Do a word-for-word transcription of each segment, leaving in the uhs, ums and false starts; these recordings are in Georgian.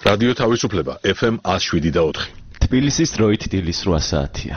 რადიო თავისუფლება ეფ ემ one oh seven და four. თბილისის დროით დილის რვა საათია.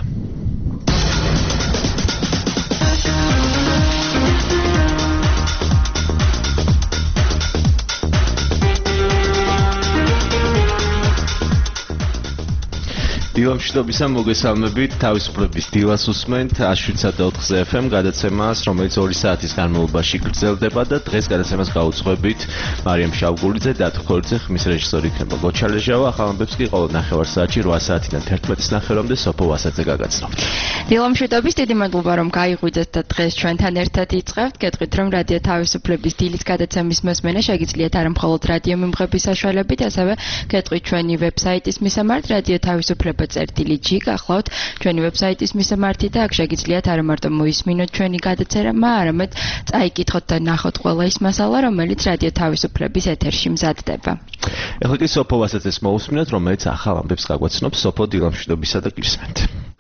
დილამშვიდობისა მოგესალმებით, თავისუფლების დილას უსმენთ one oh seven და four ეფ ემ გადაცემას, რომელიც ორი საათის განმავლობაში გრძელდება და დღეს გადაცემას გაუძღვებით მარიამ შავგულიძე და თქორიძე, ხმის რეჟისორი იქნება გოჩალეჟავა, ახალ ამბებს კი ყოველ ნახევარ საათში eight საათიდან eleven ნახევრამდე სოფო ვასაძე გაგაცნობთ. დილამშვიდობის დიდი მადლობა რომ გაიღვიძეთ და დღეს ჩვენთან ერთად იწყებთ. გეტყვით რომ რადიო თავისუფლების დილის გადაცემის მოსმენა შეგიძლიათ არა მხოლოდ რადიო მიმღების საშუალებით, ასევე გეტყვით ჩვენი ვებსაიტის მისამართ რადიო თავისუფლება წერტილი ჯი გახლავთ ჩვენი ვებსაიტის მისამართი და აქ შეგიძლიათ არა მარტო მოისმინოთ ჩვენი გადაცემა, არამედ წაიკითხოთ და ნახოთ ყველა ის მასალა, რომელიც რადიო თავისუფლების ეთერში მზადდება. ეხლა კი სოფო ვასაძეს მოусმინოთ, რომელიც ახალ ამბებს გაგვაცნობს. სოფო, დილამშვიდობისა და გისმენთ.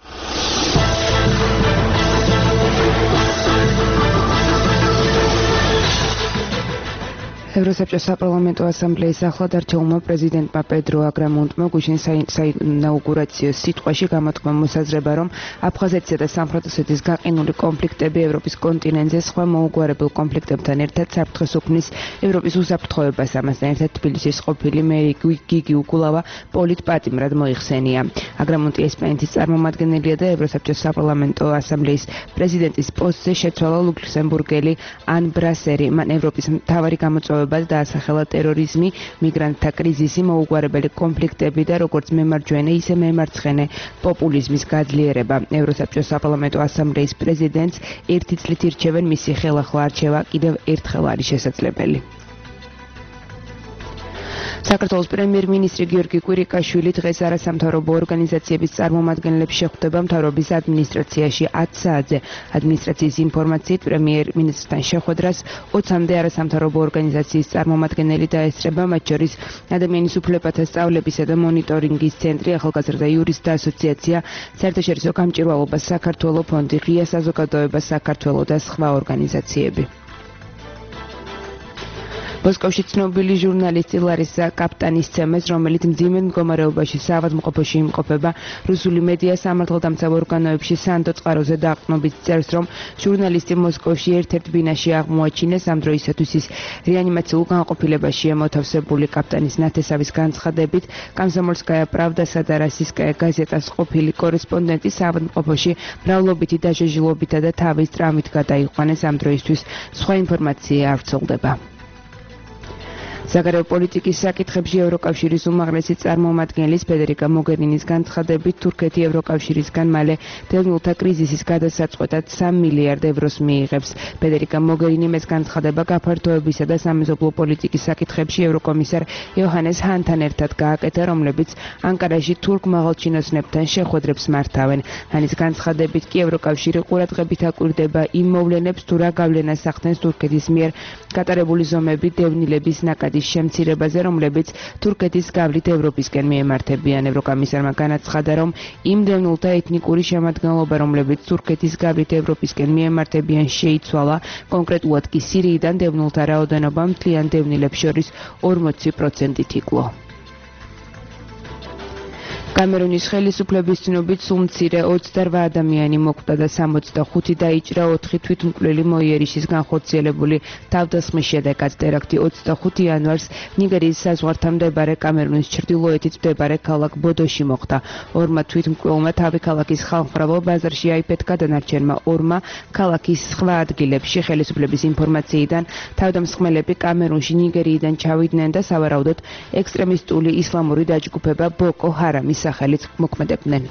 ევროსაბჭოს საპარლამენტო ასამბლეის ახლად არჩეულმა პრეზიდენტმა პედრო აგრამონტმა გუშინ საინაუგურაციო სიტყვაში გამოთქვა მოსაზრება, რომ აფხაზეთისა და სამხრეთ ოსეთის გაყინული კონფლიქტები ევროპის კონტინენტზე სხვა მოუგვარებელ კონფლიქტებთან ერთად საფრთხეს უქმნის ევროპის უსაფრთხოებას. ამასთან ერთად თბილისის ყოფილი მერი გიგი უგულავა პოლიტპატიმრად მოიხსენია. აგრამონტი ესპანეთის წარმომადგენელია და ევროსაბჭოს საპარლამენტო ასამბლეის პრეზიდენტის პოსტზე შეცვალა ლუქსემბურგელი ან ბრასერი. მან ევროპის მთავარი გამოწვევა დაასახელა ტერორიზმი, მიგრანტთა კრიზისი, მოუგვარებელი კონფლიქტები და როგორც მემარჯვენე, ისე მემარცხენე პოპულიზმის გაძლიერება. ევროსაბჭოს საპარლამენტო ასამბლეის პრეზიდენტს ერთი წლით ირჩევენ, მისი ხელახლა არჩევა კიდევ ერთხელ არის შესაძლებელი. საქართველოს პრემიერ-მინისტრი გიორგი კვირიკაშვილი დღეს არასამთავრობო ორგანიზაციების წარმომადგენლებს შეხვდება მთავრობის ადმინისტრაციაში ათ საათზე. ადმინისტრაციის ინფორმაციით პრემიერ-მინისტრთან შეხვედრას ოცამდე არასამთავრობო ორგანიზაციის წარმომადგენელი დაესწრება, მათ შორის ადამიანის უფლებათა სწავლებისა და მონიტორინგის ცენტრი, ახალგაზრდა იურისტთა ასოციაცია, საერთაშორისო გამჭვირვალობა საქართველოს ფონდი, ღია საზოგადოება საქართველოს და სხვა ორგანიზაციები. მოსკოვში ცნობილი ჟურნალისტი ლარისა კაპტანის-ცემეს, რომელიც მძიმე მდგომარეობაში საავადმყოფოში იმყოფება, რუსული მედია სამართალდამცავ ორგანოებში სანდო წყაროზე დაყრდნობით წერს, რომ ჟურნალისტი მოსკოვში ერთ-ერთ ბინაში აღმოაჩინეს. ამ დროისათვის ის რეანიმაციულ განყოფილებაშია. მოთავსებული კაპტანის ნათესავის განცხადებით, კომსომოლსკაია პრავდასა და რასისტსკაია გაზეტას ყოფილი კორესპონდენტი საავადმყოფოში მრავლობითი დაჟეჟილობითა და თავის ტრამვით გადაიყვანეს. ამ დროისთვის სხვა ინფორმაცია არ ვრცელდება. საგარეო პოლიტიკის საკითხებში ევროკავშირის უმაღლესი წარმომადგენლის ფედერიკა მოგერინის განცხადებით, თურქეთი ევროკავშირისგან მალე დევნილთა კრიზისის გადასაწყვეტად სამი მილიარდ ევროს მიიღებს. ფედერიკა მოგერინი ეს განცხადება გაფართოებისა და სამეზობლო პოლიტიკის საკითხებში ევროკომისარ იოჰანეს ჰანთან ერთად გააკეთა, რომლებიც ანკარაში თურქ მაღალჩინოსნებთან შეხვედრებს მართავენ. ჰანის განცხადებით კი ევროკავშირი ყურადღებით აკვირდება იმ მოვლენებს, თუ რა გავლენას ახდენს თურქეთის მიერ გატარებული ზომები დევნილების ნაკადის შემცირებაზე, რომლებიც თურქეთის გავლით ევროპისკენ მიემართებიან. ევროკომისარმა განაცხადა, რომ იმ დევნილთა ეთნიკური შემადგენლობა, რომლებიც თურქეთის გავლით ევროპისკენ მიემართებიან, შეიცვალა. კონკრეტულად კი სირიიდან დევნილთა რაოდენობა მთლიან დევნილებს შორის ორმოცი პროცენტით იკლო. კამერუნის ხელისუფლების ცნობით სულ მცირე ოცდარვა ადამიანი მოკვდა და სამოცდახუთი დაიჭრა, ოთხი თვითმკვლელი მოიერიშის განხორციელებული თავდასხმის შედეგად. ტერაქტი ოცდახუთი იანვარს ნიგერიის საზღვართან მდებარე კამერუნის ჩრდილოეთით მდებარე ქალაქ ბოდოში მოხდა. ორმა თვითმკვლელმა თავი ქალაქის ხალხმრავალ ბაზარში აიფეთქა, დანარჩენმა ორმა ქალაქის სხვა ადგილებში. ხელისუფლების ინფორმაციიდან თავდამსხმელები კამერუნში ნიგერიიდან ჩავიდნენ და სავარაუდოდ ექსტრემისტული ისლამური დაჯგუფება ბოკო ჰარამის სახელით მოქმედებდნენ.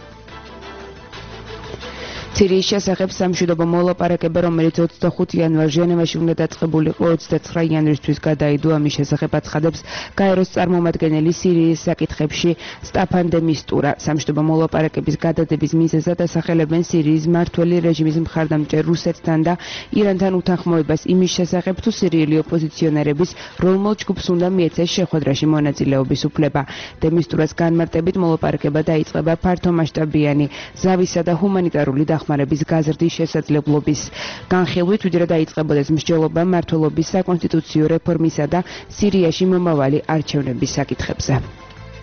სირიის შესახებ სამშვიდობო მოლაპარაკება, რომელიც ოცდახუთი იანვარს ჟენევაში უნდა დაწყებულიყო, ოცდაცხრა იანვრისთვის გადაიდო. ამის შესახებ აცხადებს გაეროს წარმომადგენელი სირიის საკითხებში სტაფან დე მისტურა. სამშვიდობო მოლაპარაკების გადადების მიზეზად ასახელებენ სირიის მმართველი რეჟიმის მხარდამჭერ რუსეთთან და ირანთან უთანხმოებას იმის შესახებ, თუ სირიელი ოპოზიციონერების როლმალ ჯგუფს უნდა მიეცეს შეხვედრაში მონაწილეობის უფლება. დე მისტურას განმარტებით მოლაპარაკება დაიწყება ფართომასშტაბიანი ზავისა და ჰუმანიტარული დახმარების გაზრდის შესაძლებლობის განხილვით, ვიდრე დაიწყებოდეს მსჯელობა მმართველობის საკონსტიტუციო რეფორმისა და სირიაში მომავალი არჩევნების საკითხებზე.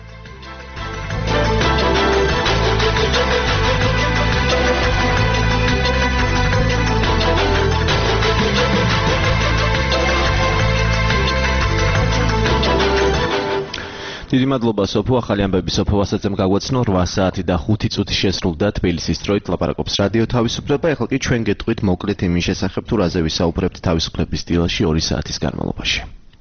დიდი მადლობა სოფო, ახალი ამბები სოფო ვასაძემ გაგვაცნო რვა საათი და ხუთი წუთი შესრულდა თბილისის დროით ლაპარაკობს რადიო თავისუფლება. ეხლა კი ჩვენ გეტყვით მოკლედ იმის შესახებ თუ რაზე ვისაუბრებთ თავისუფლების სტილში ორი საათის განმავლობაში.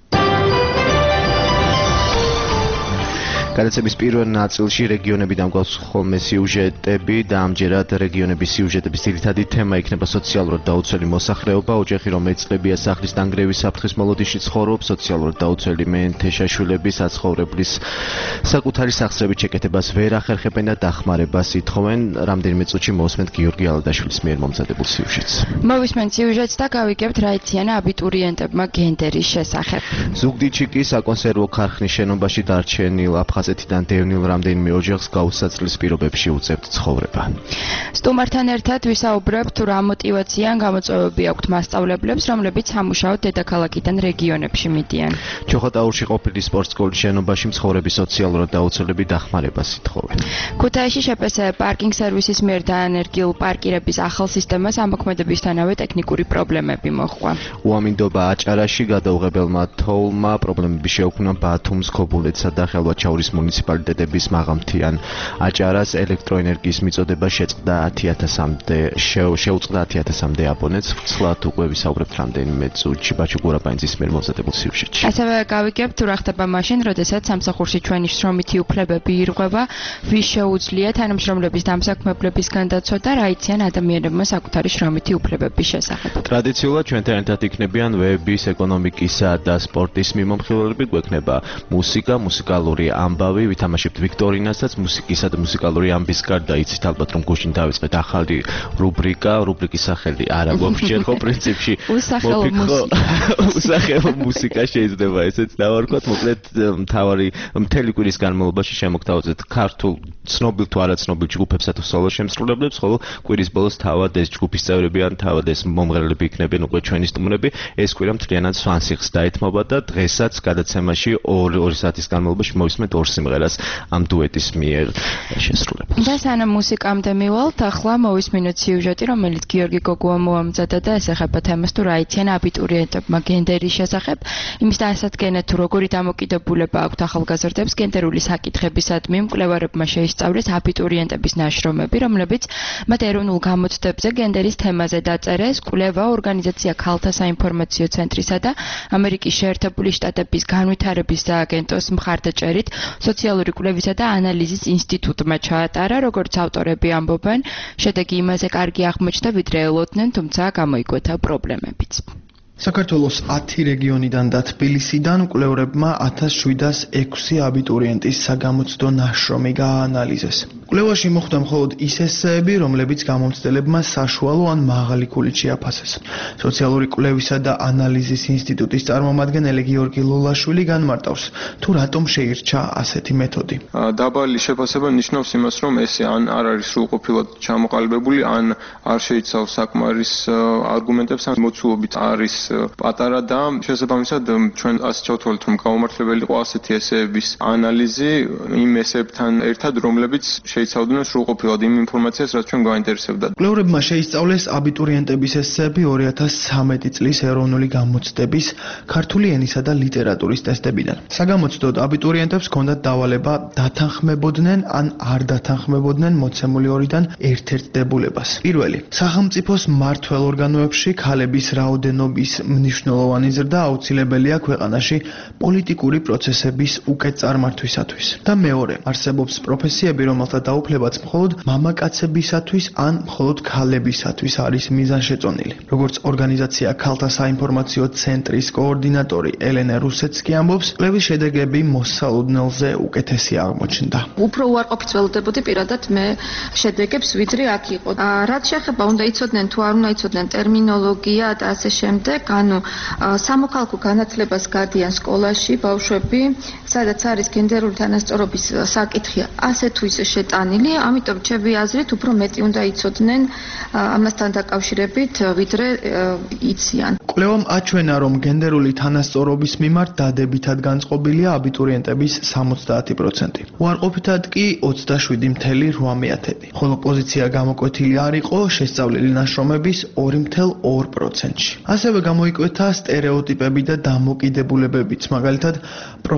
გადაცემის პირველ ნაწილში რეგიონებიდან გვაქვს ხოლმე სიუჟეტები და ამჯერად რეგიონების სიუჟეტების ძირითადი თემა იქნება სოციალურად დაუცველი მოსახლეობა. ოჯახი, რომელიც წლებია სახლის დანგრევის საფრთხის მოლოდინში ცხოვრობს, სოციალურად დაუცველი მეენთეშაშვილები საცხოვრებლის საკუთარი სახსრებით შეკეთებას ვერ ახერხებენ და დახმარებას ითხოვენ. რამდენიმე წუთში მოვსმენთ გიორგი ალადაშვილის მიერ მომზადებულ სიუჟეტს. მოვისმენთ სიუჟეტს და გავიგებთ რა იციან აბიტურიენტებმა გენდერის შესახებ. ზუგდიდში კი საკონსერვო ქარხნის შენობაში დარჩენილ აფხაზეთიდან დევნილ რამდენიმე ოჯახს გაუსაცლის პირობებში უწევთ ცხოვრება. სტუმართან ერთად ვისაუბრებთ თუ რა მოტივაცია ან გამოწვევები აქვთ მასწავლებლებს, რომლებიც სამუშაოდ დედაქალაქიდან რეგიონებში მიდიან. ჩოხატაურში ყოფილი სპორტსკოლის შენობაში მცხოვრები სოციალურად დაუცველები დახმარებას ითხოვენ. ქუთაისში შეპს პარკინგ სერვისის მიერ დაანერგილ პარკირების ახალ სისტემას ამოქმედებისთანავე ტექნიკური პრობლემები მოჰყვა. უამინდობა აჭარაში გადაუღებელმა თოვლმა პრობლემები შეუქმნა ბათუმს, ქობულეთსა და ხელვაჩაურის მუნიციპალიტეტების მაღალმთიან აჭარას ელექტროენერგიის მიწოდება შეწყდა ათი ათასამდე შეუწყდა ათი ათასამდე აბონენტს. ცლად უკვე ვისაუბრებთ რამდენიმე წუთში ბაჩუ გურაბაინძის მიერ მომზადებულ სიუჟეტში. ასევე გავიგებთ თუ რა ხდება მაშინ, როდესაც სამსახურში ჩვენი შრომითი უფლებები ირღვევა, ვის შეუძლია თანამშრომლების დამსაქმებლებისგან დაცვა და რა იციან ადამიანებმა საკუთარი შრომითი უფლებების შესახებ. ტრადიციულად ჩვენთან ერთად იქნებიან ვების, ეკონომიკისა და სპორტის მიმომხილველები, გვექნება მუსიკა, მუსიკალური ამბავი, ვითამაშებთ ვიქტორინასაც, მუსიკისა და მუსიკალური ამბის გარდა იცით ალბათ რომ გუშინ დავიწყეთ ახალი რუბრიკა, რუბრიკის სახელი არა გვაქვს ჯერ ხო პრინციპში უსახელო მუსიკა. უსახელო მუსიკა შეიძლება ესეც დავარქვათ, მოკლედ მთავარი მთელი კვირის განმავლობაში შემოგთავაზეთ ქართულ ცნობილ თუ არაცნობილ ჯგუფებსა თუ სოლო შემსრულებლებს, ხოლო კვირის ბოლოს თავად ეს ჯგუფის წევრები ან თავად ეს მომღერლები იქნებიან უკვე ჩვენი სტუმრები. ეს კვირა მთლიანად სვანსიხს დაეთმობა და დღესაც გადაცემაში ორი საათის განმავლობაში მოვისმენთ ორ სიმღერას ამ დუეტის მიერ შესრულებულს. და სანამ მუსიკამდე მივალთ, ახლა მოვისმინოთ სიუჟეტი, რომელიც გიორგი გოგუა მოამზადა და ეს ეხება თემას თუ რა იციან აბიტურიენტებმა გენდერის შესახებ, იმის დასადგენად თუ როგორი დამოკიდებულება აქვთ ახალგაზრდებს გენდერული საკითხებისადმი, მკვლევარებმა შეისწავლეს აბიტურიენტების ნაშრომები, რომლებიც მათ ეროვნულ გამოცდებზე გენდერის თემაზე დაწერეს. კვლევა ორგანიზაცია ქალთა საინფორმაციო ცენტრისა და ამერიკის შეერთებული შტატების განვითარების სააგენტოს მხარდაჭერით სოციალური კვლევისა და ანალიზის ინსტიტუტმა ჩაატარა, როგორც ავტორები ამბობენ, შედეგი იმაზე კარგი აღმოჩნდა, ვიდრე ელოდნენ, თუმცა გამოიკვეთა პრობლემებიც. საქართველოს ათი რეგიონიდან და თბილისიდან კვლევრებმა ათას შვიდას ექვსი აბიტურიენტის საგამოცდო ნაშრომი გააანალიზეს. კვლევაში მოხვდა მხოლოდ ის ესეები, რომლებიც გამომცდელებმა საშუალო ან მაღალი ქულით შეაფასეს. სოციალური კვლევისა და ანალიზის ინსტიტუტის წარმომადგენელი გიორგი ლოლაშვილი განმარტავს, თუ რატომ შეირჩა ასეთი მეთოდი. დაბალი შეფასება ნიშნავს იმას, რომ ეს ან არ არის სრულყოფილად ჩამოყალიბებული, ან არ შეიცავს საკმარის არგუმენტებს, ან მოცულობით არის პატარა და შესაბამისად ჩვენ ასე ჩავთვალეთ, რომ გაუმართლებელი იყო ასეთი ესეების ანალიზი იმ ესეებთან ერთად, რომლებიც შეიცავდნენ სრულყოფილად იმ ინფორმაციას, რაც ჩვენ გვაინტერესებდა. კვლევრებმა შეისწავლეს აბიტურიენტების ესეები ორი ათას ცხრამეტი წლის ეროვნული გამოცდების ქართული ენისა და ლიტერატურის ტესტებიდან. საგამოცდოდ აბიტურიენტებს ჰქონდათ დავალება დათანხმებოდნენ ან არ დათანხმებოდნენ მოცემული ორიდან ერთ-ერთ დებულებას. პირველი, სახელმწიფოს მმართველ ორგანოებში ქალების რაოდენობის მნიშვნელოვანი ზრდა აუცილებელია ქვეყანაში პოლიტიკური პროცესების უკეთ წარმართვისათვის. და მეორე, არსებობს პროფესიები, რომელთა დაუფლებაც მხოლოდ მამაკაცებისათვის ან მხოლოდ ქალებისათვის არის მიზანშეწონილი. როგორც ორგანიზაცია ქალთა საინფორმაციო ცენტრის კოორდინატორი ელენე რუსეცკი ამბობს, კვლევის შედეგები მოსალოდნელზე უკეთესი აღმოჩნდა. უფრო უარყოფით ველოდებოდი პირადად მე შედეგებს, ვიდრე აქ იყო. რაც შეეხება უნდა იცოდნენ თუ არ უნდა იცოდნენ ტერმინოლოგია და ასე შემდეგ, ანუ სამოქალაქო განათლებას გადიან სკოლაში ბავშვები, სადაც არის გენდერული თანასწორობის საკითხი ასე თუ ისე შეტანილი, ამიტომ ჩემი აზრით უფრო მეტი უნდა იცოდნენ ამასთან დაკავშირებით, ვიდრე იციან. კვლევამ აჩვენა, რომ გენდერული თანასწორობის მიმართ დადებითად განწყობილია აბიტურიენტების სამოცდაათი პროცენტი. უარყოფითად კი ოცდაშვიდი ფاصლე რვა მეათედი. ხოლო პოზიცია გამოკვეთილი არ იყო შესწავლილი ნაშრომების ორი ფاصლე ორი პროცენტში. ასევე გამოიკვეთა სტერეოტიპები და დამოკიდებულებებიც, მაგალითად, პროფესიები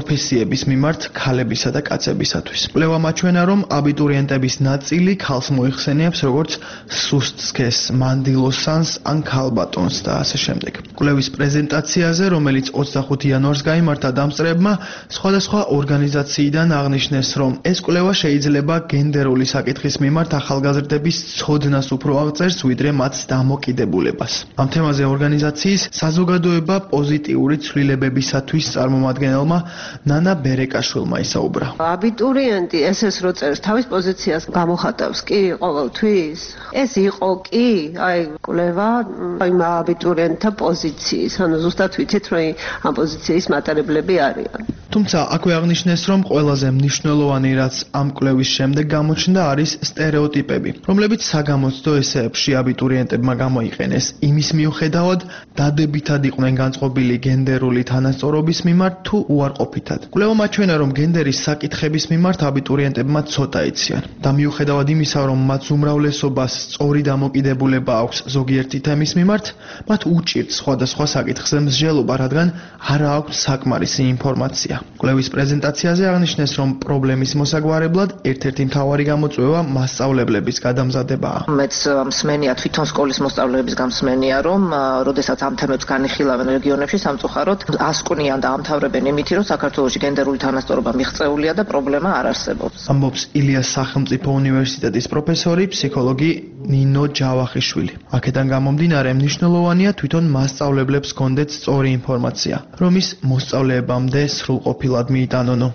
პროვინციების მიმართ ქალებისა და კაცებისათვის. კვლევა მაჩვენა, რომ აბიტურიენტების ნაწილი ქალს მოიხსენიებს როგორც სუსტ სქესს, მანდილოსანს ან ქალბატონს და ასე შემდეგ. კვლევის პრეზენტაციაზე, რომელიც ოცდახუთი იანვარს გაიმართა დამსწრეებმა, სხვადასხვა ორგანიზაციიდან აღნიშნეს, რომ ეს კვლევა შეიძლება გენდერული საკითხის მიმართ ახალგაზრდების ცოდნას უფრო აღწერს, ვიდრე მათ დამოკიდებულებას. ამ თემაზე ორგანიზაციის საზოგადოება პოზიტიური ცვლილებებისათვის წარმომადგენელმა ნანა ბერეკაშვილმა ისაუბრა. აბიტურიენტი ესეს რო წერს თავის პოზიციას გამოხატავს კი ყოველთვის? ეს იყო კი, აი კვლევა იმ აბიტურიენტთა პოზიციის, ანუ ზუსტად ვიცით რომ ამ პოზიციის მატარებლები არიან. თუმცა აქვე აღნიშნეს, რომ ყველაზე მნიშვნელოვანი რაც ამ კვლევის შემდეგ გამოჩნდა არის სტერეოტიპები, რომლებიც საგამოცდო ესეებში აბიტურიენტებმა გამოიყენეს იმის მიუხედავად, დადებითად იყვნენ განწყობილი გენდერული თანასწორობის მიმართ თუ უარყოფითად. კვლევა მაჩვენა, რომ გენდერის საკითხების მიმართ აბიტურიენტებმა ცოტა იციან და მიუხედავად იმისა, რომ მათ უმრავლესობას სწორი დამოკიდებულება აქვს ზოგიერთი თემის მიმართ, მათ უჭირთ სხვადასხვა საკითხზე მსჯელობა, რადგან არ აქვს საკმარისი ინფორმაცია. კვლევის პრეზენტაციაზე აღნიშნეს, რომ პრობლემის მოსაგვარებლად ერთ-ერთი მთავარი გამოწვევა მასწავლებლების გადამზადებაა. მეც მსმენია თვითონ სკოლის მოსწავლეების გამსმენია, რომ როდესაც ამ თემებს განიხილავენ რეგიონებში სამწუხაროდ ასკვნიან და ამთავრებენ იმით, რომ საქართველოში გენდერული თანასწორობა მიღწეულია და პრობლემა არ არსებობს. ამბობს ილიას სახელმწიფო უნივერსიტეტის პროფესორი, ფსიქოლოგი ნინო ჯავახიშვილი. აქედან გამომდინარე, მნიშვნელოვანია თვითონ მასწავლებლებს ჰქონდეთ სწორი ინფორმაცია, რომ ის მოსწავლეებამდე სრულყოფილად მიიტანონო.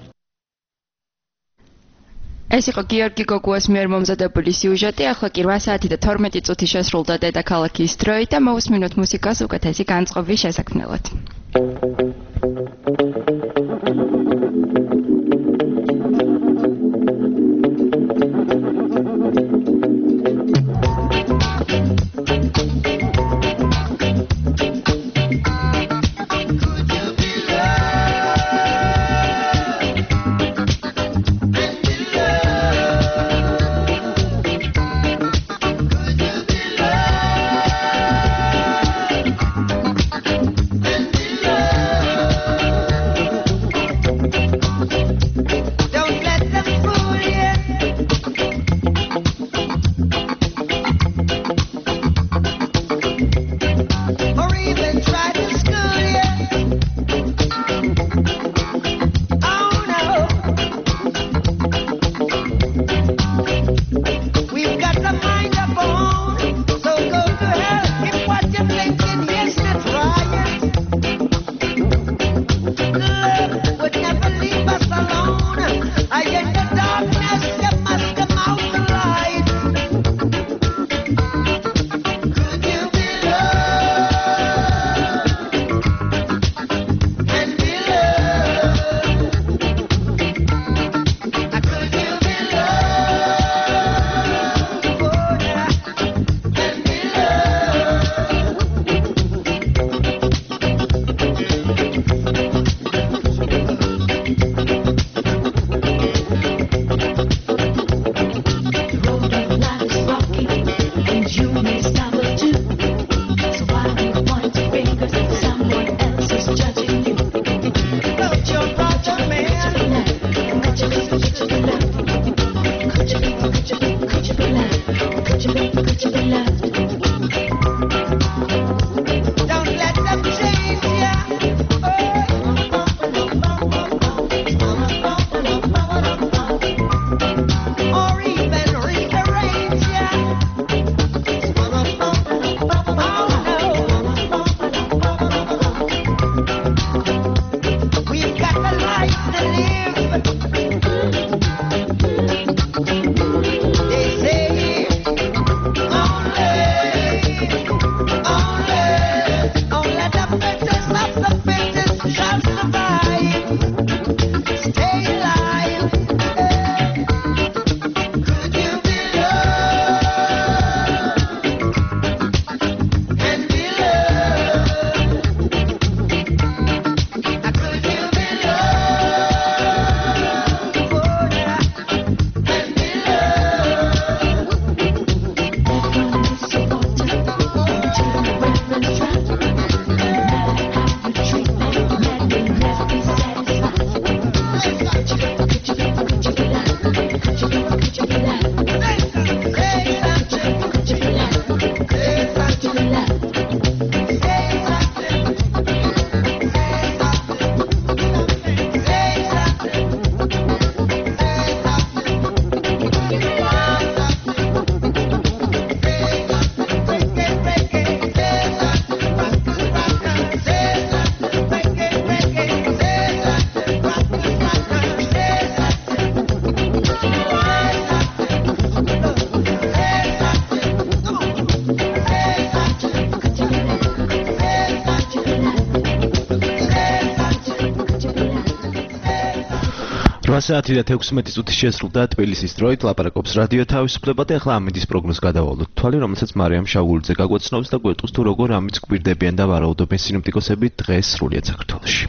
ეს იყო გიორგი გოგუას მიერ მომზადებული სიუჟეტი. ახლა კი რვა საათი და თორმეტი წუთი შესრულდა დედაქალაქის დროით და მოვუსმინოთ მუსიკას უკეთესი განწყობის შესაქმნელად. Love რვა და თექვსმეტი წუთი შესრულდა თბილისის დროით, ლაპარაკობს რადიო თავისუფლება და ახლა ამინდის პროგნოზს გადავალოთ. თვალი, რომელსაც მარიამ შავგულიძე გაგვაცნობს და გვეტყვის თუ როგორ ამიც გვირდებიან და ვარაუდობენ სინოპტიკოსები დღეს სრულიად საქართველოში.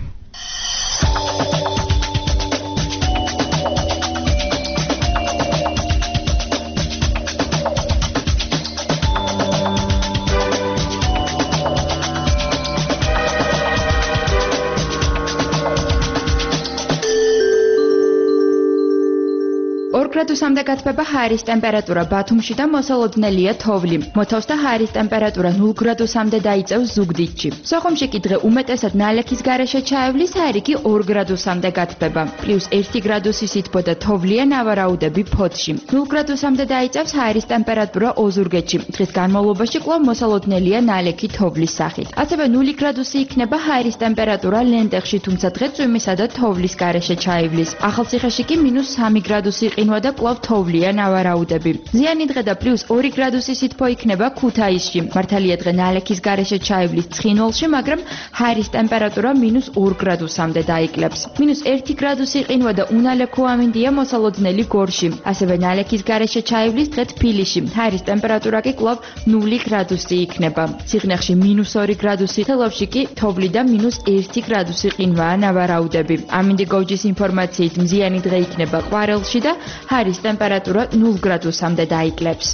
ორ გრადუსამდე გათბება ჰაერის ტემპერატურა ბათუმში და მოსალოდნელია თოვლი. მოთოვს და ჰაერის ტემპერატურა ნულ გრადუსამდე დაიწევს ზუგდიდში. სოხუმში კი დღე უმეტესად ნალექის გარეშე ჩაევლის, ჰაერი კი ორ გრადუსამდე გათბება. პლუს ერთი გრადუსი სითბო და თოვლია ნავარაუდები ფოთში. ნულ გრადუსამდე დაიწევს ჰაერის ტემპერატურა ოზურგეთში. დღის განმავლობაში კვლავ მოსალოდნელია ნალექი თოვლის სახით. ასევე ნული გრადუსი იქნება ჰაერის ტემპერატურა ლენტეხში, თუმცა დღე წვიმისა და თოვლის გარეშე ჩაივლის. ახალციხეში კი მინუს სამი გრადუსი ყინვა და კვლავ თოვლია ნავარაუდები. ზიანი დღე და პლუს ორი გრადუსი სითბო იქნება ქუთაისში. მართალია დღე ნალექის გარეშე ჩაივლის ცხინვალში, მაგრამ ჰაერის ტემპერატურა მინუს ორ გრადუსამდე დაიკლებს. მინუს ერთი გრადუსი ყინვა და უნალექო ამინდია მოსალოდნელი გორში. ასევე ნალექის გარეშე ჩაივლის დღე თბილისში. ჰაერის ტემპერატურა კი კვლავ ნული გრადუსი იქნება. ციხნეხში მინუს ორი გრადუსი, თელავში კი თოვლი და მინუს ერთი გრადუსი ყინვაა ნავარაუდები. ამინდი გოჯის ინფორმაციით მზიანი დღე იქნება ყვარელში და ჰაერის ტემპერატურა ნულ გრადუსამდე დაიკლებს.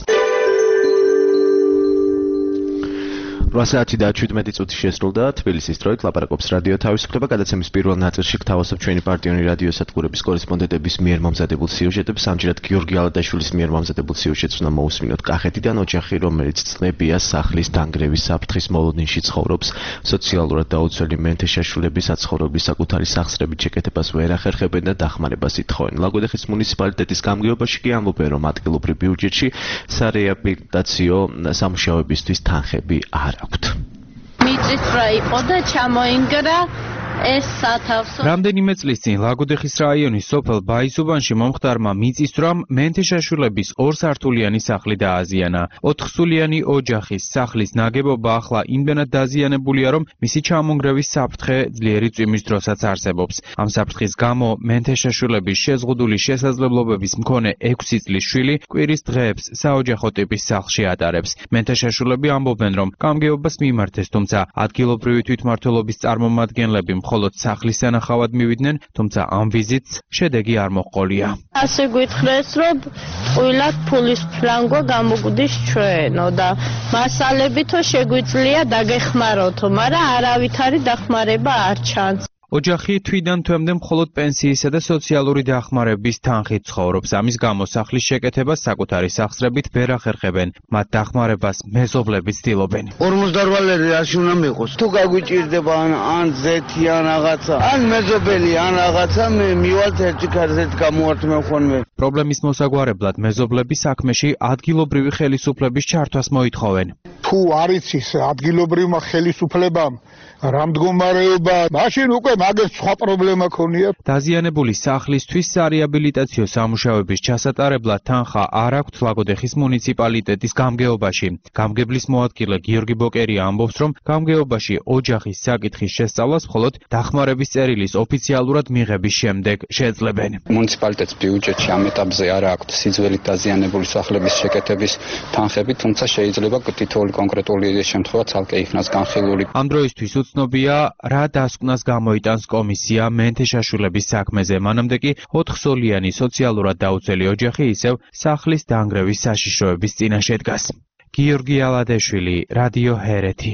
რვა და შვიდმეტი წუთი შესრულდა თბილისის დროით, ლაპარაკობს რადიო თავისუფლება. გადაცემის პირველ ნაწილში გთავაზობ ჩვენი პარტიული რადიო სადგურების კორესპონდენტების მიერ მომზადებულ სიუჟეტებს. ამჯერად გიორგი ალადაშვილის მიერ მომზადებულ სიუჟეტს უნდა მოусმინოთ კახეთიდან. ოჯახი, რომელიც წლებია სახლის დანგრევის საფრთხის მოლოდინში ცხოვრობს, სოციალურად დაუცველი მენთეშაშვილების საცხოვრების საკუთარი სახსრებით შეკეთებას ვერ ახერხებენ და დახმარებას ითხოვენ. ლაგოდეხის მუნიციპალიტეტის გამგეობაში კი ამბობენ, რომ ადგილობრივ ბიუჯეტში სარეაბილიტაციო სამუშაოებისთვის თანხები არ აქვთ. მიწისძვრა იყო და ჩამოინგრა ეს სათავსო. რამდენიმე წლის წინ ლაგოდეხის რაიონის სოფელ ბაისუბანში მომხდარმა მიწისძვრამ მენთეშაშვილების ორსართულიანი სახლი დააზიანა. ოთხსულიანი ოჯახის სახლის ნაგებობა ახლა იმდენად დაზიანებულია, რომ მისი ჩამონგრევის საფრთხე ძლიერი წვიმის დროსაც არსებობს. ამ საფრთხის გამო მენთეშაშვილების შეზღუდული შესაძლებლობების მქონე ექვსი წლის შვილი კვირის დღეებს საოჯახო ტიპის სახლში ატარებს. მენთეშაშვილები ამბობენ, რომ გამგეობას მიმართეს, თუმცა ადგილობრივი თვითმმართველობის წარმომადგენლები მხოლოდ სახლის სანახავად მივიდნენ, თუმცა ამ ვიზიტს შედეგი არ მოჰყოლია. ასე გითხრეს, რომ ტყუილად ფულის ფრანგვა გამოგვდის ჩვენო და მასალებითო შეგვიძლია დაგეხმაროთო, მაგრამ არავითარი დახმარება არ ჩანს. ოჯახი თვიდან თვემდე მხოლოდ პენსიისა და სოციალური დახმარების თანხით ცხოვრობს. ამის გამო სახლის შეკეთებას საკუთარი სახსრებით ვერ ახერხებენ. მათ დახმარებას მეზობლები ცდილობენ. ორმოცდაორი ლარი რაში უნდა მიყოს? თუ გაგვიჭირდება ან ან ზეთი ან რაღაცა, ან მეზობელი ან რაღაცა, მე მივალთ ერთი ქარზეთ გამოვართ მე ხოლმე. პრობლემის მოსაგვარებლად მეზობლები საქმეში ადგილობრივი ხელისუფლების ჩართვას მოითხოვენ. თუ არის ის ადგილობრივმა ხელისუფლებამ რა მდგომარეობა, მაშინ უკვე მაგას სხვა პრობლემა ქონია. დაზიანებული სახლისთვის სარეაბილიტაციო სამუშაოების ჩასატარებლად თანხა არ აქვთ ლაგოდეხის მუნიციპალიტეტის გამგეობაში. გამგებლის მოადგილე გიორგი ბოკერია ამბობს, რომ გამგეობაში ოჯახის საკითხის შესწავლას მხოლოდ დახმარების წერილის ოფიციალურად მიღების შემდეგ შეძლებენ. მუნიციპალიტეტის ბიუჯეტში ამ ეტაპზე არ აქვთ სიძველით დაზიანებული სახლების შეკეთების თანხები, თუმცა შეიძლება თითოეული კონკრეტული შემთხვევა ცალკე იქნას განხილული. ამ დროისთვის უცნობია, რა დასკვნას გამოიტანს კომისია მენთეშაშვილების საქმეზე. მანამდე კი ოთხსოლიანი სოციალურად დაუცველი ოჯახი ისევ სახლის დანგრევის საშიშროების წინაშე დგას. გიორგი ალადაშვილი, რადიო ჰერეთი.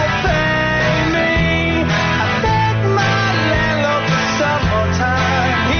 He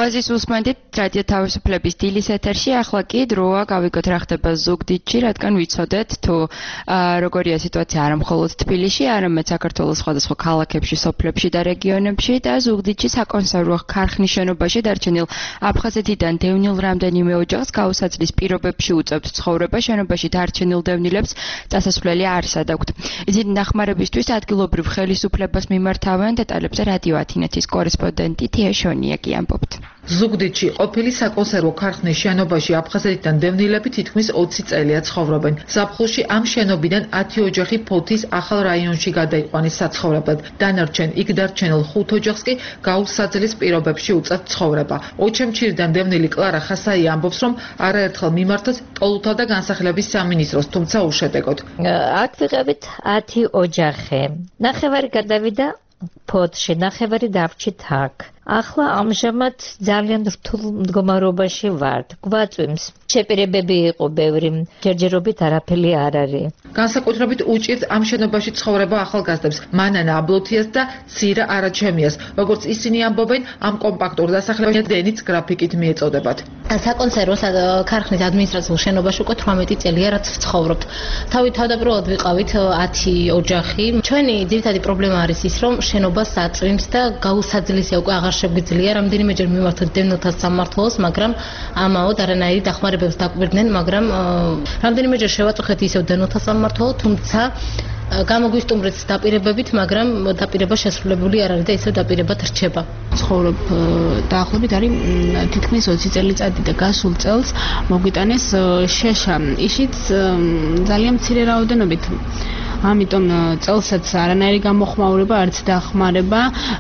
ოაზის უსმენდით რადიო თავისუფლების დილის ეთერში ახლა კი დროა გავიგოთ რა ხდება ზუგდიდში, რადგან ვიცოდეთ თუ როგორია სიტუაცია არა მხოლოდ თბილისში, არამედ საქართველოს სხვადასხვა ქალაქებში, სოფლებში და რეგიონებში და ზუგდიდში საკონსერვო ქარხნის შენობაში დარჩენილ აფხაზეთიდან დევნილ რამდენიმე ოჯახს გაუსაძლის პირობებში უწევთ ცხოვრება, შენობაში დარჩენილ დევნილებს წასასვლელი არ სადაგვთ. ისინი დახმარებისთვის ადგილობრივ ხელისუფლებას მიმართავენ, დეტალებზე რადიო ათინეთის კორესპონდენტი თია შონიაკი ამბობთ. ზუგდიდში ყოფილი საკონსერვო ქარხნის შენობაში აფხაზეთიდან დევნილები თითქმის ოცი წელია ცხოვრობენ. ზაფხულში ამ შენობიდან ათი ოჯახი ფოთის ახალ რაიონში გადაიყვანეს საცხოვრებლად. დანარჩენ იქ დარჩენილ ხუთ ოჯახს კი გაუსაძლის პირობებში უწევთ ცხოვრება. ოჩემჩირიდან დევნილი კლარა ხასაი ამბობს, რომ არაერთხელ მიმართეს ტოლუთა და განსახლების სამინისტროს, თუმცა უშედეგოდ. აქ ვიყავით ათი ოჯახი. ნახევარი გადავიდა ფოთში, ნახევარი დავჭით აქ. ახლა ამჟამად ძალიან რთულ მდგომარეობაში ვართ. გვაწვიმს. შეპირებები იყო ბევრი, ჯერჯერობით არაფერი არ არის. განსაკუთრებით უჭირთ ამ შენობაში ცხოვრება ახალგაზრდებს, მანანა აბლოთიას და ცირა არაჩემიას. როგორც ისინი ამბობენ, ამ კომპაქტურ დასახლებაში დენიც გრაფიკით მიეწოდებათ. საკონსერვო ქარხნის ადმინისტრაციულ შენობაში უკვე თვრამეტი წელია რაც ვცხოვრობთ. თავი თავდაპირველად ვიყავით ათი ოჯახი. ჩვენი ძირითადი პრობლემა არის ის, რომ შენობას აწვიმს და გაუსაძლისია უკვე აღარ შეგვიძლია რამდენიმეჯერ მიმართოთ დევნილთა სამმართველოს, მაგრამ ამაოდ არანაირი დახმარებებს დაგვირდნენ, მაგრამ რამდენიმეჯერ შევაწუხეთ ისევ დევნილთა სამმართველო, თუმცა გამოგვისტუმრეთ დაპირებებით, მაგრამ დაპირება შესრულებული არ არის და ისევ დაპირებად რჩება. ცხოვრობ დაახლოებით არის თითქმის ოცი წელიწადი და გასულ წელს მოგვიტანეს შეშა. ისიც ძალიან მცირე რაოდენობით. ამიტომ წელსაც არანაირი გამოხმაურება, არც დახმარება.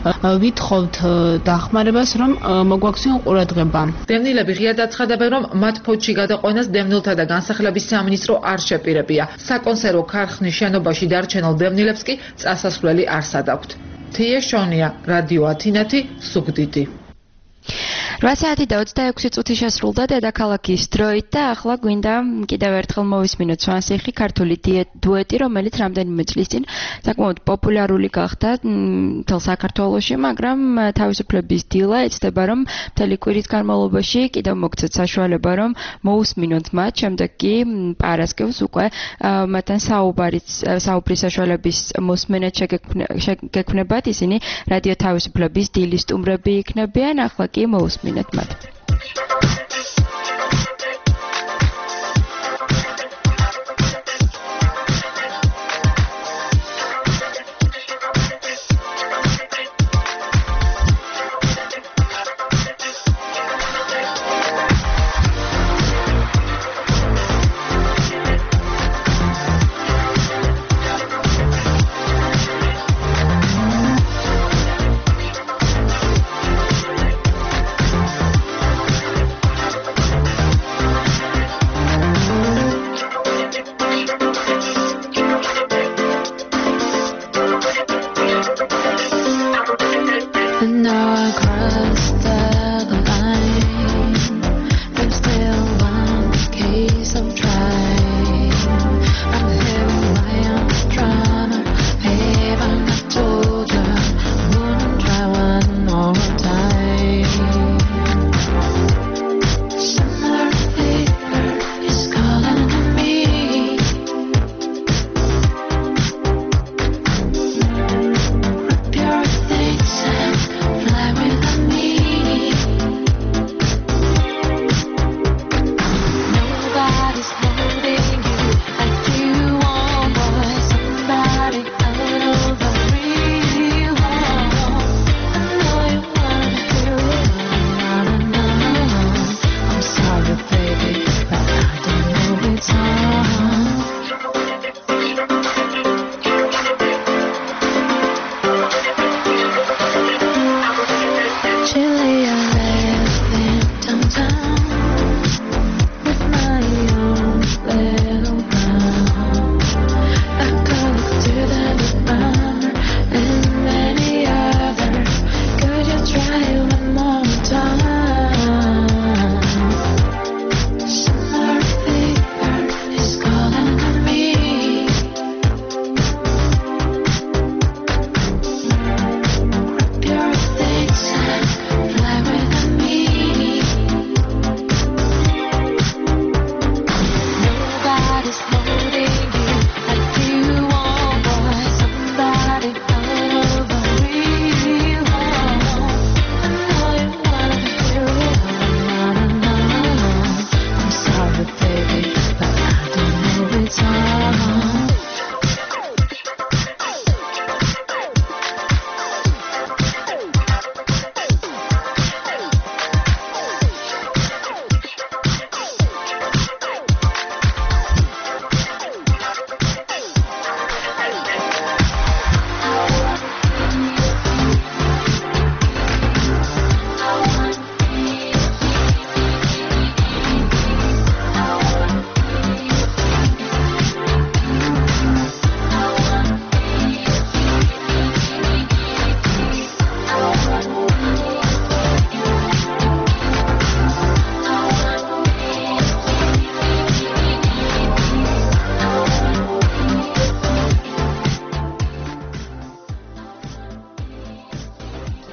ვითხოვთ დახმარებას, რომ მოგვაქციონ ყურადღება. დევნილები ღიად აცხადებენ, რომ მათ ფოთში გადაყვანას დევნილთა და განსახლების სამინისტრო არ შეპირებია. საკონსერვო ქარხნის შენობაში დარჩენილ დევნილებს კი წასასვლელი არ სადაგვთ. თია შონია, რადიო ათინეთი, ზუგდიდი. რვა საათი და ოცდაექვსი წუთი შესრულდა დედაქალაქის დროით და ახლა გვინდა კიდევ ერთხელ მოვისმინოთ სვანსიხი, ქართული დუეტი, რომელიც რამდენიმე წლის წინ საკმაოდ პოპულარული გახდა მთელ საქართველოში, მაგრამ თავისუფლების დილა ეცდება, რომ მთელი კვირის განმავლობაში კიდევ მოგცეთ საშუალება, რომ მოусმინოთ მათ, შემდეგ კი პარასკევს უკვე მათთან საუბრის საშუალების მოსმენად შეგექმნებათ, ისინი რადიო თავისუფლების დილის სტუმრები იქნებიან, ახლა კი მოусმინეთ მათ.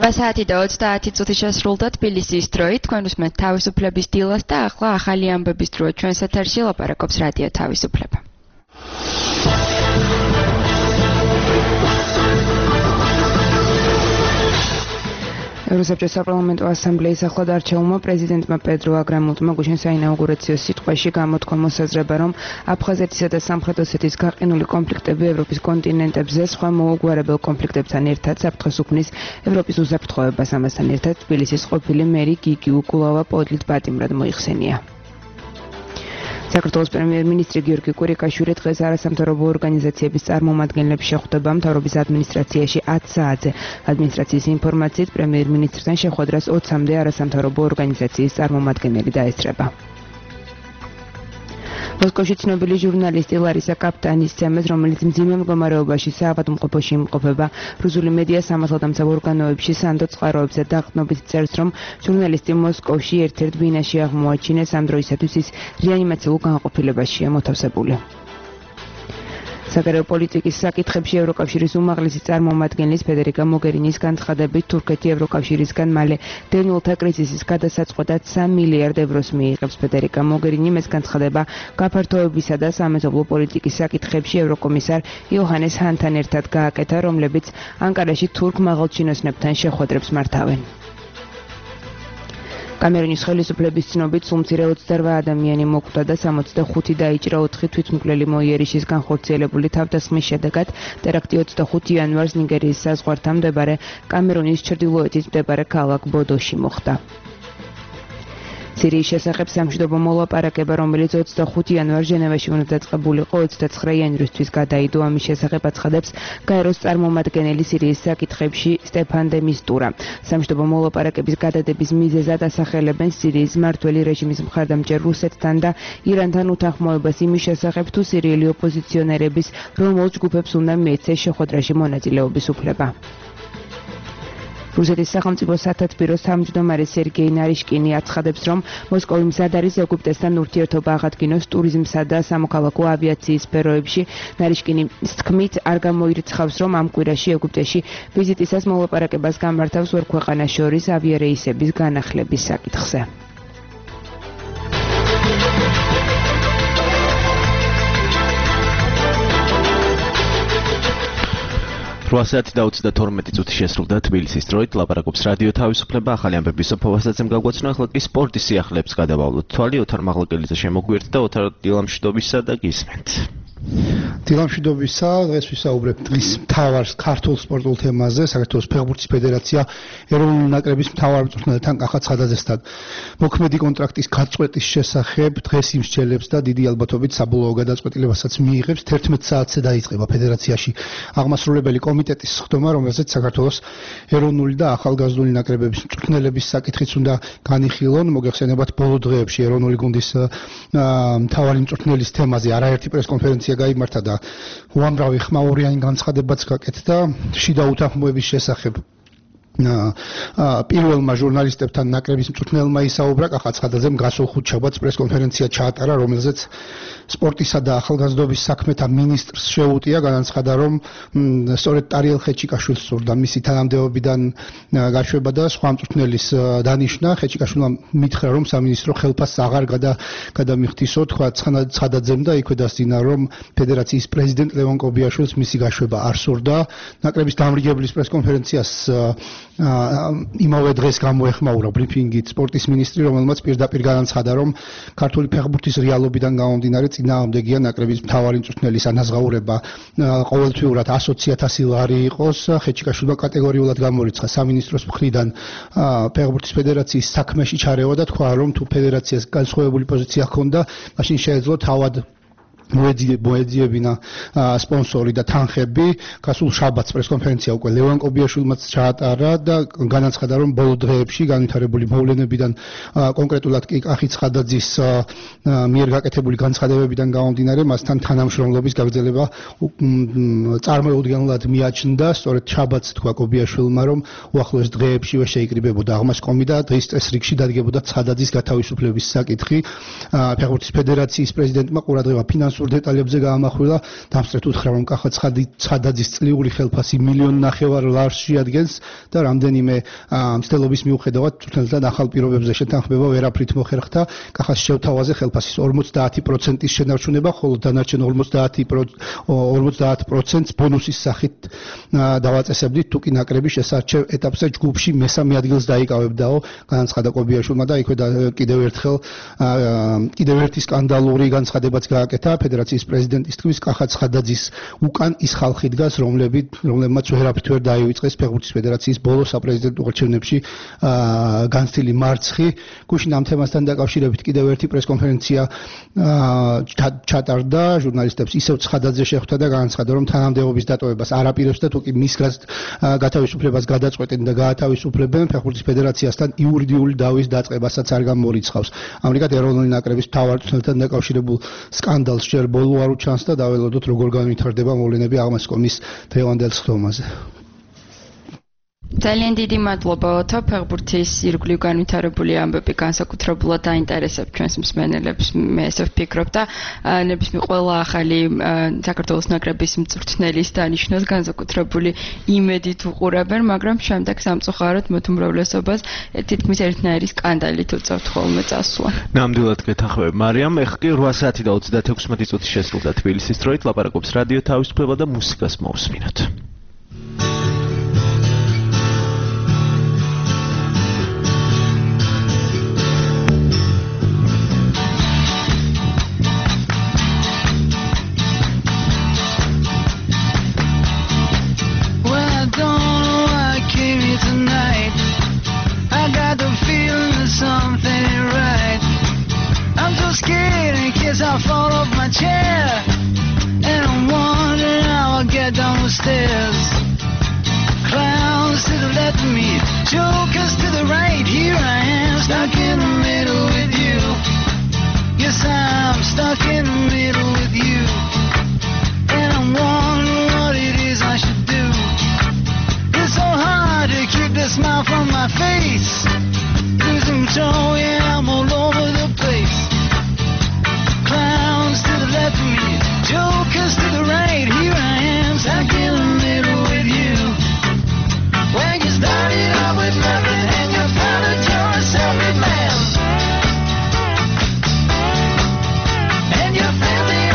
othma საათი და ოცდაათი წუთი შესრულდა თბილისის დროით. თქვენ უსმენთ თავისუფლების დილას და ახლა ახალი ამბების დროა ჩვენს ეთერში ლაპარაკობს რადიო თავისუფლება. ევროსაბჭოს საპარლამენტო ასამბლეის ახლად არჩეულმა პრეზიდენტმა პედრო აგრამუტმა გუშინ საინაუგურაციო სიტყვაში გამოთქვა მოსაზრება, რომ აფხაზეთისა და სამხრეთ ოსეთის გაყინული კონფლიქტები ევროპის კონტინენტებზე სხვა მოუგვარებელ კონფლიქტებთან ერთად საფრთხეს უქმნის ევროპის უსაფრთხოებას. ამასთან ერთად თბილისის ყოფილი მერი გიგი უკულავა პოდლით პატიმრად მოიხსენია. საქართველოს პრემიერ-მინისტრი გიორგი კვირიკაშვილი დღეს არასამთავრობო ორგანიზაციების წარმომადგენლებს შეხვდება მთავრობის ადმინისტრაციაში ათ საათზე. ადმინისტრაციის ინფორმაციით პრემიერ-მინისტრთან შეხვედრას ოცამდე არასამთავრობო ორგანიზაციის წარმომადგენელი დაესწრება. მოსკოვში ცნობილი ჟურნალისტი ლარისა კაპტანის ცემეს, რომელიც მძიმე მდგომარეობაში საავადმყოფოში იმყოფება, რუსული მედია სამართალდამცავ ორგანოებში სანდო წყაროებზე დაყრდნობით წერს, რომ ჟურნალისტი მოსკოვში ერთ-ერთ ბინაში აღმოაჩინეს, ამ დროისათვის ის რეანიმაციულ განყოფილებაშია მოთავსებული. საგარეო პოლიტიკის საკითხებში ევროკავშირის უმაღლესი წარმომადგენლის ფედერიკა მოგერინის განცხადებით, თურქეთი ევროკავშირისგან მალე დევნილთა კრიზისის გადასაწყვეტად სამი მილიარდ ევროს მიიღებს. ფედერიკა მოგერინი ეს განცხადება გაფართოებისა და სამეზობლო პოლიტიკის საკითხებში ევროკომისარ იოჰანეს ჰანთან ერთად გააკეთა, რომლებიც ანკარაში თურქ მაღალჩინოსნებთან შეხვედრებს მართავენ. კამერუნის ხელისუფლების ცნობით სულ მცირე ოცდარვა ადამიანი მოკვდა და სამოცდახუთი დაიჭრა, ოთხი თვითმკვლელი მოიერიშის განხორციელებული თავდასხმის შედეგად ტერაქტი ოცდახუთი იანვარს ნიგერიის საზღვართან მდებარე კამერუნის ჩრდილოეთით მდებარე ქალაქ ბოდოში მოხდა. სირიის შესახებ სამშვიდობო მოლაპარაკება, რომელიც ოცდახუთი იანვარს ჟენევაში უნდა დაწყებულიყო, ოცდაცხრა იანვრისთვის გადაიდო. ამის შესახებ აცხადებს გაეროს წარმომადგენელი სირიის საკითხებში სტეფან დე მისტურა. სამშვიდობო მოლაპარაკების გადადების მიზეზად ასახელებენ სირიის მმართველი რეჟიმის მხარდამჭერ რუსეთთან და ირანთან უთანხმოებას იმის შესახებ, თუ სირიელი ოპოზიციონერების რომელ ჯგუფებს უნდა მიეცეს შეხვედრაში მონაწილეობის უფლება. რუსეთის სახელმწიფო სათათბიროს თავმჯდომარე სერგეი ნარიშკინი აცხადებს, რომ მოსკოვი მზად არის ეგვიპტესთან ურთიერთობა აღადგინოს ტურიზმსა და სამოქალაქო ავიაციის სფეროებში. ნარიშკინის თქმით, არ გამოირიცხავს, რომ ამ კვირაში ეგვიპტეში ვიზიტისას მოლაპარაკებას გამართავს ორ ქვეყანას შორის ავიარეისების განახლების საკითხზე. რვა საათი და ოცდათორმეტი წუთი შესრულდა თბილისის დროით, ლაპარაკობს რადიო თავისუფლება, ახალი ამბების სოფოვასაც გაგვაცნო, ახლა კი სპორტის სიახლეებს გადავავლოთ. თვალი ოთარ მაღლაკელიძე შემოგვიერთდა, ოთარ დილამშვიდობისა და გისმენთ. დილამშვიდობისა, დღეს ვისაუბრებთ დღის მთავარ ქართულ სპორტულ თემაზე, საქართველოს ფეხბურთის ფედერაცია ეროვნული ნაკრების მთავარ მწვრთნელთან კახა ცხადაძესთან მოქმედი კონტრაქტის გაწყვეტის შესახებ დღეს იმსჯელებს და დიდი ალბათობით საბოლოო გადაწყვეტილებასაც მიიღებს. თერთმეტ საათზე დაიწყება ფედერაციაში აღმასრულებელი კომიტეტის სხდომა, რომელზეც საქართველოს ეროვნული და ახალგაზრდული ნაკრებების მწვრთნელების საკითხიც უნდა განიხილონ. მოგეხსენებათ, ბოლო დღეებში ეროვნული გუნდის მთავარი მწვრთნელის თემაზე არაერთი პრესკონფერენცია გაიმართა და უამრავი ხმაურიანი განცხადებაც გაკეთდა შიდა უთანხმოების შესახებ. პირველმა ჟურნალისტებთან ნაკრების მწვრთნელმა ისაუბრა, კახა ცხადაძემ გასულ ხუთშაბათს პრესკონფერენცია ჩაატარა, რომელზეც სპორტისა და ახალგაზრდობის საქმეთა მინისტრს შეუტია, განაცხადა, რომ სწორედ ტარიელ ხეჩიკაშვილს სურდა მისი თანამდებობიდან გაშვება და სხვა მწვრთნელის დანიშვნა. ხეჩიკაშვილმა მითხრა, რომ სამინისტრო ხელფასს აღარ გადამიხდისო, თქვა ცხადაძემ და იქვე დასძინა, რომ ფედერაციის პრეზიდენტ ლევონ კობიაშვილს მისი გაშვება არ სურდა. ნაკრების დამრიგებლის პრესკონფერენციას იმავე დღეს გამოეხმაურა ბრიფინგით სპორტის მინისტრი, რომელმაც პირდაპირ განაცხადა, რომ ქართული ფეხბურთის რეალობიდან გამომდინარე წინააღმდეგია ნაკრების მთავარი მწვრთნელის ანაზღაურება ყოველთვიურად ასოცი ათასი ლარი იყოს. ხეჩიკაშვილმა კატეგორიულად გამორიცხა სამინისტროს მხრიდან ფეხბურთის ფედერაციის საქმეში ჩარევა და თქვა, რომ თუ ფედერაციას განსხვავებული პოზიცია ჰქონდა, მაშინ შეეძლო თავად მოეძიებინა სპონსორი და თანხები. გასულ შაბათს პრესკონფერენცია უკვე ლევან კობიაშვილმაც ჩაატარა და განაცხადა, რომ ბოლო დღეებში განვითარებული მოვლენებიდან, კონკრეტულად კი კახი ცხადაძის მიერ გაკეთებული განცხადებებიდან გამომდინარე, მასთან თანამშრომლობის გაგრძელება წარმოუდგენლად მიაჩნდა. სწორედ შაბათს თქვა კობიაშვილმა, რომ უახლოეს დღეებშივე შეიკრიბებოდა აღმასკომი და დღის წესრიგში დადგებოდა ცხადაძის გათავისუფლების საკითხი. ფეხბურთის ფედერაციის პრეზიდენტმა ყურადღება ფინანსურ სულ დეტალებზე გაამახვილა, დამსწრეთ უთხრა რომ კახა ცხადაძის წლიური ხელფასი მილიონ ნახევარ ლარს შეადგენს და რამდენიმე მცდელობის მიუხედავად თურქეთთან ახალ პირობებზე შეთანხმება ვერაფრით მოხერხდა. კახას შევთავაზე ხელფასის ორმოცდაათი პროცენტის შენარჩუნება, ხოლო დანარჩენ ორმოცდაათ პროცენტს ბონუსის სახით დავაწესებდით, თუ კი ნაკრები შესარჩევ ეტაპზე ჯგუფში მესამე ადგილს დაიკავებდაო, განაცხადა კობიაშვილმა და იქვე კიდევ ერთხელ კიდევ ერთი სკანდალური განცხადებაც გააკეთა. ფედერაციის პრეზიდენტის თქმის კახა ცხადაძის უკან ის ხალხი დგას, რომლებმაც ვერაფრით ვერ დაივიწყეს ფეხბურთის ფედერაციის ბოლო საპრეზიდენტო არჩევნებში განცდილი მარცხი. გუშინ ამ თემასთან დაკავშირებით კიდევ ერთი პრესკონფერენცია ჩატარდა, ჟურნალისტებს ისევ ცხადაძე შეხვდა და განაცხადა, რომ თანამდებობის დატოვებას არ აპირებს და თუ კი მის გათავისუფლებას გადაწყვეტენ და გაათავისუფლებენ, ფეხბურთის ფედერაციასთან იურიდიული დავის დაწყებასაც არ გამორიცხავს. ამრიგად ეროვნული ნაკრების მთავარ წვრთნელთან დაკავშირებულ სკანდალს ჯერ ბოლო არ უჩანს და დაველოდოთ როგორ განვითარდება მოვლენები აღმასკომის დღევანდელ სხდომაზე. ძალიან დიდი მადლობა ოთო, ფეხბურთის ირგვლივ განვითარებული ამბები განსაკუთრებულად დაინტერესებს ჩვენს მსმენელებს, მე ესე ვფიქრობ და ნებისმიერ ყველა ახალი საქართველოს ნაკრების მწვრთნელის დანიშვნას განსაკუთრებული იმედით უყურებენ, მაგრამ შემდეგ სამწუხაროდ მათ უმრავლესობას თითქმის ერთნაირი სკანდალით უწევთ ხოლმე წასვლა. ნამდვილად გეთანხმები მარიამ, ეხლა კი რვა საათი და ოცდაექვსი წუთი შესრულდა თბილისის დროით, ლაპარაკობს რადიო თავისუფლება და მუსიკას მოვსმინოთ. I fall off my chair and I'm wondering how I'll get down the stairs. Clowns to the left of me, jokers to the right. Here I am, stuck in the middle with you. Yes, I'm stuck in the middle with you. And I'm wondering what it is I should do. It's so hard to keep the smile from my face. Losing control, yeah, I'm all over the place. Clowns to the left of me, jokers to the right. Here I am, stuck in the middle with you. When you started out with nothing and you found that you're a self-made man, and your family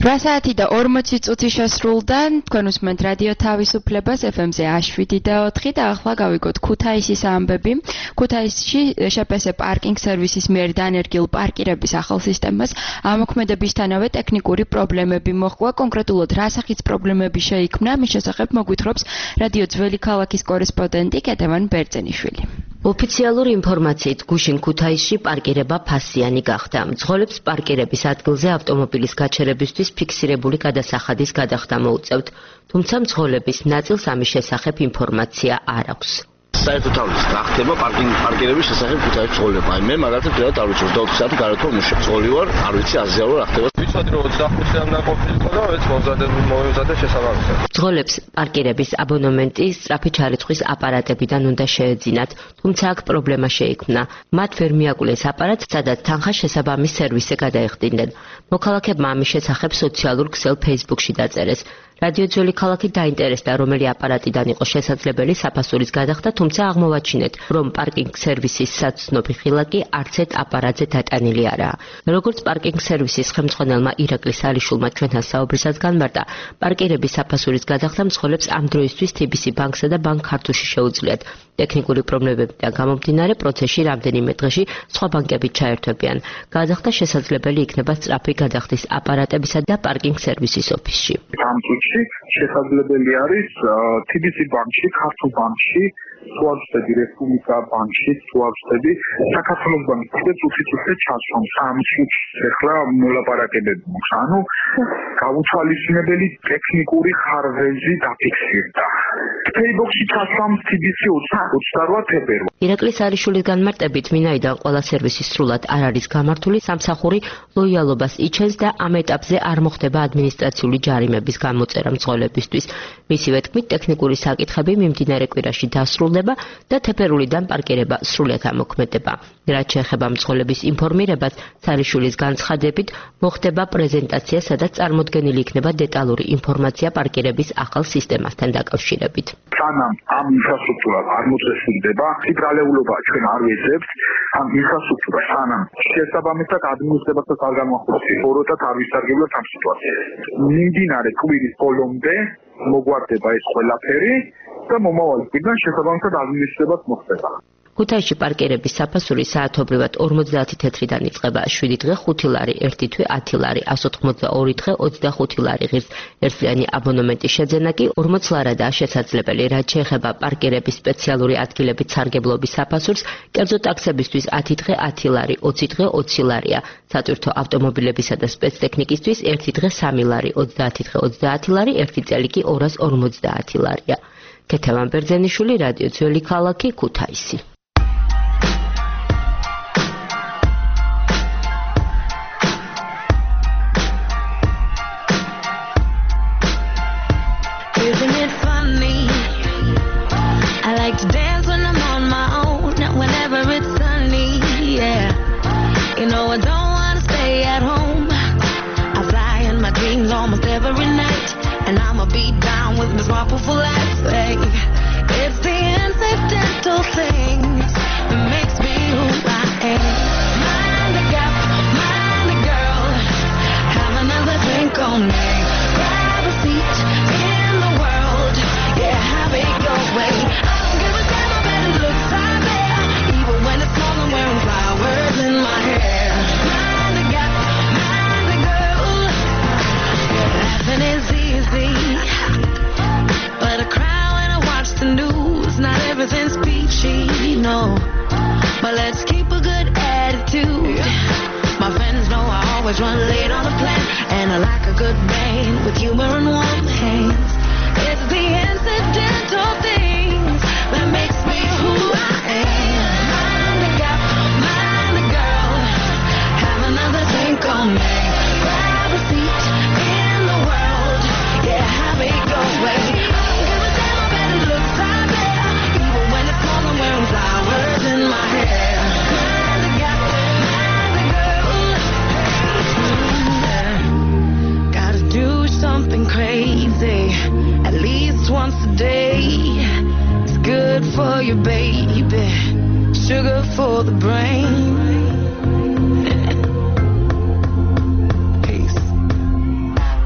რვა საათი და ორმოცი წუთი შესრულდა. თქვენ უსმენთ რადიო თავისუფლებას ეფ ემ-ზე შვიდი და ოთხი და ახლა გავიგოთ ქუთაისის ამბები. ქუთაისში შპს პარკინგ სერვისის მიერ დანერგილ პარკირების ახალ სისტემას ამოქმედებისთანავე ტექნიკური პრობლემები მოჰყვა. კონკრეტულად რა სახის პრობლემები შეიქმნა, მის შესახებ მოგვითხობს რადიო ძველი ქალაქის კორესპონდენტი კეთევან ბერძენიშვილი. ოფიციალური ინფორმაციით გუშინ ქუთაისში პარკირება ფასიანი გახდა. მძღოლებს პარკირების ადგილზე ავტომობილის გაჩერებისთვის ფიქსირებული გადასახადის გადახდა მოუწევთ, თუმცა მძღოლების ნაწილს ამის შესახებ ინფორმაცია არ აქვს. საერთო თავის გახდება პარკინგ პარკირების შესახებ ქუთაისში მძღოლება. აი მე მაგალითად პირადად არ ვიცი, ოცდაოთხ საათი გარეთო მუშაობ. მძღოლი ვარ, არ ვიცი აზიარო რა ხდება. ვიცოდი რომ ოცდახუთი წელი უნდა ყოფილიყო და ეს მომზადე მომზადე შესაბამისად. მძღოლებს პარკირების აბონემენტი სწრაფი ჩარიცხვის აპარატებიდან უნდა შეეძინათ, თუმცა აქ პრობლემა შეიქმნა. მათ ვერ მიაკვლეს აპარატს, სადაც თანხა შესაბამის სერვისზე გადაეხდინდნენ. მოქალაქეებმა ამის შესახებ სოციალურ ქსელ Facebook-ში დაწერეს. რადიო ძველი ქალაქი დაინტერესდა, რომელი აპარატიდან იყო შესაძლებელი საფასურის გადახდა, თუმცა აღმოვაჩინეთ, რომ პარკინგ სერვისის საცნობი ხილაკი არც ერთ აპარატზე დატანილი არაა. როგორც პარკინგ სერვისის ხელმძღვანელმა ირაკლი სალიშულმა ჩვენთან საუბრისას განმარტა, პარკირების საფასურის გადახდა მძღოლებს ამ დროისთვის თი ბი სი ბანკსა და ბანკ ქართულში შეუძლიათ. ტექნიკური პრობლემებიდან გამომდინარე, პროცესში რამდენიმე დღეში სხვა ბანკებით ჩაერთვებიან. გადახდა შესაძლებელი იქნება სწრაფი გადახდის აპარატებისა და პარკინგ სერვისის ოფისში. შესაძლებელი არის თი ბი სი ბანკში, ქართულ ბანკში, სუარსტები, რესპუბლიკა ბანკში, სუარსტები, საქართველოს ბანკში და წუთი-წუთი ჩასვამ. ამ წუთში ახლა მოლაპარაკებები მოხდა. ანუ გაუცვალისწინებელი ტექნიკური ხარვეზი დაფიქსირდა. ფეიბოქსი ჩასვამ თი ბი სი ოცდარვა თებერვალს. ირაკლი სალიშვილის განმარტებით, ვინაიდან ყველა სერვისი სრულად არ არის გამართული, სამსახური ლოიალობას იჩენს და ამ ეტაპზე არ მოხდება ადმინისტრაციული ჯარიმების გამოწერა მძღოლებისთვის. მისივე თქმით, ტექნიკური საკითხები მიმდინარე კვირაში დასრულდება და თებერვლიდან პარკირება სრულად ამოქმედება. რაც შეეხება მძღოლების ინფორმირებას, სალიშვილის განცხადებით, მოხდება პრეზენტაცია, სადაც წარმოდგენილი იქნება დეტალური ინფორმაცია პარკირების ახალ სისტემასთან დაკავშირებით. სანამ ამ ინფრასტრუქტურას არ მოწესრიგდება, ციბრალეულობა ჩვენ არ ვეძებთ, ამ ინფრასტრუქტურას სანამ შესაბამისად ადმინისტრაციასაც არ გამოახორციელებს, ოროდაც არ ვისარგებლოთ ამ სიტუაციას. მიმდინარე კვირის ბოლომდე მოგვარდება ეს ყველაფერი და მომავალი კვირიდან შესაბამისად ადმინისტრაციაც მოხდება. ქუთაისში პარკირების საფასური საათობრივად ორმოცდაათი თეთრიდან იწყება, შვიდი დღე ხუთი ლარი, ერთი თვე ათი ლარი, εκατს ოცდაორი დღე ოცდახუთი ლარი ღირს. ერთწლიანი აბონემენტის შეძენა კი ორმოც ლარადაა შესაძლებელი. რაც შეეხება პარკირების სპეციალური ადგილებით სარგებლობის საფასურს, კერძო ტაქსებისთვის ათი დღე ათი ლარი, ოცი დღე ოცი ლარია. სატვირთო ავტომობილებისა და სპეცტექნიკისთვის ერთი დღე სამი ლარი, ოცდაათი დღე ოცდაათი ლარი, ერთი წელი კი ორას ორმოცდაათი ლარია. კეთევან ბერძენიშვილი, რადიო ძველი ქალაქი, ქუთაისი. Almost every night, and I'ma be down with Miss Marple for life. Hey, it's the incidental things that makes me who I am. Mind the gap, mind the girl, have another drink on me. Grab a seat in the world, yeah, have it your way. I don't give a damn about it looks out there, even when it's small and wearing flowers in my hair. Mind the gap, mind the girl. Laughing is easy, but I cry when I watch the news. Not everything's peachy, no, but let's keep a good attitude. My friends know I always run late on the plan, and I like a good band with humor and warm hands. It's the incidental things that makes me who I am. Mind the gap, mind the girl, have another drink on me. Grab a seat in the world, yeah, have it your way. I don't give a damn about it looks out there, even when it's small and wearing flowers in my hair. Mind the gap, mind the girl. Mm-hmm. Gotta do something crazy, at least once a day. It's good for you, baby, sugar for the brain.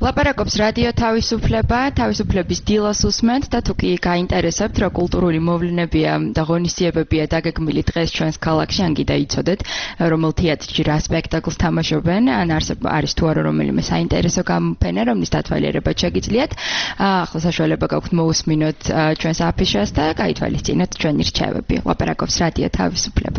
ლაპარაკობს რადიო თავისუფლება, თავისუფლების დილას უსმენთ და თუ კი გაინტერესებთ, რა კულტურული მოვლენებია და ღონისძიებებია დაგეგმილი დღეს ჩვენს ქალაქში, ან კიდე იცოდეთ, რომელ თეატრში რა სპექტაკლს თამაშობენ, ან არის თუ არა რომელიმე საინტერესო გამოფენა, რომლის დათვალიერება შეგიძლიათ. ახლა საშუალება გაქვთ მოусმინოთ ჩვენს აფიშას და გაითვალისწინოთ ჩვენი რჩევები. ლაპარაკობს რადიო თავისუფლება.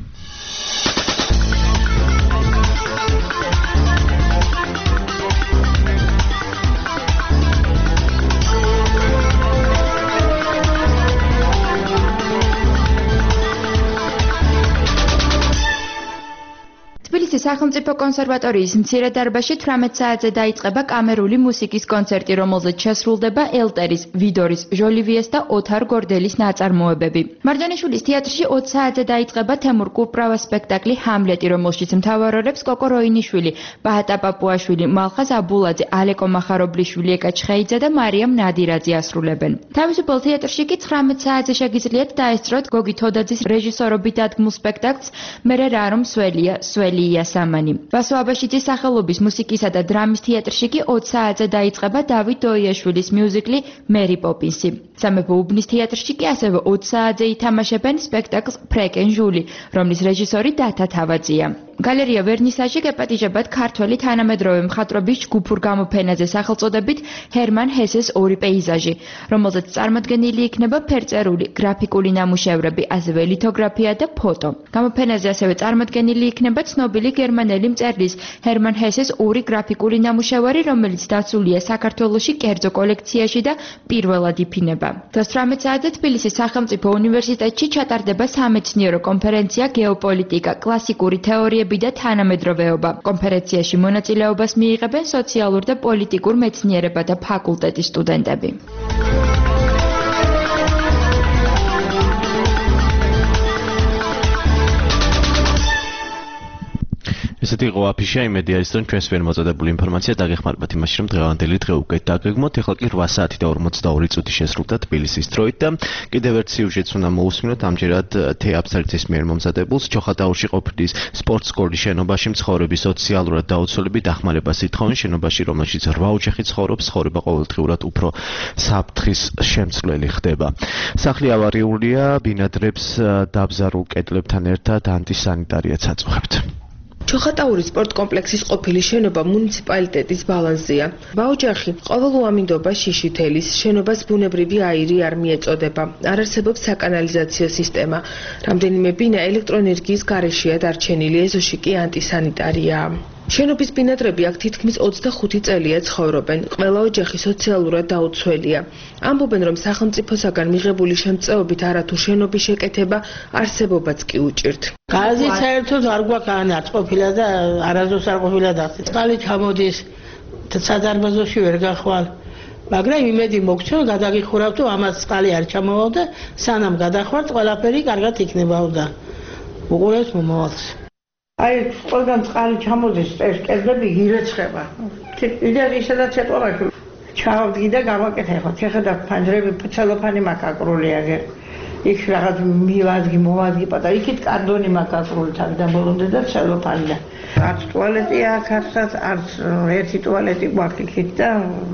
თბილისის სახელმწიფო კონსერვატორიის მცირე დარბაზში თვრამეტ საათზე დაიწყება კამერული მუსიკის კონცერტი, რომელზეც შესრულდება ელტერის, ვიდორის, ჟოლივიეს და ოთარ გორდელის ნაწარმოებები. მარჯანიშვილის თეატრში ოცი საათზე დაიწყება თემურ კურპრავას სპექტაკლი ჰამლეტი, რომელშიც მთავარ როლებს კოკო როინიშვილი, ბაჰატა პაპუაშვილი, მალხაზ აბულაძე, ალეკო მახარობლიშვილი, ეკა ჩხეიძე და მარიამ ნადირაძე ასრულებენ. თავისუფალ თეატრში კი ცხრამეტ საათზე შეგიძლიათ დაესწროთ გოგი თოდაძის რეჟისორობით დადგმულ სპექტაკლს მერე რა რომ სველია, სველი იასამანი. ვასო აბაშიძის სახელობის მუსიკისა და დრამის თეატრში კი ოცი საათზე დაიწყება დავით დოიაშვილის მიუზიკლი მერი პოპინსი. სამეფო უბნის თეატრში კი ასევე ოცი საათზე ითამაშებენ სპექტაკლს ფრეკენ ჟული, რომლის რეჟისორი დათა თავაძია. გალერეა ვერნისაჟი გეპატიჟებათ ქართველი თანამედროვე მხატვრობის ჯგუფურ გამოფენაზე სახელწოდებით ჰერმან ჰესეს ორი პეიზაჟი, რომელზეც წარმოდგენილი იქნება ფერწერული, გრაფიკული ნამუშევრები, ასევე ლითოგრაფია და ფოტო. გამოფენაზე ასევე წარმოდგენილი იქნება ცნობილი გერმანელი მწერლის ჰერმან ჰესეს ორი გრაფიკული ნამუშევარი, რომელიც დაცულია საქართველოში კერძო კოლექციაში და პირველად იფინება. დღეს თვრამეტ საათზე თბილისის სახელმწიფო უნივერსიტეტში ჩატარდება სამეცნიერო კონფერენცია გეოპოლიტიკა, კლასიკური თეორიები და თანამედროვეობა. კონფერენციაში მონაწილეობას მიიღებენ სოციალურ და პოლიტიკურ მეცნიერებათა ფაკულტეტის სტუდენტები. ესეთი იყო აფიშა, იმედი არის, რომ ჩვენს ვერ მოწოდებული ინფორმაცია დაგეხმარებათ იმაში, რომ დღევანდელი დღე უკვე დაგეგმოთ. ეხლა კი რვა საათი და ორმოცდაორი წუთი შესრულდა თბილისის დროით და კიდევ ერთ სიუჟეტს უნდა მოусმინოთ, ამჯერად თეაფსარიცის მიერ მომზადებულს. ჩოხატაურში ყოფნის სპორტსკოლის შენობაში მცხოვრები სოციალურად დაუცველები დახმარებას ითხოვენ. შენობაში, რომელშიც რვა ოჯახი ცხოვრობს, ცხოვრება ყოველდღიურად უფრო საფრთხის შემცვლელი ხდება. სახლი ავარიულია, ბინადრებს დაბზარულ კედლებთან ერთად ანტისანიტარიაც აწუხებთ. ჩოხატაურის სპორტ კომპლექსის ყოფილი შენობა მუნიციპალიტეტის ბალანსია. ბაოჯახი ყოველ უამინდობა შიშითელის შენობას ბუნებრივი აირი არ მიეწოდება. არ არსებობს საკანალიზაციო სისტემა. რამდენიმე ბინა ელექტროენერგიის გარეშეა დარჩენილი, ეზოში კი ანტისანიტარიაა. შენობის ბინადრები აქ თითქმის ოცდახუთი წელია ცხოვრობენ. ყველა ოჯახი სოციალურად დაუცველია. ამბობენ, რომ სახელმწიფოსაგან მიღებული შემწეობით არათუ შენობის შეკეთება არსებობაც კი უჭირთ. გაზი საერთოდ არ გვაქვს არც ყოფილა და არასდროს არ ყოფილა დახსნა. წყალი ჩამოდის სადარბაზოში ვერ გახვალ. მაგრამ იმედი მოგცემ გადაგიხურავთ, რომ ამას წყალი არ ჩამოვალ და სანამ გადახვართ, ყველაფერი კარგად იქნებაო და უყურებს მომავალს. აი, ყველგან წყალი ჩამოდის, ეს კედლები ირეცხება. კიდევ ისედაც ეტყობათ, ჩავდი და გამაკეთე ხო, შეხედავ ფანჯრები, ცელოფანი მაქვს აკრული აგერ. იქ რაღაც მივადგი, მოვადგი პატარა, იქით კარტონი მაქვს აკრული თავიდან ბოლომდე და ცელოფანი და. არც ტუალეტი აქ არც არც ერთი ტუალეტი გვაქვს იქით და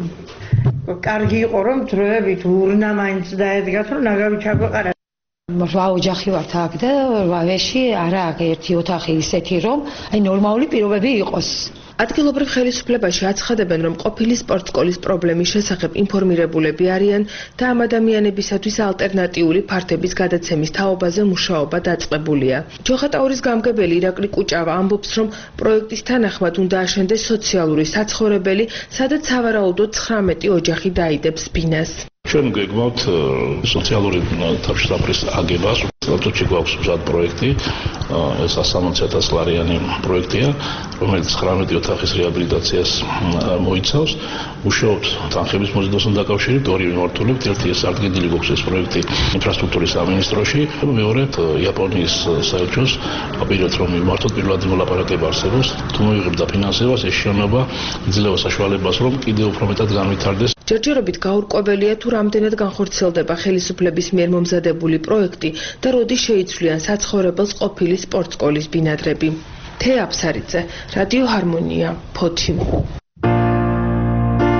კარგი იყო რომ დროებით ურნა მაინც დაედგათ რომ ნაგავი ჩაგვეყარა. რვა ოჯახი ვართ აქ და რვავეში არა აქ ერთი ოთახი ისეთი რომ აი ნორმალური პირობები იყოს. ადგილობრივ ხელისუფლებაში აცხადებენ, რომ ყოფილი სპორტსკოლის პრობლემის შესახებ ინფორმირებულები არიან და ამ ადამიანებისათვის ალტერნატიული ფართების გადაცემის თაობაზე მუშაობა დაწყებულია. ჩოხატაურის გამგებელი ირაკლი კუჭავა ამბობს, რომ პროექტის თანახმად უნდა აშენდეს სოციალური საცხოვრებელი, სადაც სავარაუდოდ ცხრამეტი ოჯახი დაიდებს ბინას. ჩვენ გვეგმავთ სოციალური თავშესაფრის აგებას. სტატუტში გვაქვს მზად პროექტი, ეს სამოცი ათას ლარიანი პროექტია, რომელიც ცხრამეტი ოთახის რეაბილიტაციას მოიცავს. მუშაობთ თანხების მოზიდვასთან დაკავშირებით, ორი მიმართულებით, ერთი ეს აღდგენილი გვაქვს ეს პროექტი ინფრასტრუქტურის სამინისტროში, მეორე იაპონიის საელჩოს აპირებთ რომ მიმართოთ პირველადი მოლაპარაკება არსებობს, თუ მოიღებთ დაფინანსებას, ეს შენობა იძლევა საშუალებას რომ კიდევ უფრო მეტად განვითარდეს. ჯერჯერობით გაურკვეველია თუ რამდენად განხორციელდება ხელისუფლების მიერ მომზადებული პროექტი და როდის შეიცვლიან საცხოვრებელს ყოფილი სპორტსკოლის ბინადრები. თეაფსარიძე, რადიო ჰარმონია, ფოთი.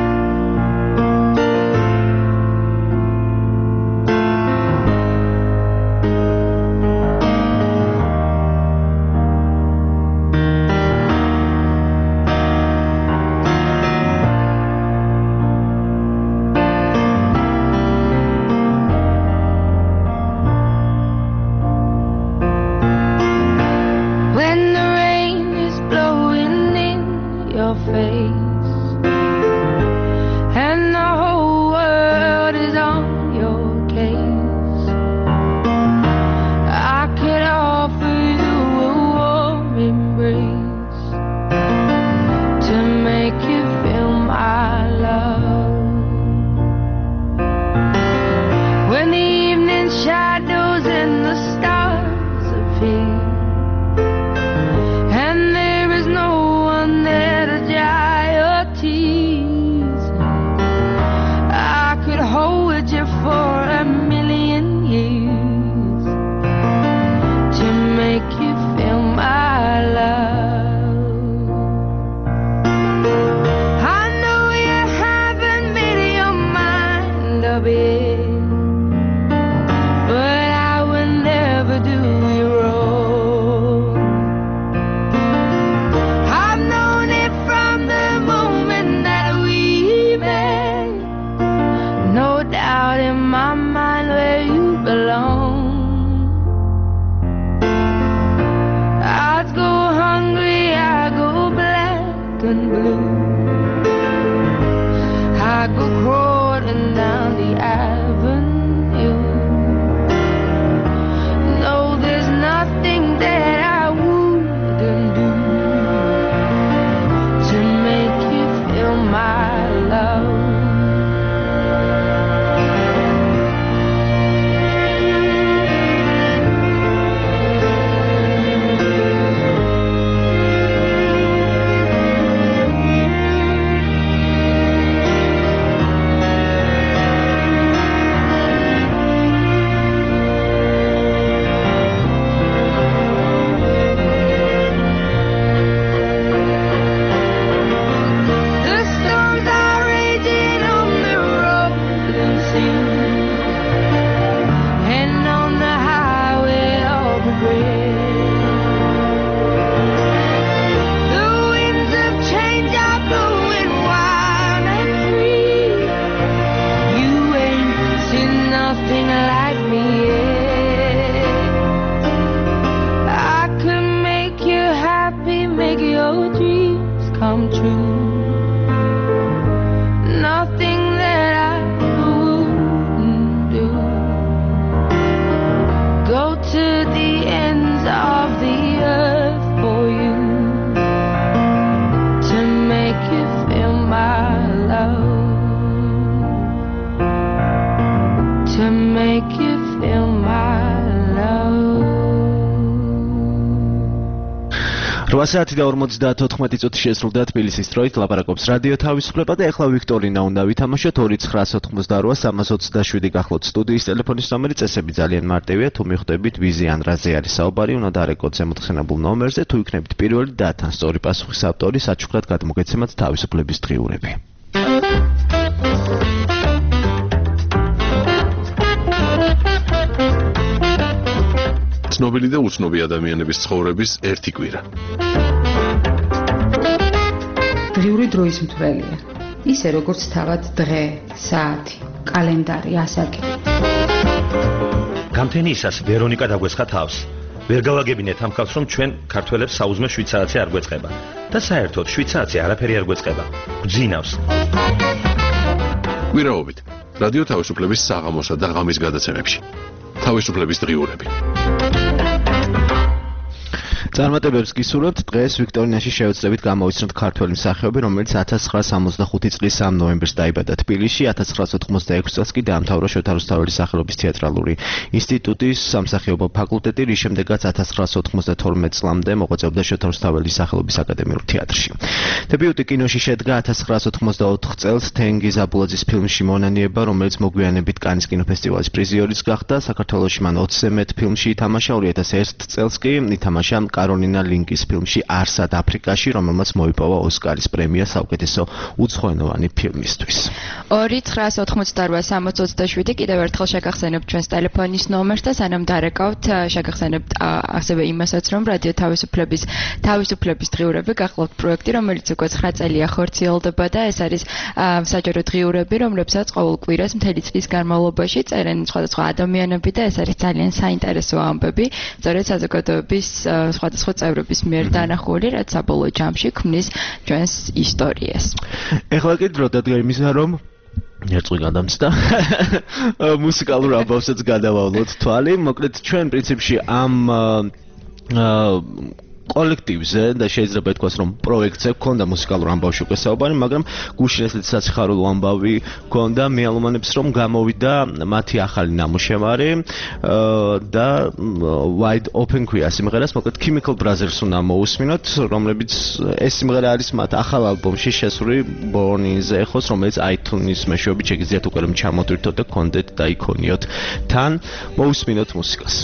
true. Nothing that I wouldn't do. Go to the ends of the earth for you to make you feel my love, to make you feel my რვა საათი და ორმოცდაოთხმეტი წუთი შესრულდა თბილისის დროით ლაპარაკობს რადიო თავისუფლება და ეხლა ვიქტორინა უნდა ვითამაშოთ ორი ცხრაას ოთხმოცდარვა სამას ოცდაშვიდი გახლავთ სტუდიის ტელეფონის ნომერი წესები ძალიან მარტივია თუ მიხვდებით ვიზი ან რაზე არის საუბარი უნდა დარეკოთ ზემოთხსენებულ ნომერზე თუ იქნებით პირველი და თან სწორი პასუხის ავტორი საჩუქრად გადმოგეცემათ თავისუფლების დღიურები. ცნობილი და უცნობი ადამიანების ცხოვრების ერთი კვირა. დღიური დროის მთვრელია. ისე როგორც თავად დღე, საათი, კალენდარი, ასაკი. გამთენიისას ვერონიკა დაგვესხა თავს. ვერ გავაგებინეთ ამ ხალხს რომ ჩვენ ქართველებს საუზმე შვიდ საათზე არ გვეწყება. და საერთოდ შვიდ საათზე არაფერი არ გვეწყება. გძინავს. კვირაობით რადიო თავისუფლების საღამოსა და ღამის გადაცემებში. თავისუფლების დღიურები. წარმატებებს გისურვებთ. დღეს ვიქტორინაში შევეცდებით გამოვიცნოთ ქართველი მსახიობი, რომელიც ათას ცხრაას ორმოცდახუთი წლის სამი ნოემბერს დაიბადა თბილისში, ათას ცხრაას ოთხმოცდაექვსი წელს კი დაამთავრა შოთა რუსთაველის სახელობის თეატრალური ინსტიტუტის სამსახიობო ფაკულტეტი, რის შემდეგაც ათას ცხრაას ოთხმოცდათორმეტ წლამდე მოღვაწეობდა შოთა რუსთაველის სახელობის აკადემიურ თეატრში. დებიუტი კინოში შედგა ათას ცხრაას ოთხმოცდაოთხ წელს თენგიზ აბულაძის ფილმში მონანიება, რომელიც მოგვიანებით კანის კინოფესტივალის პრიზიორიც გახდა. საქართველოში მან ოცზე მეტ ფილმში ითამაშა, ორი ათას ერთ წელს კი ითამაშა კაროლინა ლინკის ფილმში არსად აფრიკაში, რომელმაც მოიპოვა ოსკარის პრემია საუკეთესო უცხოენოვანი ფილმისთვის. ორი ცხრაას ოთხმოცდარვა სამას ოცდაშვიდი კიდევ ერთხელ შეგახსენებთ ჩვენს ტელეფონის ნომერს და სანამ დარეკავთ, შეგახსენებთ ასევე იმასაც, რომ რადიო თავისუფლების თავისუფლების დღიურები გახლავთ პროექტი, რომელიც უკვე ცხრა წელია ხორციელდება და ეს არის საჯარო დღიურები, რომლებსაც ყოველ კვირას მთელი წლის განმავლობაში წერენ სხვადასხვა ადამიანები და ეს არის ძალიან საინტერესო ამბები, სწორედ საზოგადოების სხვადასხვა წევრების მიერ დანახული, რაც საბოლოო ჯამში ქმნის ჩვენს ისტორიას. ეხლა კი დრო დადგა იმისა, რომ ერთგვი გადამცდა. მუსიკალურ ამბავსაც გადავავლოთ თვალი. მოკლედ ჩვენ პრინციპში ამ კოლექტივზე და შეიძლება ითქვას, რომ პროექტზე გქონდა მუსიკალურ ამბავში უკვე საუბარი, მაგრამ გუშინ ესეთი საციხარულო ამბავი გქონდა. მე ალმანებს რომ გამოვიდა მათი ახალი ნამუშევარი და Wide Open ქვია სიმღერას, მოკლედ Chemical Brothers უნდა მოусმინოთ, რომლებიც ეს სიმღერა არის მათ ახალ ალბომში შესული Born in the Echos, რომელიც iTunes-ის მეშვეობით შეგიძლიათ უკვე რომ ჩამოტვირთოთ და გქონდეთ და იქონიოთ თან. მოусმინოთ მუსიკას.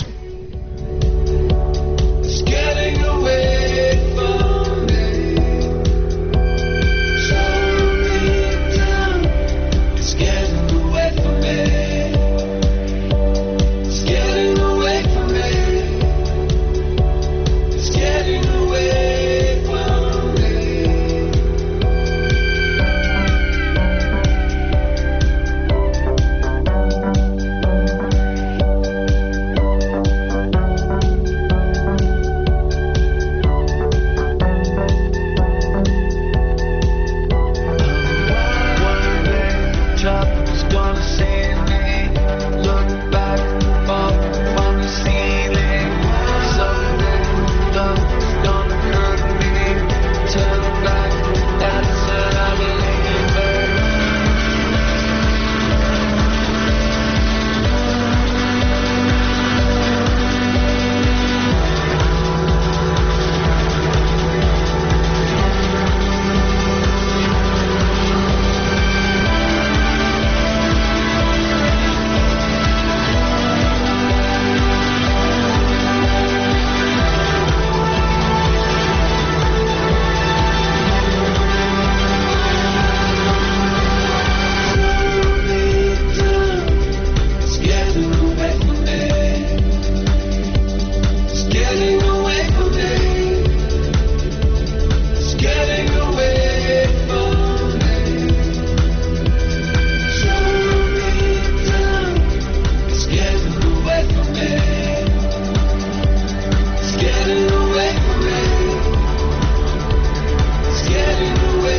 Getting away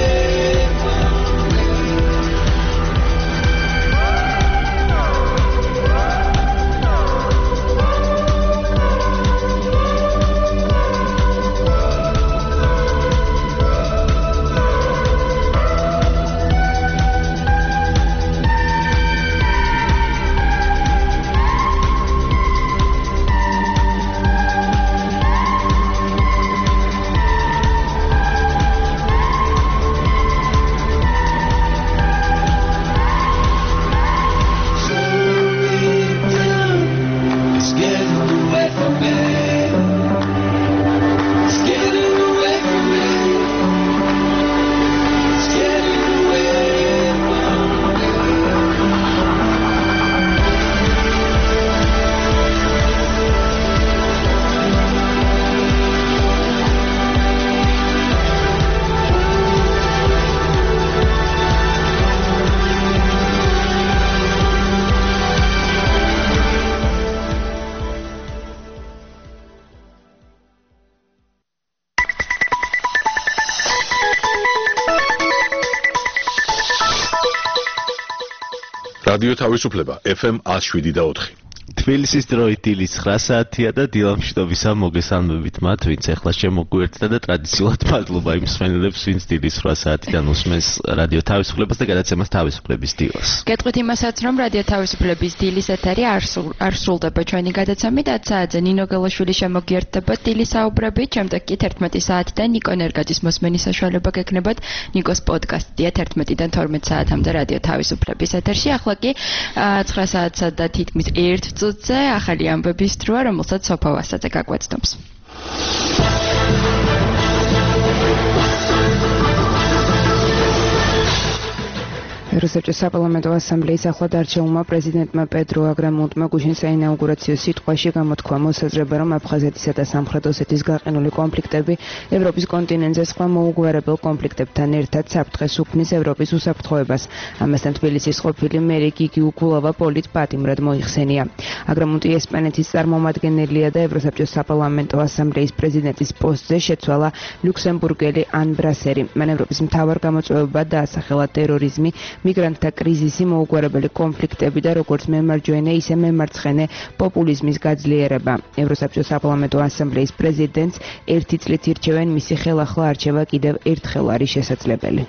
რადიო თავისუფლება ეფ ემ one oh seven და four. თბილისის დროით დილის nine საათია და დილამშვიდობისა მოგესალმებით მათ, ვინც ახლა შემოგვიერთდა და ტრადიციულად მადლობა იმ მსმენელებს, ვინც დილის nine საათიდან უსმენს რადიო თავისუფლებას და გადაცემას თავისუფლების დილას. გეტყვით იმასაც, რომ რადიო თავისუფლების დილის ეთერი არ სრულდება ჩვენი გადაცემით, ათ საათზე ნინო გელაშვილი შემოგვიერთდება დილის საუბრებით, შემდეგ კი thirteen საათიდან ნიკო ნერგაძის მოსმენის საშუალება გექნებათ. ნიკოს პოდკასტია thirteen-დან twelve საათამდე რადიო თავისუფლების ეთერში. ახლა კი nine საათსა და თითქმის one წუთზე ახალი ამბების დროა, რომელსაც სოფო ვასაძე გაგვეცნობს. ევროსაბჭოს საპარლამენტო ასამბლეის ახლად არჩეულმა პრეზიდენტმა პედრო აგრამონტმა გუშინ საინაუგურაციო სიტყვაში გამოთქვა მოსაზრება, რომ აფხაზეთისა და სამხრეთ ოსეთის გაყინული კონფლიქტები ევროპის კონტინენტზე სხვა მოუგვარებელ კონფლიქტებთან ერთად საფრთხეს უქმნის ევროპის უსაფრთხოებას. ამასთან თბილისის ყოფილი მერი გიგი უგულავა პოლიტ პატიმრად მოიხსენია. აგრამონტი ესპანეთის წარმომადგენელია და ევროსაბჭოს საპარლამენტო ასამბლეის პრეზიდენტის პოსტზე შეცვალა ლუქსემბურგელი ან ბრასერი. მან ევროპის მთავარ გამოწვევებად დაასახელა ტერორიზმი, მიგრანტთა კრიზისი, მოუგვარებელი კონფლიქტები და როგორც მემარჯვენე, ისე მემარცხენე პოპულიზმის გაძლიერება. ევროსაბჭოს საპარლამენტო ასამბლეის პრეზიდენტს ერთი წლით ირჩევენ, მისი ხელახლა არჩევა კიდევ ერთხელ არის შესაძლებელი.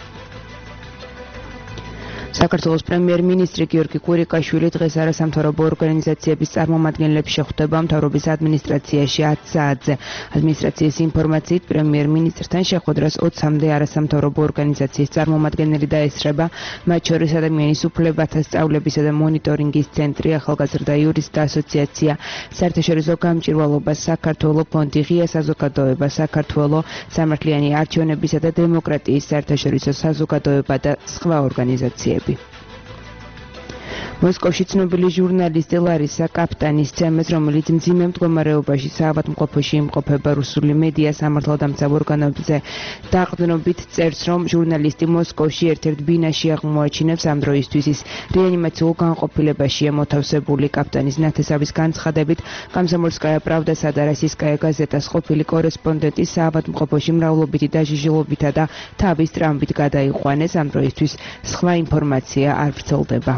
საქართველოს პრემიერ-მინისტრი გიორგი კვირიკაშვილი დღეს არასამთავრობო ორგანიზაციების წარმომადგენლებს შეხვდება მთავრობის ადმინისტრაციაში ten საათზე. ადმინისტრაციის ინფორმაციით პრემიერ-მინისტრთან შეხვედრას ოცამდე არასამთავრობო ორგანიზაციის წარმომადგენელი დაესწრება, მათ შორის ადამიანის უფლებათა სწავლებისა და მონიტორინგის ცენტრი, ახალგაზრდა იურისტთა ასოციაცია, საერთაშორისო გამჭვირვალობა, საქართველოს ფონდი, ღია საზოგადოება, საქართველოს სამართლიანი არჩევნებისა და დემოკრატიის საერთაშორისო საზოგადოება და სხვა ორგანიზაციები. მოსკოვში ცნობილი ჟურნალისტი ლარისა კაპტანის ცემეს, რომელიც მძიმე მდგომარეობაში საავადმყოფოში იმყოფება რუსული მედია სამართალდამცავ ორგანოებზე დაყრდნობით წერს, რომ ჟურნალისტი მოსკოვში ერთ-ერთ ბინაში აღმოაჩინებს ამ დროისთვის ის რეანიმაციულ განყოფილებაშია მოთავსებული. კაპტანის ნათესავის განცხადებით, კომსომოლსკაია პრავდასა და როსიისკაია გაზეტას ყოფილი კორესპონდენტი საავადმყოფოში მრავლობითი დაჟიჟილობითა და თავის ტრამვით გადაიყვანეს. ამ დროისთვის სხვა ინფორმაცია არ ვრცელდება.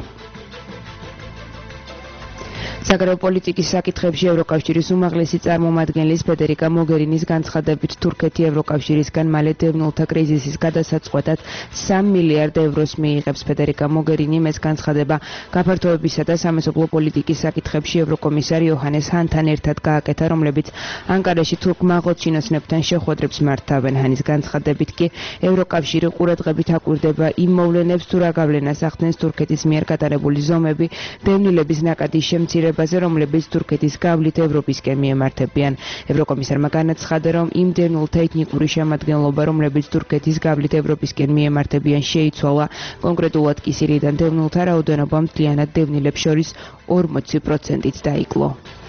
საგარეო პოლიტიკის საკითხებში ევროკავშირის უმაღლესი წარმომადგენლის ფედერიკა მოგერინის განცხადებით, თურქეთი ევროკავშირისგან მალე დევნილთა კრიზისის გადასაწყვეტად three მილიარდ ევროს მიიღებს. ფედერიკა მოგერინიმ ეს განცხადება გაფართოებისა და სამეზობლო პოლიტიკის საკითხებში ევროკომისარ იოჰანეს ჰანთან ერთად გააკეთა, რომლებიც ანკარაში თურქ მაღალჩინოსნებთან შეხვედრებს მართავენ. ჰანის განცხადებით კი ევროკავშირი ყურადღებით აკვირდება იმ მოვლენებს, თუ რა გავლენას ახდენს თურქეთის მიერ გატარებული ზომები დევნილების ნაკადის შემცირებაზე, რომლებიც თურქეთის გავლით ევროპისკენ მიემართებიან. ევროკომისარმა განაცხადა, რომ იმ დევნილთა ეთნიკური შემადგენლობა, რომლებიც თურქეთის გავლით ევროპისკენ მიემართებიან, შეიცვალა. კონკრეტულად კი სირიიდან დევნილთა რაოდენობა მთლიანად დევნილებს შორის forty პროცენტით დაიკლო.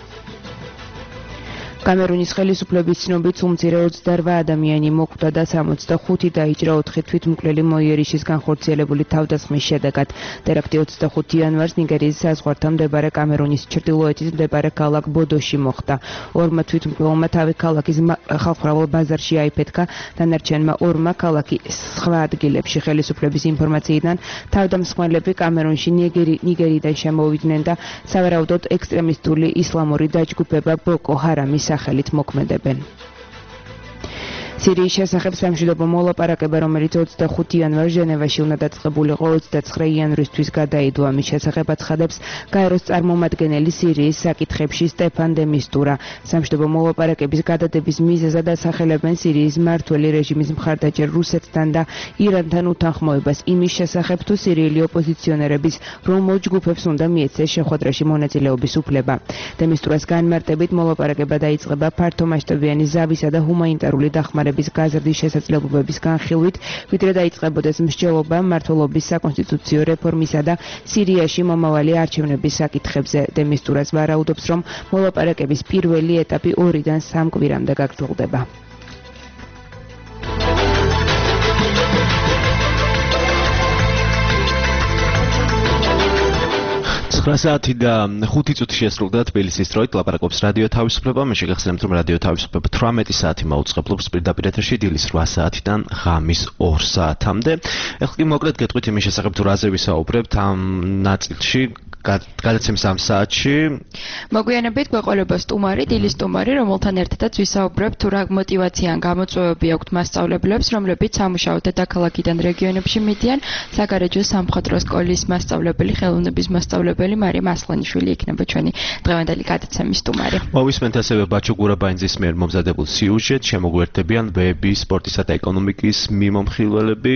კამერუნის ხელისუფლების ცნობით უმცირე twenty-eight ადამიანი მოკვდა და sixty-five დაიჭრა ოთხი თვითმკვლელი მოიერიშის განხორციელებული თავდასხმის შედეგად. ტერაქტი twenty-five იანვარს ნიგერიის საზღვართან მდებარე კამერუნის ჩრდილოეთით მდებარე ქალაქ ბოდოში მოხდა. ორმა თვითმკვლელმა თავი ქალაქის ხალხმრავალ ბაზარში აიფეთქა, დანარჩენმა ორმა ქალაქი სხვა ადგილებში. ხელისუფლების ინფორმაციიდან თავდამსხმელები კამერუნში ნიგერიდან შემოვიდნენ და სავარაუდოდ ექსტრემისტული ისლამური დაჯგუფება ბოკო ჰარამის სახელით მოქმედებენ. სირიის შესახებ სამშვიდობო მოლაპარაკება, რომელიც twenty-five იანვარს ჟენევაში უნდა დაწყებულიყო, twenty-nine იანვრისთვის გადაიდო. ამის შესახებ აცხადებს გაეროს წარმომადგენელი სირიის საკითხებში სტეფან დე მისტურა. სამშვიდობო მოლაპარაკების გადადების მიზეზად ასახელებენ სირიის მმართველი რეჟიმის მხარდაჭერ რუსეთთან და ირანთან უთანხმოებას იმის შესახებ, თუ სირიელი ოპოზიციონერების რომელ ჯგუფებს უნდა მიეცეს შეხვედრაში მონაწილეობის უფლება. დე მისტურას განმარტებით მოლაპარაკება დაიწყება ფართომასშტაბიანი ზავისა და ჰუმანიტარული დახმარების გაზრდის შესაძლებლობების განხილვით, ვიდრე დაიწყებოდეს მსჯელობა მმართველობის საკონსტიტუციო რეფორმისა და სირიაში მომავალი არჩევნების საკითხებზე. დე მისტურას ვარაუდობს, რომ მოლაპარაკების პირველი ეტაპი ორიდან სამ კვირამდე გაგრძელდება. ცხრა საათი და ხუთი წუთი შესრულდა თბილისის დროით ლაპარაკობს რადიო თავისუფლება. მე შეგახსენებთ, რომ რადიო თავისუფლება თვრამეტი საათი მაუწყებლობს პირდაპირ ეთერში დილის რვა საათიდან ღამის ორ საათამდე. ეხლა კი მოკლედ გეტყვით იმის შესახებ, თუ რაზე ვისაუბრებთ ამ ნაწილში. გადაცემის ამ საათში მოგვიანებით გვეყოლება სტუმარი, დილის სტუმარი, რომელთან ერთადაც ვისაუბრებთ თუ რა мотиваცია ან გამოწვევები აქვთ მასწავლებლებს, რომლებიც სამუშაოდ დედაქალაქიდან რეგიონებში მიდიან. საგარეჯო სამხატვრო სკოლის მასწავლებელი, ხელოვნების მასწავლებელი მარიამ ასლანიშვილი იქნება ჩვენი დღევანდელი გადაცემის სტუმარი. მოვისმენთ ასევე ბაჩო გურაბაინძის მიერ მომზადებულ სიუჟეტს, შემოგვერთებიან ვები, სპორტისა და ეკონომიკის მიმომხილველები.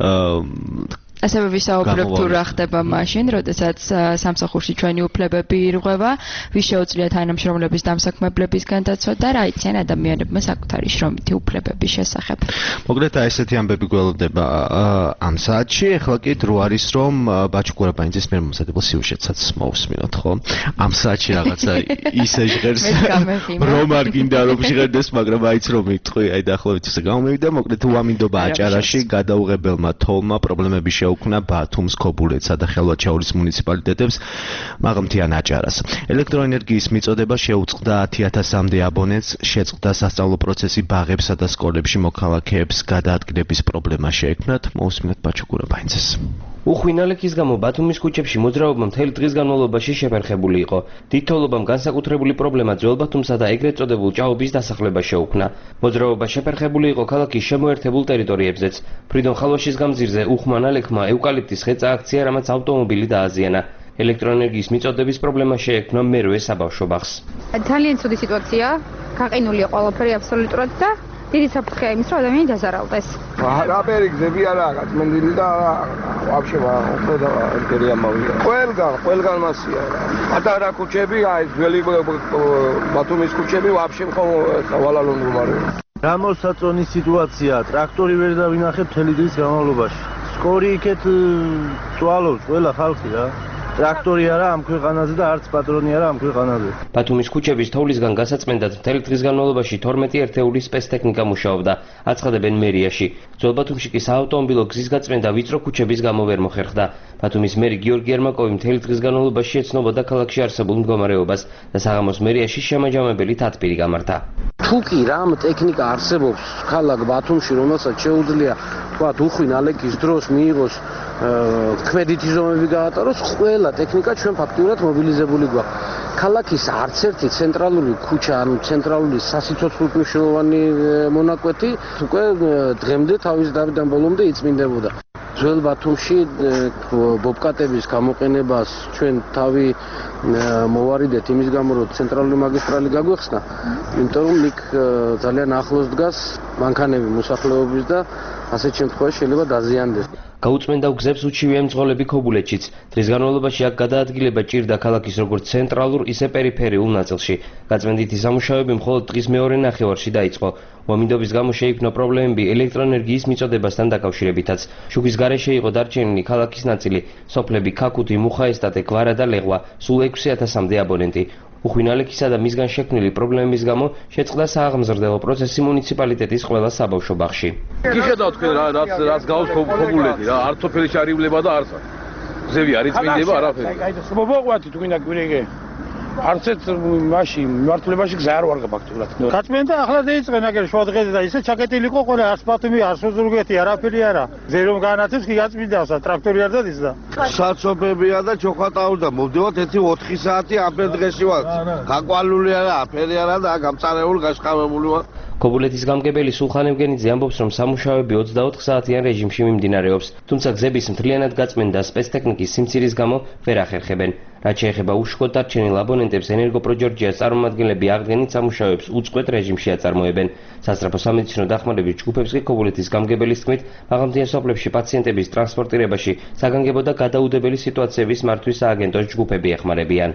ასევე ვისაუბრებთ თუ რა ხდება მაშინ, როდესაც სამსახურში ჩვენი უფლებები ირღვევა, ვის შეუძლია თანამშრომლების დამსაქმებლებისგან დაცვა და რა იციან ადამიანებმა საკუთარი შრომითი უფლებების შესახებ. მოკლედ აი ესეთი ამბები გველოდება ამ საათში. ეხლა კი დრო არის რომ ბაჩო გურაბაინძის მიერ მომზადებულ სიუჟეტსაც მოვსმინოთ, ხო? ამ საათში რაღაცა ისე ჟღერს რომ არ გინდა რომ ჟღერდეს, მაგრამ აიც რომ მიტყვი, აი დაახლოებით ისე გამომივიდა. მოკლედ უამინდობა აჭარაში გადაუღებელმა თოლმა პრობლემები შეუქმნა ბათუმს, ქობულეთსა და ხელვაჩაურის მუნიციპალიტეტებს, მაღალმთიან აჭარას. ელექტროენერგიის მიწოდება შეუწყდა ათი ათასამდე აბონენტს, შეწყდა სასწავლო პროცესი ბაღებსა და სკოლებში მოქალაქეებს გადაადგილების პრობლემა შეექმნათ. მოусმინოთ ბაჩო გურაბაინძეს. უხვინალექის გამო ბათუმის ქუჩებში მოძრაობა მთელი დღის განმავლობაში შეფერხებული იყო. დიდ თოვლობამ განსაკუთრებული პრობლემა ძველ ბათუმსა და ეგრეთ წოდებულ ჭაობის დასახლებას შეუქმნა. მოძრაობა შეფერხებული იყო ქალაქის შემოერთებულ ტერიტორიებზეც. ფრიდონ ხალვაშის გამზირზე უხვმანალექმა ევკალიპტის ხე წააქცია, რამაც ავტომობილი დააზიანა. ელექტროენერგიის მიწოდების პრობლემა შეექმნა მერვე საბავშვო ბაღს. ძალიან ცუდი სიტუაცია, გაყინულია ყველაფერი აბსოლუტურად და დიდი საფრთხეა იმის, რომ ადამიანი დაზარალდეს. რაპერი გზები არაა გაწმენდილი და ვაფშე უფრო და ინტერია მოვიდა. ყველგან, ყველგან მასია. პატარა ქუჩები, აი ძველი ბათუმის ქუჩები ვაფშე ხომ ვალალო მდგომარეობა. გამოსაწონი სიტუაცია, ტრაქტორი ვერ დავინახებ მთელი დღის განმავლობაში. სკორი იქეთ წვალობს ყველა ხალხი რა. ტრაქტორი არა ამ ქვეყანაზე და არც პატრონი არა ამ ქვეყანაზე. ბათუმის ქუჩების თოვლისგან გასაწმენდად მთელი დღის განმავლობაში თორმეტი ერთეული სპეცტექნიკა მუშაობდა. აცხადებენ მერიაში. ძველ ბათუმში კი საავტომობილო გზის გაწმენდა ვიწრო ქუჩების გამო ვერ მოხერხდა. ბათუმის მერი გიორგი ერმაკოვი მთელი დღის განმავლობაში ეცნობოდა ქალაქში არსებულ მდგომარეობას და საღამოს მერიაში შემაჯამებელი თათბირი გამართა. თუ კი რამ ტექნიკა არსებობს ქალაქ ბათუმში, რომელსაც შეუძლია ვთქვათ უხვინალექის დროს მიიღოს ქმედითი ზომები გაატაროს, ყველა ტექნიკა ჩვენ ფაქტიურად მობილიზებული გვაქვს. ქალაქის არც ერთი ცენტრალური ქუჩა, ანუ ცენტრალური სასიცოცხლო მნიშვნელოვანი მონაკვეთი უკვე დღემდე თავის დავიდან ბოლომდე იწმინდებოდა. ძველ ბათუმში ბობკატების გამოყენებას ჩვენ თავი მოვარიდეთ იმის გამო, რომ ცენტრალური მაგისტრალი გაგვეხსნა, იმიტომ რომ იქ ძალიან ახლოს დგას მანქანები მოსახლეობის და ასეთ შემთხვევაში შეიძლება დაზიანდეს. გაუწმენდა გზებს უჩივი ემძღოლები ქობულეთშიც. დღის განმავლობაში აქ გადაადგილება ჭირდა ქალაქის როგორც ცენტრალურ, ისე პერიფერიულ ნაწილში. გაწმენდითი სამუშაოები მხოლოდ დღის მეორე ნახევარში დაიწყო. უამინდობის გამო შეიქმნა პრობლემები ელექტროენერგიის მიწოდებასთან დაკავშირებითაც. შუქის გარეშე იყო დარჩენილი ქალაქის ნაწილი, სოფლები ქაქუთი, მუხაესტატე, გვარა და ლეღვა, სულ ექვსი ათასამდე აბონენტი. უხვინალექისა და მისგან შექმნილი პრობლემების გამო შეწყდა სააღმზრდელო პროცესი მუნიციპალიტეტის ყველა საბავშვო ბაღში. გიხედავთ თქვენ რა რაც რაც გავს ქობულეთი რა, არც სოფელი შარივლება და არც გზები არ იწმინდება არაფერი. აი და მოყვათი თუ გინდა გვირიგე. არც ერთ მაშინ მართლებაში გზა არ ვარ გაფაქტურად. გაწმენდა ახლა დაიწყენ აგერ შუადღეზე და ისე ჩაკეტილი იყო ყველა არც ბათუმი არც ოზურგეთი არაფერი არა. ზე რომ განათებს კი გაწმინდავსა ტრაქტორი არ დადის და. საცობებია და ჩოხატაურდა მოვდივართ ერთი ოთხი საათი აფერ დღეში ვარ. გაკვალული არა, აფერი არა და გამწარებული გაშხამებული ვარ. ქობულეთის გამგებელი სულხან ევგენიძე ამბობს, რომ სამუშაოები ოცდაოთხ საათიან რეჟიმში მიმდინარეობს, თუმცა გზების მთლიანად გაწმენდა სპეცტექნიკის სიმცირის გამო ვერ ახერხებენ. რაც შეეხება უშუქოდ დარჩენილ აბონენტებს, ენერგოპროჯორჯიას წარმომადგენლები აღდგენით სამუშაოებს უწყვეტ რეჟიმში აწარმოებენ. სასწრაფო სამედიცინო დახმარების ჯგუფებს კი ქობულეთის გამგებელის თქმით, მაღალმთიან სოფლებში პაციენტების ტრანსპორტირებაში საგანგებო და გადაუდებელი სიტუაციების მართვის სააგენტოს ჯგუფები ეხმარებიან.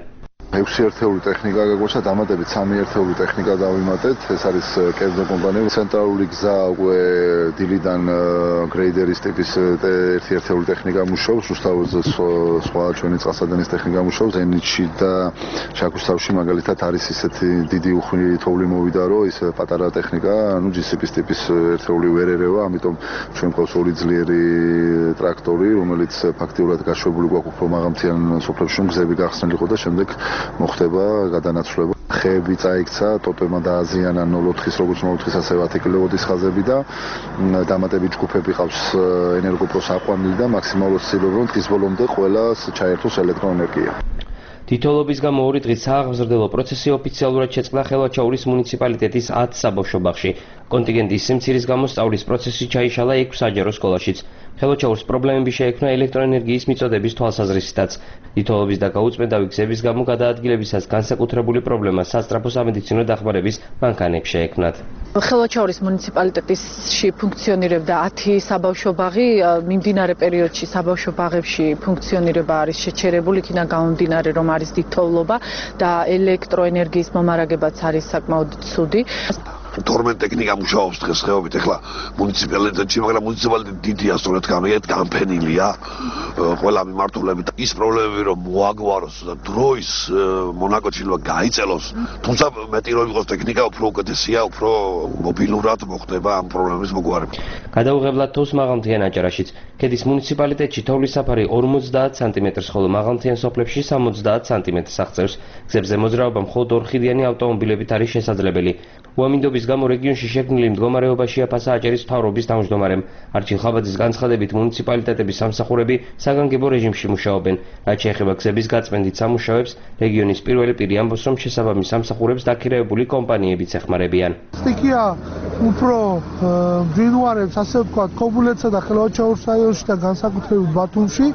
ექვსი ერთეული ტექნიკა გაგვაჩა, დამატებით სამი ერთეული ტექნიკა დავიმატეთ. ეს არის კერძო კომპანია. ცენტრალური გზა უკვე დილიდან გრეიდერის ტიპის ერთი ერთეული ტექნიკა მუშაობს, უსთავოდ სხვა ჩვენი წყალსადენის ტექნიკა მუშაობს. ზენიტში და შაქუსთავში მაგალითად არის ისეთი დიდი უხვი თოვლი მოვიდა, რომ ის პატარა ტექნიკა, ანუ ჯი სი პის ტიპის ერთეული ვერ ერევა, ამიტომ ჩვენ გვყავს ორი ძლიერი ტრაქტორი, რომელიც ფაქტიურად გაშვებული გვაქვს უფრო მაღალმთიან სოფლებში, გზები გახსნილი იყო და შემდეგ მოხდება გადანაცვლება. ხეები წაიქცა, ტოტებმა დააზიანა ნულ ოთხის, როგორც ნულ ოთხის, ასევე ათი კილოვატის ხაზები და დამატებით ჯგუფები ყავს ენერგოპროს აყვანილი და მაქსიმალურად ცდილობენ, რომ დღის ბოლომდე ყველას ჩაერთოს ელექტროენერგია. თითოეულობის გამო ორი დღით სააღმზრდელო პროცესი ოფიციალურად შეწყდა ხელვაჩაურის მუნიციპალიტეტის ათ საბავშვო ბაღში. კონტინგენტის სიმცირის გამო სწავლის პროცესი ჩაიშალა ექვს საჯარო სკოლაშიც. ხელვაჩაურს პრობლემები შეექმნა ელექტროენერგიის მიწოდების თვალსაზრისითაც. თითოეულობის და გაუწმენდავი გზების გამო გადაადგილებისას განსაკუთრებული პრობლემა სასწრაფო სამედიცინო დახმარების მანქანებს შეექმნათ. ხელვაჩაურის მუნიციპალიტეტში ფუნქციონირებდა ათი საბავშვო ბაღი, მიმდინარე პერიოდში საბავშვო ბაღებში ფუნქციონირება არის შეჩერებული, იქიდან გამომდინარე რომ არის დიდთოვლობა და ელექტროენერგიის მომარაგებაც არის საკმაოდ ცუდი. თორმეტ ტექნიკა მუშაობს დღეს ხეობით, ეხლა მუნიციპალიტეტში, მაგრამ მუნიციპალიტეტი დიდია, სწორედ გამიგეთ, გამფენილია ყველა მიმართულებით. ის პრობლემები რომ მოაგვაროს და დროის მონაკოჩილვა გაიწელოს, თუმცა მეტი რომ იყოს ტექნიკა, უფრო უკეთესია, უფრო მობილურად მოხდება ამ პრობლემის მოგვარება. გადაუღებლად თოვს მაღალმთიან აჭარაშიც. ქედის მუნიციპალიტეტში თოვლის საფარი ორმოცდაათ სანტიმეტრს, ხოლო მაღალმთიან სოფლებში სამოცდაათ სანტიმეტრს აღწევს. გზებზე მოძრაობა მხოლოდ ორხიდიანი ავტომობილებით არის შესაძლებელი. უამინდობის გამო რეგიონში შექმნილი მდგომარეობაში აფასა აჭარის მთავრობის თავმჯდომარემ. არჩილ ხაბაძის განცხადებით მუნიციპალიტეტების სამსახურები საგანგებო რეჟიმში მუშაობენ. რაც შეეხება გზების გაწმენდით სამუშაოებს, რეგიონის პირველი პირი ამბობს, რომ შესაბამის სამსახურებს დაქირავებული კომპანიებიც ეხმარებიან. სტიქია უფრო მძინვარებს, ასე ვთქვათ, ქობულეთსა და ხელვაჩაურის რაიონში და განსაკუთრებით ბათუმში,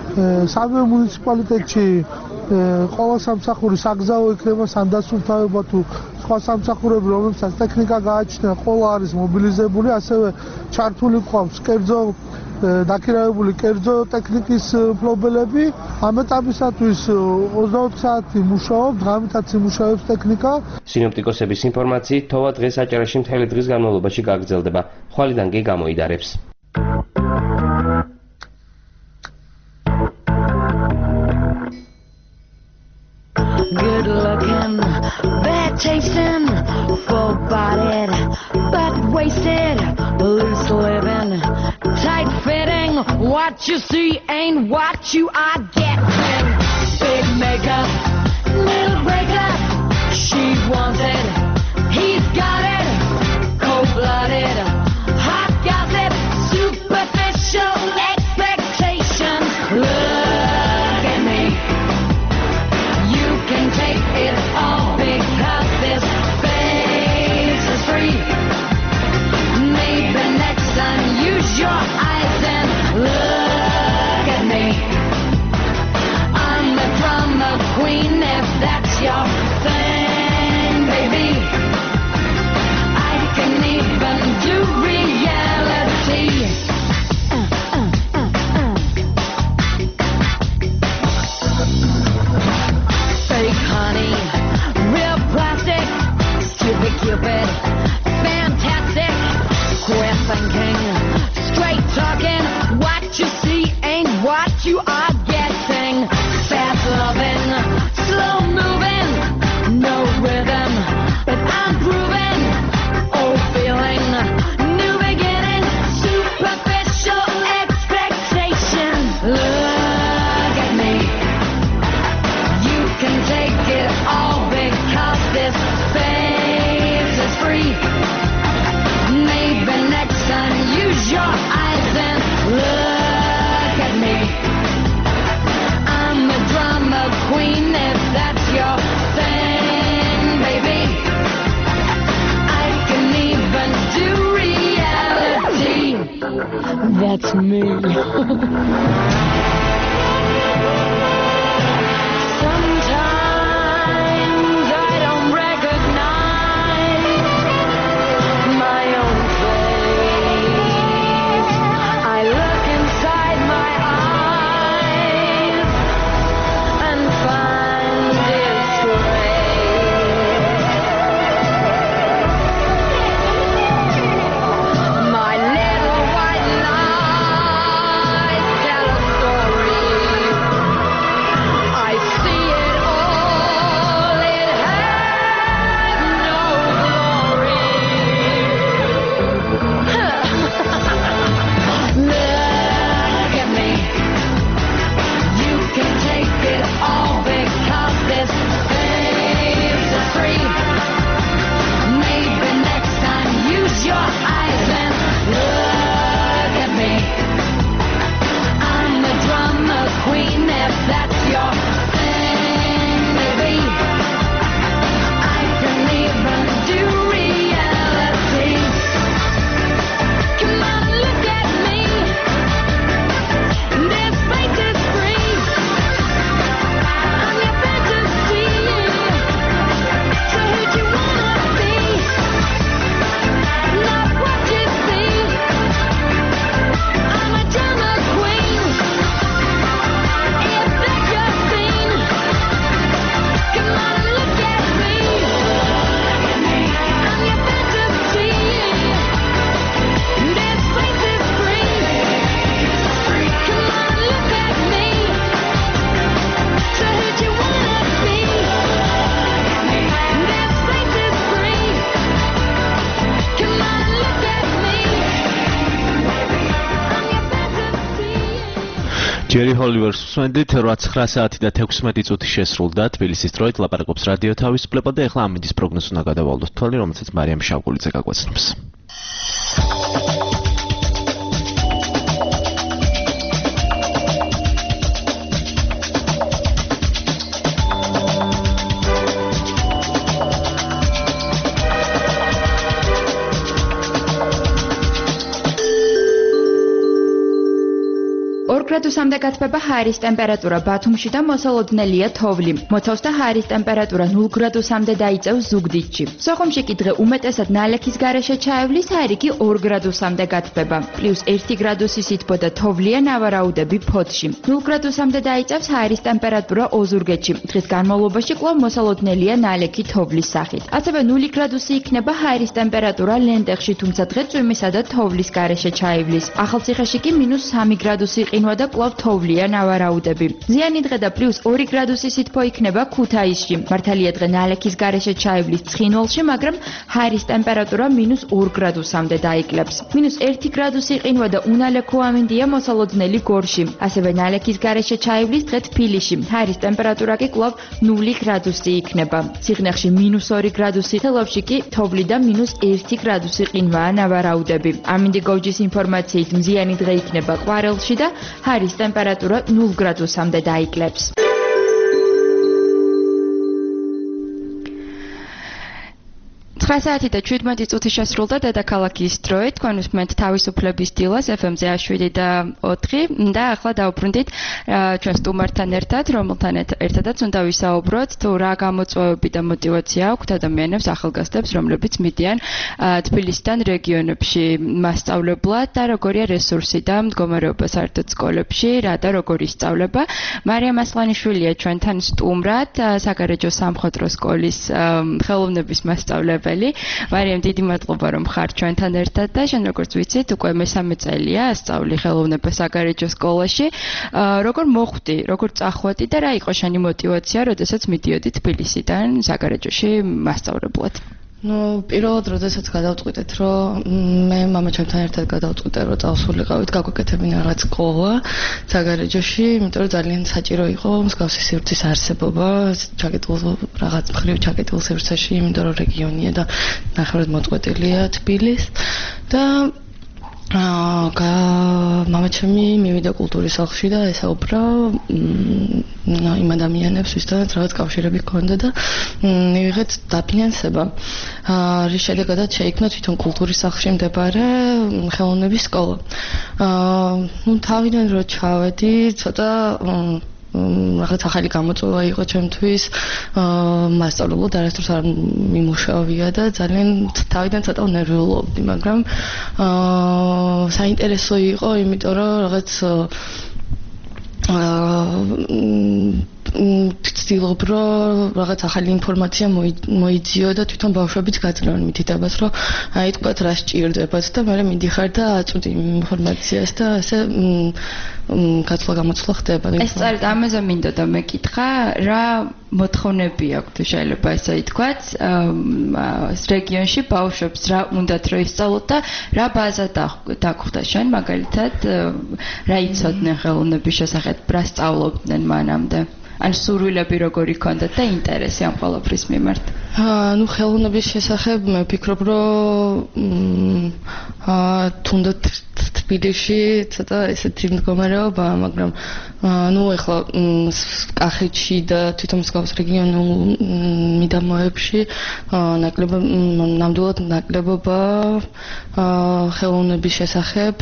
სამივე მუნიციპალიტეტში ყველა სამსახური საგზაო იქნება, სანდასუფთავება თუ სხვა სამსახურები, რომლებსაც ტექნიკა გააჩნია, ყველა არის მობილიზებული, ასევე ჩართული გვყავს კერძო დაქირავებული კერძო ტექნიკის მფლობელები. ამ ეტაპისათვის ოცდაოთხ საათი მუშაობს, დღამითაც იმუშავებს ტექნიკა. სინოპტიკოსების ინფორმაციით, თოვა დღეს აჭარაში მთელი დღის განმავლობაში გაგრძელდება, ხვალიდან კი გამოიდარებს. Good looking, bad tasting, full bodied, but wasted, loose living, tight fitting. What you see ain't what you are getting. Big makeup, little breakup, she wants it, he's got it. Cold blooded, hot gossip, superficial expectations. Look at me. Can take it all because this face is free. Maybe next time use your eyes and look at me. I'm the drama queen if that's your thing, baby. I can even do reality. Honey, real plastic, stupid cupid, fantastic, queer thinking, straight talking, what you see ain't what you are getting, fast loving, slow moving, no rhythm, but I'm proving, old feeling, new beginning, superficial expectation, look at me. Can take it all because this face is free. Maybe next time use your eyes and look at me. I'm a drama queen if that's your thing, baby. I can even do reality. That's me. Sometimes I don't recognize my own face. I look inside my eyes and find it's ჯერი ჰოლივერს უსმენდით რვაცხრა საათი და თექვსმეტი წუთი შესრულდა თბილისის დროით ლაპარაკობს რადიო თავისუფლება და ეხლა ამინდის პროგნოზს უნდა გადავალოთ თვალე რომელსაც მარიამ შავგულიძე გაგვაცნობს. ორ გრადუსამდე გათბება ჰაერის ტემპერატურა ბათუმში და მოსალოდნელია თოვლი. მოწევს და ჰაერის ტემპერატურა ნულ გრადუსამდე დაიწევს ზუგდიდში. სოხუმში კი დღე უმეტესად ნალექის გარეშე ჩაევლის, ჰაერი კი ორ გრადუსამდე გათბება. პლუს ერთი გრადუსი სითბო და თოვლია ნავარაუდები ფოთში. ნულ გრადუსამდე დაიწევს ჰაერის ტემპერატურა ოზურგეთში. დღის განმავლობაში კვლავ მოსალოდნელია ნალექი თოვლის სახით. ასევე ნული გრადუსი იქნება ჰაერის ტემპერატურა ლენტეხში, თუმცა დღე წვიმისა და თოვლის გარეშე ჩაივლის. ახალციხეში კი მინუს სამი გრადუსი ყინვა და კვლავ თოვლია ნავარაუდები. ზიანი დღე და პლუს ორი გრადუსი სითბო იქნება ქუთაისში. მართალია დღე ნალექის გარეშე ჩაივლის ცხინვალში, მაგრამ ჰაერის ტემპერატურა მინუს ორ გრადუსამდე დაიკლებს. მინუს ერთი გრადუსი ყინვა და უნალექო ამინდია მოსალოდნელი გორში. ასევე ნალექის გარეშე ჩაივლის დღე თბილისში. ჰაერის ტემპერატურა კი კვლავ ნული გრადუსი იქნება. ციხნეხში მინუს ორი გრადუსი, თელავში კი თოვლი და მინუს ერთი გრადუსი ყინვაა ნავარაუდები. ამინდი გოჯის ინფორმაციით მზიანი დღე იქნება ყვარელში და ჰაერის ტემპერატურა ნულ გრადუსამდე დაიკლებს. ცხრა საათი და შვიდმეტი წუთი შესრულდა დედაქალაქის დროით. თქვენ უსმენთ თავისუფლების დილას ეფ ემ-ზე შვიდი და ოთხი და ახლა დავუბრუნდით ჩვენ სტუმართან ერთად, რომელთან ერთადაც უნდა ვისაუბროთ თუ რა გამოწვევები და мотиваცია აქვთ ადამიანებს, ახალგაზრდებს, რომლებიც მიდიან თბილისიდან რეგიონებში მასწავლებლად და როგორია რესურსი და მდგომარეობა საერთოდ სკოლებში, რა და როგორ ისწავლება. მარიამ ასლანიშვილია ჩვენთან სტუმრად, საგარეჯო სამხატვრო სკოლის ხელოვნების მასწავლებელი. მარიამ, დიდი მადლობა რომ ხარ ჩვენთან ერთად და შენ როგორც ვიცით, უკვე მესამე წელია ასწავლი ხელოვნება საგარეჯო სკოლაში. როგორ მოხვდი, როგორ წახვედი და რა იყო შენი мотиваცია, როდესაც მიდიოდი თბილისიდან საგარეჯოში მასწავლებლად? ну, პირველად როდესაც გადავწყვიტეთ, რომ მე მამაჩემთან ერთად გადავწყვიტე, რომ წავსულიყავით, გაგვეკეთებინა რაღაც სკოლა საგარეჯოში, იმიტომ რომ ძალიან საჭირო იყო მსგავსი სივრცის არსებობა, ჩაკეტილ რაღაც მხრივ ჩაკეტილ სივრცეში, იმიტომ რომ რეგიონია და ნახევრად მოწყვეტილია თბილისი და აა მამაჩემი მივიდა კულტურის სახლში და ესაუბრა იმ ადამიანებს, ვისთანაც რაღაც კავშირები ჰქონდა და მივიღეთ დაფინანსება. აა რის შედეგადაც შეიქმნა თვითონ კულტურის სახლში მდებარე ხელოვნების სკოლა. აა ნუ თავიდან რო ჩავედი, ცოტა რაღაც ახალი გამოწვევა იყო ჩემთვის, მასწავლებლად არასდროს არ მიმუშავია და ძალიან თავიდან ცოტა ნერვიულობდი, მაგრამ საინტერესო იყო, იმიტომ რომ რაღაც ვცდილობ, რომ რაღაც ახალი ინფორმაცია მოიძიო და თვითონ ბავშვებიც გაძლევენ მითითებას, რომ აი თქვათ რა სჭირდებათ და მე მიდიხარ და აწვდი ინფორმაციას და ასე გაცვლა-გამოცვლა ხდება. ეს წარით ამაზე მინდოდა მეკითხა, რა მოთხოვნები აქვს თუ შეიძლება ესე ითქვათ, რეგიონში ბავშვებს რა უნდათ რომ ისწავლოთ და რა ბაზა დაგხვდა შენ, მაგალითად, რა იცოდნენ ხელოვნების შესახებ, რა სწავლობდნენ მანამდე? ან სურვილები როგორი ჰქონდათ და ინტერესი ამ ყველაფრის მიმართ? აა, ну, ხელოვნების შესახებ მე ვფიქრობ, რომ აა თუნდაც თბილისში ცოტა ესეთი მდგომარეობა, მაგრამ ну, ეხლა კახეთში და თვითონ მსგავს რეგიონულ მიდამოებში ნაკლებობა ნამდვილად ნაკლებობა ხელოვნების შესახებ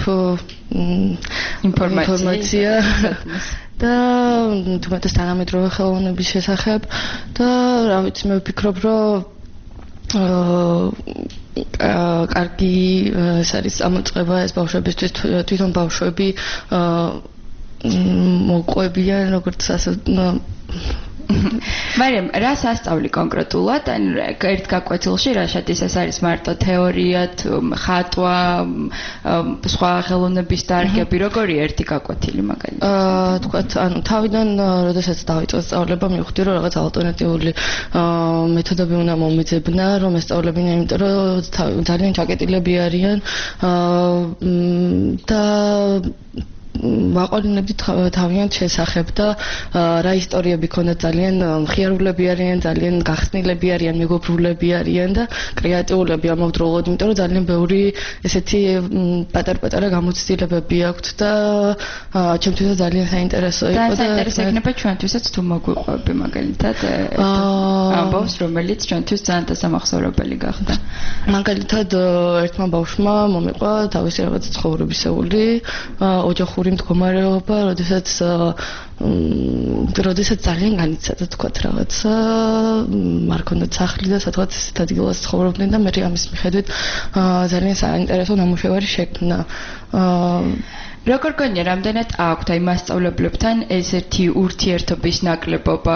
ინფორმაცია და თუმცა თანამედროვე ხელოვნების შესახებ და რა ვიცი მე ვფიქრობ, რომ აა კარგი ეს არის ამოწყება ეს ბავშვებისთვის, თვითონ ბავშვები მოყვებიან როგორც ასე მარიამ, რა სასწავლი კონკრეტულად? ან ერთ გაკვეთილში რა შედის, ეს არის მარტო თეორია, ხატვა, სხვა ხელოვნების დარგები, როგორი ერთი გაკვეთილი მაგალითად? აა, თქვათ, ანუ თავიდან როდესაც დავიწყე სწავლება, მივხვდი, რომ რაღაც ალტერნატიული მეთოდები უნდა მომეძებნა, რომ ესწავლებინა, იმიტომ რომ ძალიან ჩაკეტილები არიან. აა და ვაყოლინებდით თავიანთ შესახებ და რა ისტორიები ქონდათ ძალიან მხიარულები არიან, ძალიან გახსნილები არიან, მეგობრულები არიან და კრეატიულები ამავდროულად, იმიტომ რომ ძალიან ბევრი ესეთი პატარ-პატარა გამოცდილებები აქვთ და ჩემთვის ძალიან საინტერესო იყო და საინტერესო იქნება ჩვენთვისაც თუ მოგვიყვები მაგალითად ამბავს, რომელიც ჩვენთვის ძალიან დასამახსოვრებელი გახდა. მაგალითად ერთმა ბავშვმა მომიყვა თავისი რაღაც ცხოვრებისეული ოჯახური მდგომარეობა, როდესაც როდესაც ძალიან განიცადა თქვა რაღაცა, არ ქონდათ სახლი და სადღაც ადგილას ცხოვრობდნენ და მე ამის მიხედვით ძალიან საინტერესო ნამუშევარი შექმნა. როგორ გონია, რამდენად აქვთ აი მასწავლებლებთან ესეთი ურთიერთობის ნაკლებობა?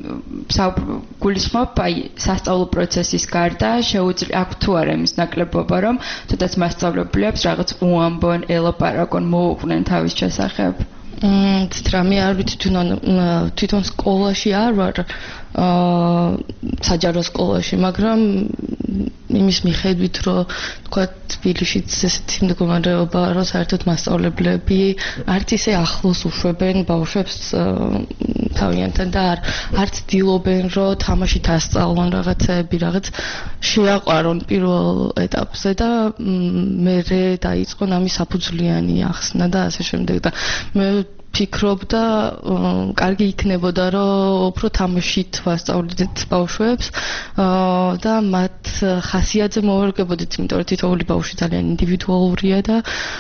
გულისხმობ აი სასწავლო პროცესის გარდა შეუძლია აქვთ თუ არა იმის ნაკლებობა, რომ თუნდაც მასწავლებლებს რაღაც უამბონ, ელაპარაკონ, მოუყვნენ თავის შესახებ? მმ, თრამი არ ვიცი თვითონ თვითონ სკოლაში არ ვარ, აა საჯარო სკოლაში, მაგრამ იმის მიხედვით, რომ თქვა თბილისშიც ესეთი მდგომარეობა, რომ საერთოდ მასწავლებლები არც ისე ახლოს უშვებენ ბავშვებს თავიანთან და არც ცდილობენ, რომ თამაშით ასწავლონ რაღაცები, რაღაც შეაყვარონ პირველ ეტაპზე და მერე დაიწყონ ამის საფუძვლიანი ახსნა და ასე შემდეგ და მე ფიქრობ და კარგი იქნებოდა, რომ უფრო თამაშით ვასწავლეთ ბავშვებს და მათ ხასიათზე მოვერგებოდით, იმიტომ რომ თითოეული ბავშვი ძალიან ინდივიდუალურია და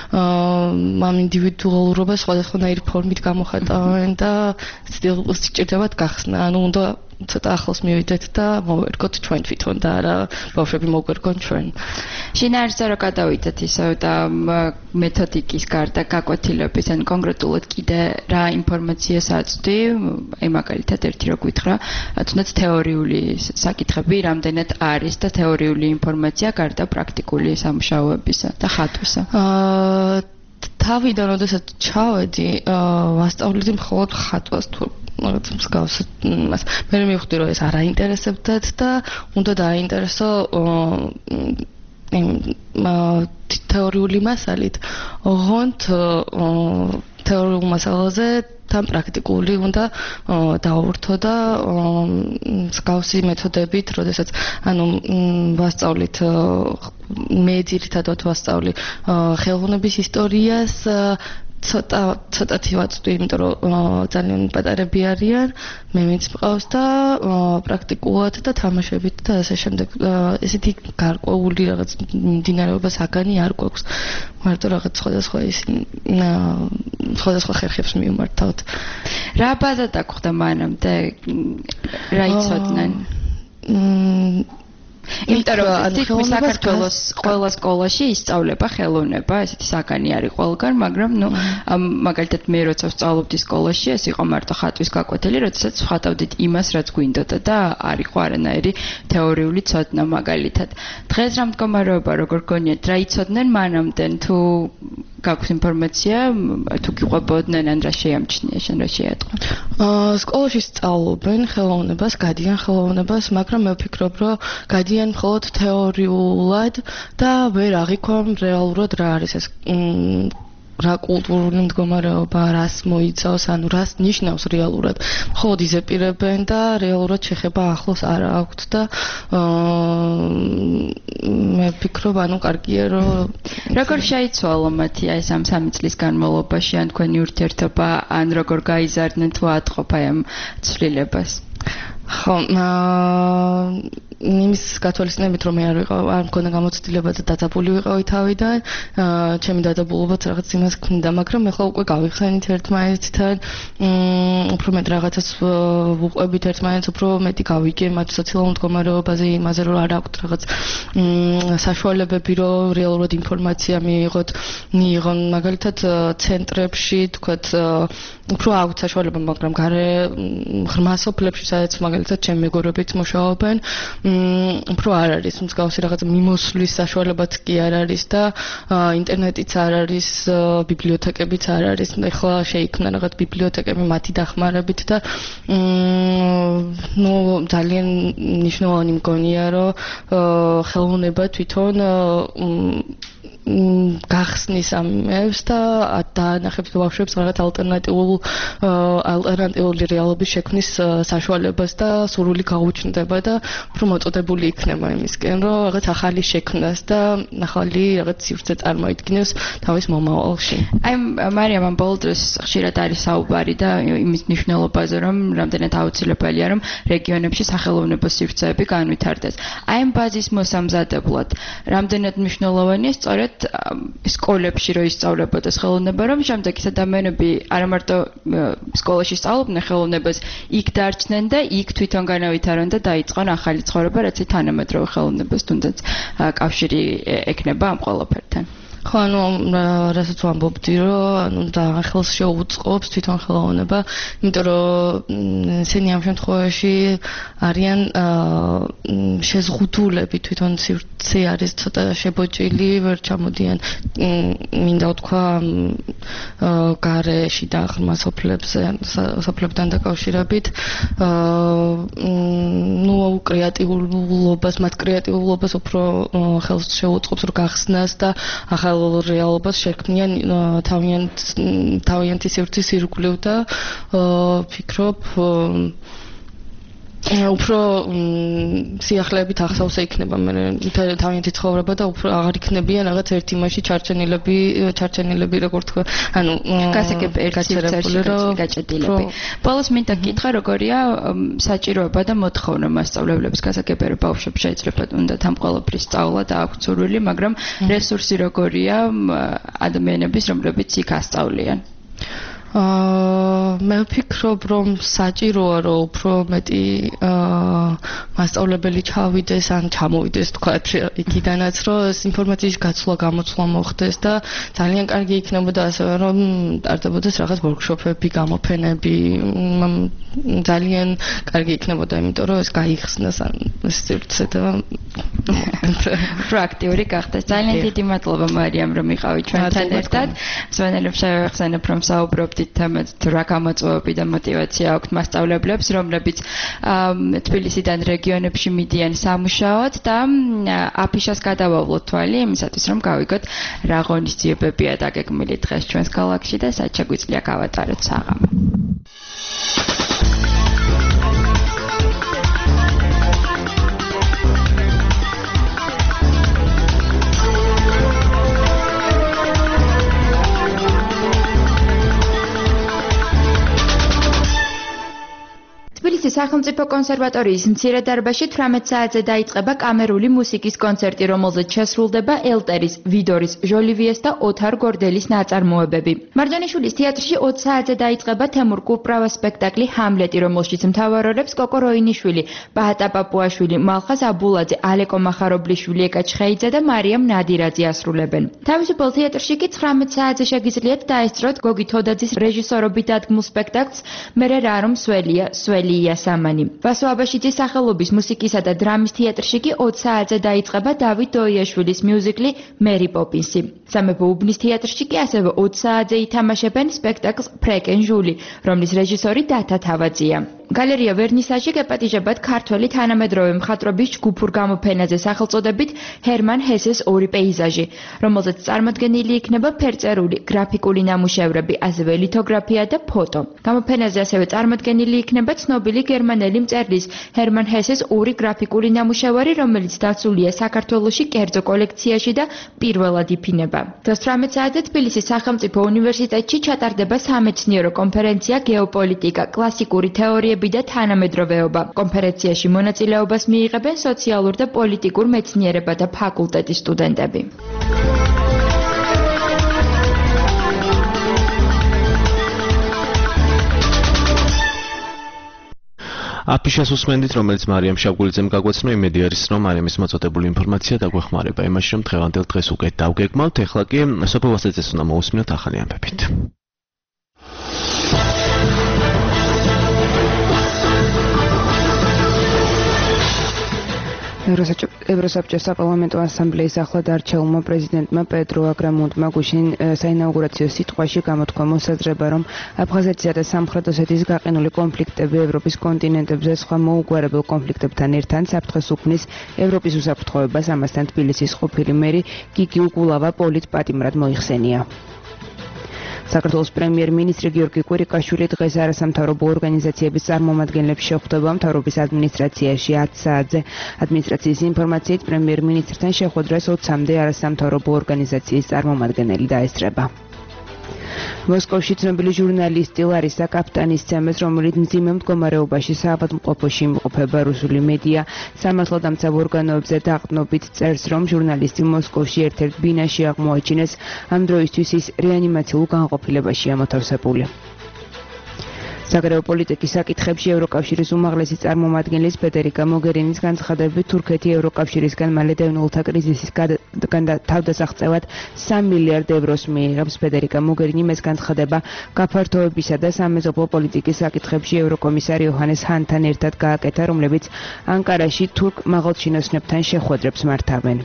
ამ ინდივიდუალურობას სხვადასხვანაირი ფორმით გამოხატავენ და სჭირდებათ გახსნა, ანუ უნდა ცოტა ახლოს მივიდეთ და მოვერგოთ ჩვენ თვითონ და არა ბავშვები მოგვერგონ ჩვენ. შინაარსზე რო გადავიდეთ ისევ და მეთოდიკის გარდა გაკვეთილების, ან კონკრეტულად კიდე რა ინფორმაციას აწვდი, აი მაგალითად ერთი რო გითხრა, თუნდაც თეორიული საკითხები რამდენად არის და თეორიული ინფორმაცია გარდა პრაქტიკული სამუშაოებისა და ხატვისა. აა თავიდან როდესაც ჩავედი, ვასწავლეთ მხოლოდ ხატვას თუ რაღაც მსგავს მას. მე მივხვდი რომ ეს არ აინტერესებდათ და უნდა დააინტერესო იმ თეორიული მასალით. ოღონდ თეორიულ მასალაზე თან პრაქტიკული უნდა დაურთო და მსგავსი მეთოდებით, როდესაც ანუ ვასწავლით მე ძირითადად ვასწავლი ხელოვნების ისტორიას ცოტა ცოტათი ვაწვდი, იმიტომ რომ ძალიან პატარები არიან, მე მეც მყავს და პრაქტიკულად და თამაშებით და ასე შემდეგ. ესეთი გარკვეული რაღაც მიმდინარეობა საგანი არ გვაქვს. მარტო რაღაც სხვადასხვა ის სხვადასხვა ხერხებს მივმართავთ. რა ბაზად აქვთ მანამდე? რა იცოდნენ? იმიტომ რომ თითქმის საქართველოს ყველა სკოლაში ისწავლება ხელოვნება, ესეთი საგანი არის ყველგან, მაგრამ ნუ მაგალითად მე როცა ვსწავლობდი სკოლაში, ეს იყო მარტო ხატვის გაკვეთილი, როდესაც ვხატავდით იმას, რაც გვინდოდა და არ იყო არანაირი თეორიული ცოდნა მაგალითად. დღეს რა მდგომარეობა როგორ გონიათ, რა იცოდნენ მანამდე, თუ გაქვს ინფორმაცია, თუ გიყვებოდნენ ან რა შეამჩნია, შენ რა შეატყო? აა სკოლაში სწავლობენ ხელოვნებას, გადიან ხელოვნებას, მაგრამ მე ვფიქრობ, რომ გადიან მხოლოდ თეორიულად და ვერ აღიქვამ რეალურად რა არის ეს რა კულტურული მდგომარეობა, რას მოიცავს, ანუ რას ნიშნავს რეალურად. მხოლოდ იზეპირებენ და რეალურად შეხება ახლოს არ აქვთ და მე ვფიქრობ, ანუ კარგია რომ როგორ შეიცვალა მათი ეს ამ სამი წლის განმავლობაში, ან თქვენი ურთიერთობა, ან როგორ გაიზარდნენ თუ ატყობ აი ამ ცვლილებას? ხო, იმის გათვალისწინებით რომ მე არ ვიყავ, არ მქონდა გამოცდილება და დაძაბული ვიყავი თავიდან, ჩემი დაძაბულობაც რაღაც იმას ქმნიდა, მაგრამ ეხლა უკვე გავიხსენით ერთმანეთთან, უფრო მეტ რაღაცას ვუყვებით ერთმანეთს, უფრო მეტი გავიგე მათ სოციალურ მდგომარეობაზე, იმაზე რომ არ აქვთ რაღაც საშუალებები, რომ რეალურად ინფორმაცია მიიღოთ, მიიღონ მაგალითად ცენტრებში, თქვათ, უფრო აქვთ საშუალება, მაგრამ გარე ღრმა სოფლებში, სადაც მაგალითად ჩემი მეგობრებიც მუშაობენ, უფრო არ არის მსგავსი რაღაც მიმოსვლის საშუალებაც კი არ არის და ინტერნეტიც არ არის, ბიბლიოთეკებიც არ არის. ეხლა შეიქმნა რაღაც ბიბლიოთეკები მათი დახმარებით და ნუ ძალიან მნიშვნელოვანი მგონია, რომ ხელოვნება თვითონ გახსნის ამებს და დაანახებს ბავშვებს რაღაც ალტერნატიულ ალტერნატიული რეალობის შექმნის საშუალებას და სურვილი გაუჩნდება და უფრო მოწოდებული იქნება იმისკენ, რომ რაღაც ახალი შექმნას და ახალი რაღაც სივრცე წარმოიდგინოს თავის მომავალში. აი მარიამ ამ ბოლო დროს ხშირად არის საუბარი და იმის მნიშვნელობაზე, რომ რამდენად აუცილებელია, რომ რეგიონებში სახელოვნებო სივრცეები განვითარდეს. აი ამ ბაზის მოსამზადებლად რამდენად მნიშვნელოვანია სწორედ სკოლებში რო ისწავლებოდეს ხელოვნება, რომ შემდეგ ის ადამიანები არა მარტო სკოლაში სწავლობდნენ ხელოვნებას, იქ დარჩნენ და იქ თვითონ განავითარონ და დაიწყონ ახალი ცხოვრება, რაც თანამედროვე ხელოვნებას თუნდაც კავშირი ექნება ამ ყველაფერთან. ხო, ანუ რასაც ვამბობდი, რომ ანუ და ხელს შეუწყობს თვითონ ხელოვნება, იმიტომ რომ ისინი ამ შემთხვევაში არიან შეზღუდულები, თვითონ სივრცე არის ცოტა შებოჭილი, ვერ ჩამოდიან მინდა ვთქვა გარეში და ღრმა სოფლებზე, სოფლებთან დაკავშირებით. ნუ კრეატიულობას, მათ კრეატიულობას უფრო ხელს შეუწყობს რომ გახსნას და ახალ რეალობას შექმნიან თავიანთ თავიანთი სივრცის ირგვლივ და ვფიქრობ უფრო სიახლეებით ახსოვს იქნება მე თავიანთი ცხოვრება და უფრო აღარ იქნებიან რაღაც ერთ იმაში ჩარჩენილები ჩარჩენილები როგორ თქვა ანუ გასაგებია გაჭედილები. ბოლოს მინდა გითხრა როგორია საჭიროება და მოთხოვნა მასწავლებლების გასაგებია ბავშვებს შეიძლება უნდათ ამ ყველაფრის სწავლა და აქვთ სურვილი, მაგრამ რესურსი როგორია ადამიანების რომლებიც იქ ასწავლიან. მე ვფიქრობ რომ საჭიროა რომ უფრო მეტი მასწავლებელი ჩავიდეს ან ჩამოვიდეს თქვა იქიდანაც რომ ეს ინფორმაციის გაცვლა გამოცვლა მოხდეს და ძალიან კარგი იქნებოდა ასევე რომ ტარდებოდეს რაღაც ვორქშოპები, გამოფენები ძალიან კარგი იქნებოდა იმიტომ რომ ეს გაიხსნას ან ეს სივრცე და პრაქტიული გახდეს. ძალიან დიდი მადლობა მარიამ რომ იყავით ჩვენთან ერთად. მსმენელებს შევეხსენებ რომ საუბრობთ თემად რა გამოწვევები და мотиваცია აქვთ მასწავლებლებს, რომლებიც თბილისიდან რეგიონებში მიდიან სამუშაოდ და აფიშას გადავავლოთ თვალი იმისათვის, რომ გავიგოთ რა ღონისძიებებია დაგეგმილი დღეს ჩვენს ქალაქში და სად შეგვიძლია გავატაროთ საღამო. თბილისის სახელმწიფო კონსერვატორიის მცირე დარბაზში თვრამეტ საათზე დაიწყება კამერული მუსიკის კონცერტი, რომელზეც შესრულდება ელტერის, ვიდორის, ჟოლივიეს და ოთარ გორდელის ნაწარმოებები. მარჯანიშვილის თეატრში ოც საათზე დაიწყება თემურ კურპრავას სპექტაკლი ჰამლეტი, რომელშიც მთავარ როლებს კოკო როინიშვილი, ბაატა პაპუაშვილი, მალხაზ აბულაძე, ალეკო მახარობლიშვილი, ეკა ჩხეიძე და მარიამ ნადირაძე ასრულებენ. თავისუფალ თეატრში კი ცხრამეტ საათზე შეგიძლიათ დაესწროთ გოგი თოდაძის რეჟისორობით დადგმულ სპექტაკლს მერე რა რომ სველია, სველი იასამანი. ვასო აბაშიძის სახელობის მუსიკისა და დრამის თეატრში კი ოც საათზე დაიწყება დავით დოიაშვილის მიუზიკლი მერი პოპინსი. სამეფო უბნის თეატრში კი ასევე ოც საათზე ითამაშებენ სპექტაკლს ფრეკენ ჟული, რომლის რეჟისორი დათა თავაძია. გალერეა ვერნისაჟი გეპატიჟებათ ქართველი თანამედროვე მხატვრობის ჯგუფურ გამოფენაზე სახელწოდებით ჰერმან ჰესეს ორი პეიზაჟი, რომელზეც წარმოდგენილი იქნება ფერწერული, გრაფიკული ნამუშევრები, ასევე ლითოგრაფია და ფოტო. გამოფენაზე ასევე წარმოდგენილი იქნება ცნობილი გერმანელი მწერლის ჰერმან ჰესეს ორი გრაფიკული ნამუშევარი, რომელიც დაცულია საქართველოში კერძო კოლექციაში და პირველად იფინება. დღეს თვრამეტ საათზე თბილისის სახელმწიფო უნივერსიტეტში ჩატარდება სამეცნიერო კონფერენცია გეოპოლიტიკა, კლასიკური თეორიები და თანამედროვეობა. კონფერენციაში მონაწილეობას მიიღებენ სოციალურ და პოლიტიკურ მეცნიერებათა ფაკულტეტის სტუდენტები. აფიშას უსმენდით, რომელიც მარიამ შავგულიძემ გაგვაცნო, იმედი არის, რომ მარიამის მოწოდებული ინფორმაცია დაგვეხმარება იმაში, რომ დღევანდელ დღეს უკეთ დავგეგმავთ. ეხლა კი სოფო ვასეძეს უნდა მოусმინოთ ახალი ამბებით. ევროსაბჭოს საპარლამენტო ასამბლეის ახლად არჩეულმა პრეზიდენტმა პედრო აგრამუნტმა გუშინ საინაუგურაციო სიტყვაში გამოთქვა მოსაზრება, რომ აფხაზეთისა და სამხრეთ ოსეთის გაყინული კონფლიქტები ევროპის კონტინენტებზე სხვა მოუგვარებელ კონფლიქტებთან ერთად საფრთხეს უქმნის ევროპის უსაფრთხოებას. ამასთან თბილისის ყოფილი მერი გიგი უგულავა პოლიტპატიმრად მოიხსენია. საქართველოს პრემიერ-მინისტრი გიორგი კვირიკაშვილი დღეს არასამთავრობო ორგანიზაციების წარმომადგენლებს შეხვდება მთავრობის ადმინისტრაციაში ათი საათზე. ადმინისტრაციის ინფორმაციით პრემიერ-მინისტრთან შეხვედრას ოცამდე არასამთავრობო ორგანიზაციის წარმომადგენელი დაესწრება. მოსკოვში ცნობილი ჟურნალისტი ლარისა კაპტანისცემეს, რომელიც მძიმე მდგომარეობაში საავადმყოფოში იმყოფება, რუსული მედია სამართალდამცავ ორგანოებზე დაყრდნობით წერს, რომ ჟურნალისტი მოსკოვში ერთ-ერთ ბინაში აღმოაჩინეს. ამ დროისთვის ის რეანიმაციულ განყოფილებაშია მოთავსებული. საგარეო პოლიტიკის საკითხებში ევროკავშირის უმაღლესი წარმომადგენლის ფედერიკა მოგერინის განცხადებით, თურქეთი ევროკავშირისგან მალე დევნილთა კრიზისის თავდასაღწევად სამი მილიარდ ევროს მიიღებს. ფედერიკა მოგერინი ეს განცხადება გაფართოებისა და სამეზობლო პოლიტიკის საკითხებში ევროკომისარ იოჰანეს ჰანთან ერთად გააკეთა, რომლებიც ანკარაში თურქ მაღალჩინოსნებთან შეხვედრებს მართავენ.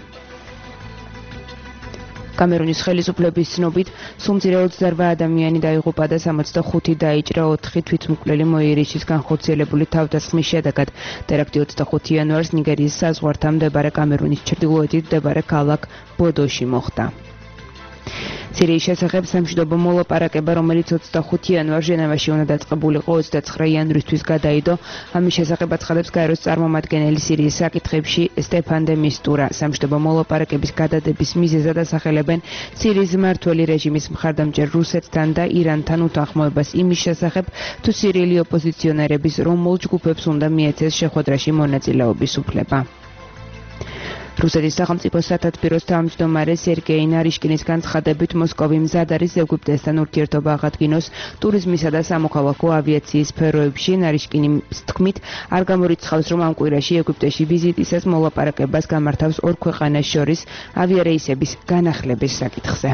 კამერუნის ხელისუფლების ცნობით, სულ მცირე ოცდაორ ადამიანი დაიღუპა და სამოცდახუთი დაიჭრა, ოთხი თვითმკვლელი მოიერიშის განხორციელებული თავდასხმის შედეგად. ტერაქტი ოცდახუთი იანვარს ნიგერიის საზღვართან მდებარე კამერუნის ჩრდილოეთით მდებარე ქალაქ ბოდოში მოხდა. სირიის შესახებ სამშვიდობო მოლაპარაკება, რომელიც ოცდახუთი იანვარს ჟენევაში უნდა დაწყებულიყო, ოცდაცხრა იანვრისთვის გადაიდო. ამის შესახებ აცხადებს გაეროს წარმომადგენელი სირიის საკითხებში სტეფან დე მისტურა. სამშვიდობო მოლაპარაკების გადადების მიზეზად ასახელებენ სირიის მმართველი რეჟიმის მხარდამჭერ რუსეთთან და ირანთან უთანხმოებას იმის შესახებ, თუ სირიელი ოპოზიციონერების რომელ ჯგუფებს უნდა მიეცეს შეხვედრაში მონაწილეობის უფლება. რუსეთის სახელმწიფო სათათბიროს თავმჯდომარე სერგეი ნარიშკინის განცხადებით, მოსკოვი მზად არის ეგვიპტესთან ურთიერთობა აღადგინოს ტურიზმისა და სამოქალაქო ავიაციის სფეროებში. ნარიშკინის თქმით, არ გამორიცხავს, რომ ამ კვირაში ეგვიპტეში ვიზიტისას მოლაპარაკებას გამართავს ორ ქვეყანას შორის ავიარეისების განახლების საკითხზე.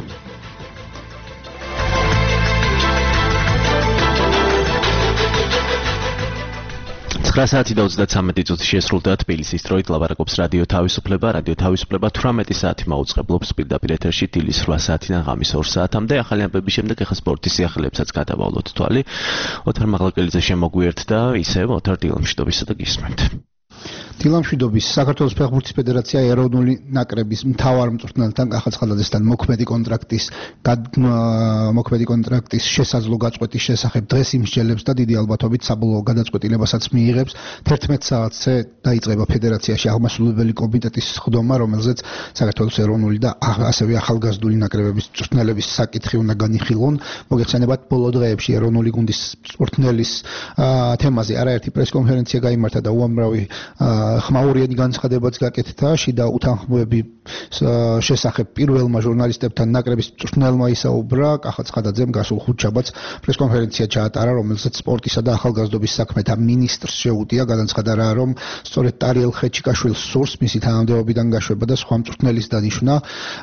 ცხრა საათი და ოცდათვრამეტი წუთი შესრულდა თბილისის დროით. ლაპარაკობს რადიო თავისუფლება. რადიო თავისუფლება თვრამეტი საათი მაუწყებლობს პირდაპირ ეთერში დილის რვა საათიდან ღამის ორ საათამდე. ახალი ამბების შემდეგ ახლა სპორტის სიახლეებსაც გადავალოთ თვალი. ოთარ მაღლაკელიძე შემოგვიერთდა, ისევ ოთარ დილამშვიდობისა და გისმენთ. დილამშვიდობის საქართველოს ფეხბურთის ფედერაცია ეროვნული ნაკრების მთავარ მწვრთნელთან კახაცხადაძესთან მოქმედი კონტრაქტის მოქმედი კონტრაქტის შესაძლო გაწყვეტის შესახებ დღეს იმსჯელებს და დიდი ალბათობით საბოლოო გადაწყვეტილებასაც მიიღებს. თერთმეტ საათზე დაიწყება ფედერაციაში აღმასრულებელი კომიტეტის სხდომა, რომელზეც საქართველოს ეროვნული და ასევე ახალგაზრდული ნაკრებების მწვრთნელების საკითხი უნდა განიხილონ. მოგეხსენებათ, ბოლო დღეებში ეროვნული გუნდის მწვრთნელის თემაზე არაერთი პრესკონფერენცია გაიმართა და უამრავი ხმაურიანი განცხადებაც გაკეთდა. შიდა უთანხმოების შესახებ პირველმა ჟურნალისტებთან ნაკრების მწვრთნელმა ისაუბრა. კახაცხადაძემ გასულ ხუთშაბათს პრესკონფერენცია ჩაატარა, რომელზეც სპორტისა და ახალგაზრდობის საქმეთა მინისტრს შეუდია. განაცხადა რა, რომ სწორედ ტარიელ ხეჩიკაშვილს სურს მისი თანამდებობიდან გაშვება და სხვა მწვრთნელის დანიშვნა.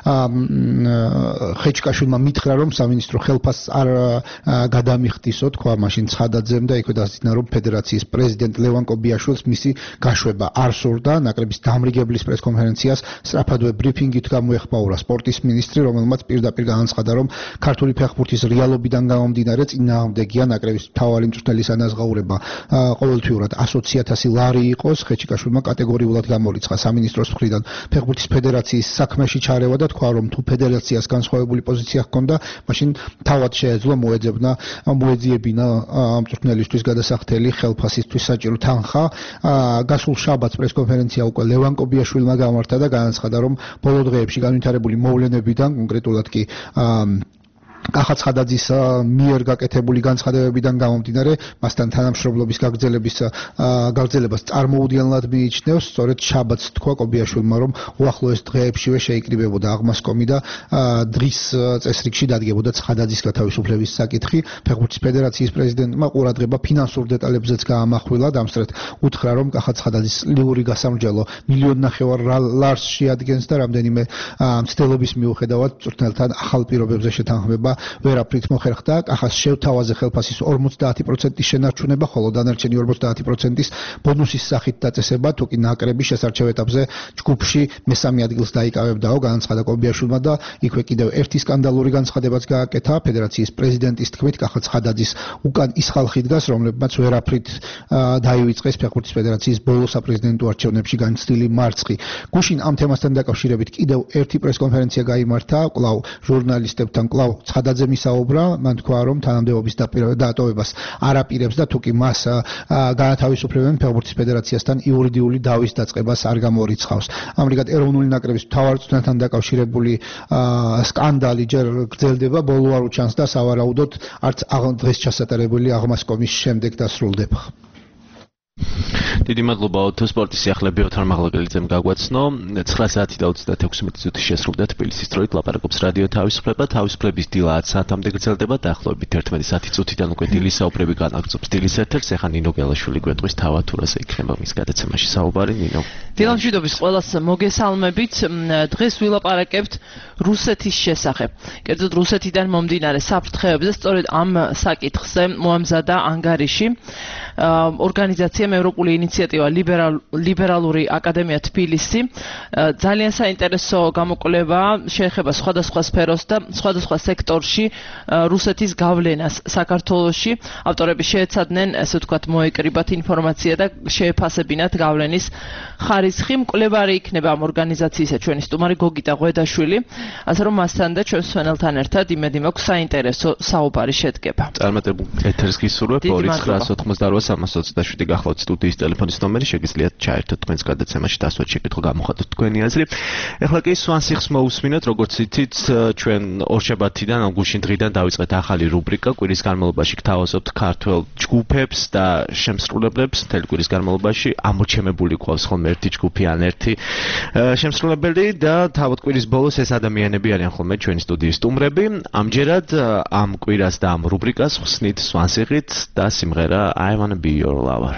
ხეჩიკაშვილმა მითხრა, რომ სამინისტრო ხელფასს არ გადამიხდისო, თქვა მაშინ ცხადაძემ და იქვე დასძინა, რომ ფედერაციის პრეზიდენტ ლევან კობიაშვილს მისი გაშვება არ სურდა. ნაკრების დამრიგებლის პრესკონფერენციას სწრაფადვე ბრიფინგით გამოეხმაურა სპორტის მინისტრი, რომელმაც პირდაპირ განაცხადა, რომ ქართული ფეხბურთის რეალობიდან გამომდინარე წინააღმდეგია ნაკრების მთავარი მწვრთნელის ანაზღაურება ყოველთვიურად ასოცი ათასი ლარი იყოს. ხეჩიკაშვილმა კატეგორიულად გამორიცხა სამინისტროს მხრიდან ფეხბურთის ფედერაციის საქმეში ჩარევა და თქვა, რომ თუ ფედერაციას განსხვავებული პოზიცია ჰქონდა, მაშინ თავად შეეძლო მოეძებნა მოეძიებინა მწვრთნელისთვის გადასახდელი ხელფასისთვის საჭირო თანხა. გასულ შაბათს პრესკონფერენცია უკვე ლევან კობიაშვილმა გამართა და განაცხადა, რომ ბოლო დღეებში განვითარებული მოვლენებიდან, კონკრეტულად კი კახაცხადაძის მიერ გაკეთებული განცხადებებიდან გამომდინარე, მასთან თანამშრომლობის გაგრძელების გაგრძელებას წარმოუდგენლად მიიჩნევს. სწორედ შაბათს თქვა კობიაშვილმა, რომ უახლოეს დღეებშივე შეიკრიბებოდა აღმასკომი და დღის წესრიგში დადგებოდა ცხადაძის გათავისუფლების საკითხი. ფეხბურთის ფედერაციის პრეზიდენტმა ყურადღება ფინანსურ დეტალებზეც გაამახვილა. დამსწრეთ უთხრა, რომ კახაცხადაძის ლიური გასამრჯელო მილიონ ნახევარ ლარს შეადგენს და რამდენიმე მცდელობის მიუხედავად მწვრთნელთან ახალ პირობებზე შეთანხმება ახლა ვერაფრით მოხერხდა. კახას შევთავაზე ხელფასის ორმოცდაათი პროცენტის შენარჩუნება, ხოლო დანარჩენი ორმოცდაათი პროცენტის ბონუსის სახით დაწესება, თუ კი ნაკრები შესარჩევ ეტაპზე ჯგუფში მესამე ადგილს დაიკავებდაო, განაცხადა კობიაშვილმა და იქვე კიდევ ერთი სკანდალური განცხადებაც გააკეთა. ფედერაციის პრეზიდენტის თქმით, კახა ცხადაძის უკან ის ხალხი დგას, რომლებმაც ვერაფრით დაივიწყეს ფეხბურთის ფედერაციის ბოლო საპრეზიდენტო არჩევნებში განცდილი მარცხი. გუშინ ამ თემასთან დაკავშირებით კიდევ ერთი პრესკონფერენცია გაიმართა, კვლავ ჟურნალისტებთან, კვლავ ცხადაძემ ისაუბრა, მან თქვა, რომ თანამდებობის დატოვებას არ აპირებს და თუკი მას განათავისუფლებენ ფეხბურთის ფედერაციასთან იურიდიული დავის დაწყებას არ გამორიცხავს. ამრიგად ეროვნული ნაკრების მთავარ წვრთნელთან დაკავშირებული სკანდალი ჯერ გრძელდება, ბოლო არ უჩანს და სავარაუდოდ არც დღეს ჩასატარებელი აღმასკომის შემდეგ დასრულდება. დიდი მადლობა ოთო სპორტის სიახლეები ოთარ მაღლაკელიძემ გაგვაცნო. ცხრა საათი და ოცდაექვსი მინუტი შესრულდა თბილისის დროით, ლაპარაკობს რადიო თავისუფლება. თავისუფლების დილა ათ საათამდე გრძელდება, დაახლოებით ერთმეტი საათი წუთიდან უკვე დილის საუბრები განაგრძობს დილის ეთერს. ახლა ნინო გელაშვილი გვეტყვის თავად თუ რაზე იქნება მის გადაცემაში საუბარი. ნინო, დილამშვიდობის ყველას მოგესალმებით. დღეს ვილაპარაკებთ რუსეთის შესახებ. კერძოდ რუსეთიდან მომდინარე საფრთხეებზე, სწორედ ამ საკითხზე მოამზადა ანგარიში ორგანიზაციამ ევროპული ინიციატივა ლიბერალური აკადემია თბილისი. ძალიან საინტერესო გამოკვლევა შეეხება სხვადასხვა სფეროს და სხვადასხვა სექტორში რუსეთის გავლენას საქართველოში. ავტორები შეეცადნენ, ესე ვთქვათ, მოეკრიბათ ინფორმაცია და შეეფასებინათ გავლენის ხარისხი. მკვლევარი იქნება ამ ორგანიზაციისა ჩვენი სტუმარი გოგიტა ღვედაშვილი, ასე რომ მასთან და ჩვენს მსმენელთან ერთად იმედი მაქვს საინტერესო საუბარი შედგება. წარმატებულ ეთერს გისურვებ. ორი ცხრაას ოცდაოთხმოცდაოთხ სამას ოცდაშვიდი გახლავთ სტუდიის ტელეფონის ნომერი, შეგიძლიათ ჩაერთოთ თქვენს გადაცემაში და ასვათ შეკითხვა გამოხატოთ თქვენი აზრი. ეხლა კი სვანსიხს მოусმინოთ, როგორც იცით, ჩვენ ორშაბათიდან, გუშინ დღიდან დავიწყეთ ახალი რუბრიკა, კვირის განმავლობაში გთავაზობთ ქართველ ჯგუფებს და შემსრულებლებს. მთელი კვირის განმავლობაში ამორჩემებული ყავს ხოლმე ერთი ჯგუფი ან ერთი შემსრულებელი და თავად კვირის ბოლოს ეს ადამიანები არიან ხოლმე ჩვენი სტუდიის სტუმრები. ამჯერად ამ კვირას და ამ რუბრიკას ხსნით სვანსიხით და სიმღერა I wanna be your lover.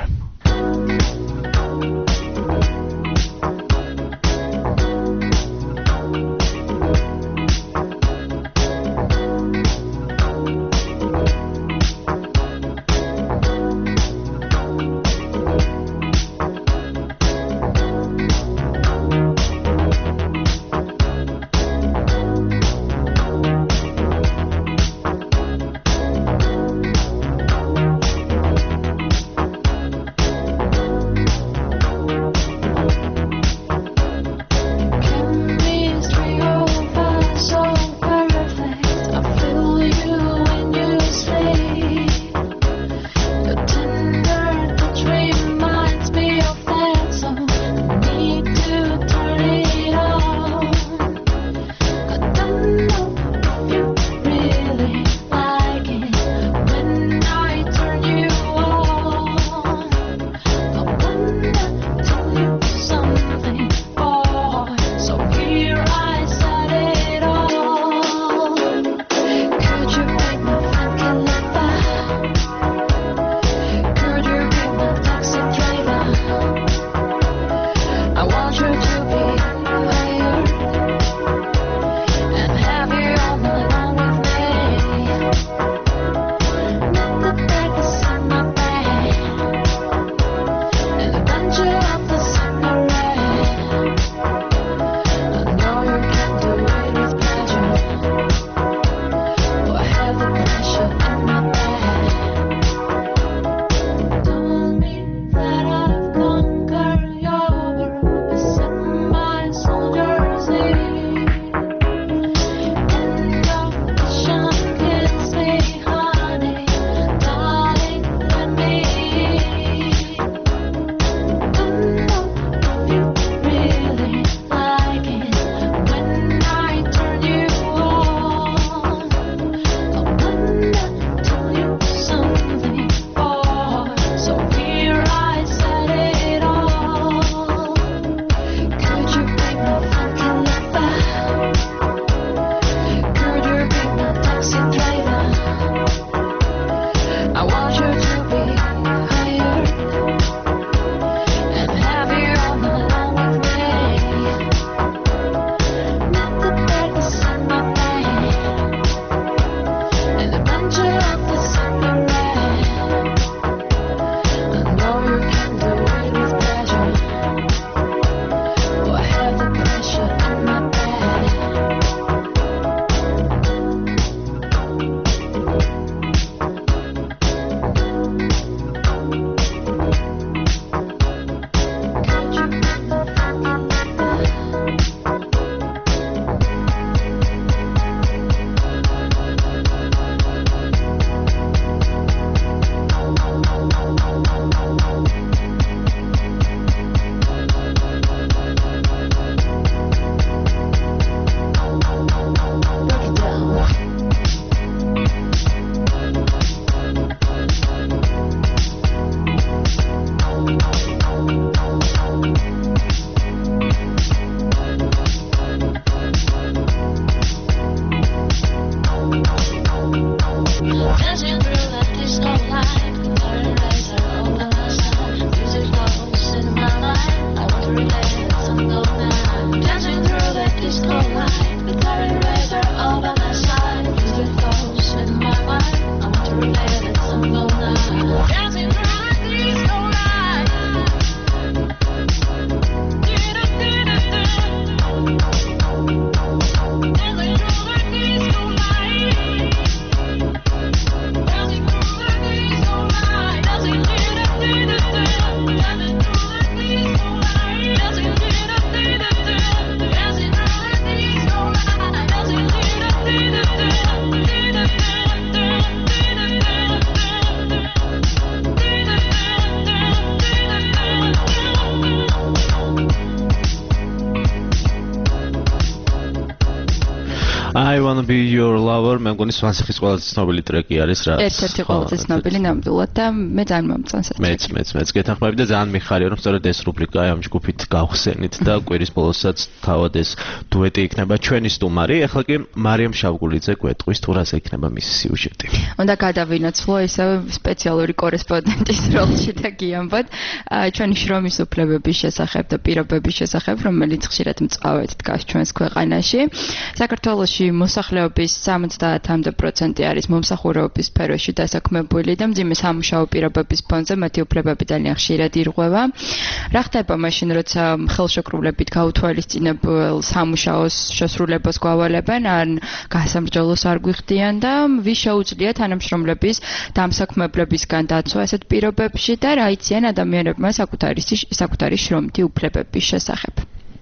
I wanna be your lover მე მგონი სვანსიხის ყველაზე ცნობილი ტრეკი არის რა. ერთ-ერთი ყველაზე ცნობილი ნამდვილად და მე ძალიან მომწონს ეს. მეც მეც მეც გეთანხმები და ძალიან მიხარია რომ სწორედ ეს რუბრიკა ამ ჯგუფით გავხსენით და კვირის ბოლოსაც თავად ეს დუეტი იქნება ჩვენი სტუმარი. ეხლა კი მარიამ შავგულიძე გვეტყვის თუ რას ექნება მისი სიუჟეტი. უნდა გადავინაცვლო ისევ სპეციალური კორესპონდენტის როლში და გიამბოთ ჩვენი შრომის უფლებების შესახებ და პირობების შესახებ, რომელიც ხშირად მწვავედ დგას ჩვენს ქვეყანაში. საქართველოში მოსახლეობის სამოცდაათამდე პროცენტი არის მომსახურეობის სფეროში დასაქმებული და მძიმე სამუშაო პირობების ფონზე მათი უფლებები ძალიან ხშირად ირღვევა. რა ხდება მაშინ, როცა ხელშეკრულებით გაუთვალისწინებელ სამუშაოს შესრულებას გვავალებენ, ან გასამრჯელოს არ გვიხდიან და ვის შეუძლია თანამშრომლების დამსაქმებლებისგან დაცვა ასეთ პირობებში და რა იციან ადამიანებმა საკუთარი საკუთარი შრომითი უფლებების შესახებ.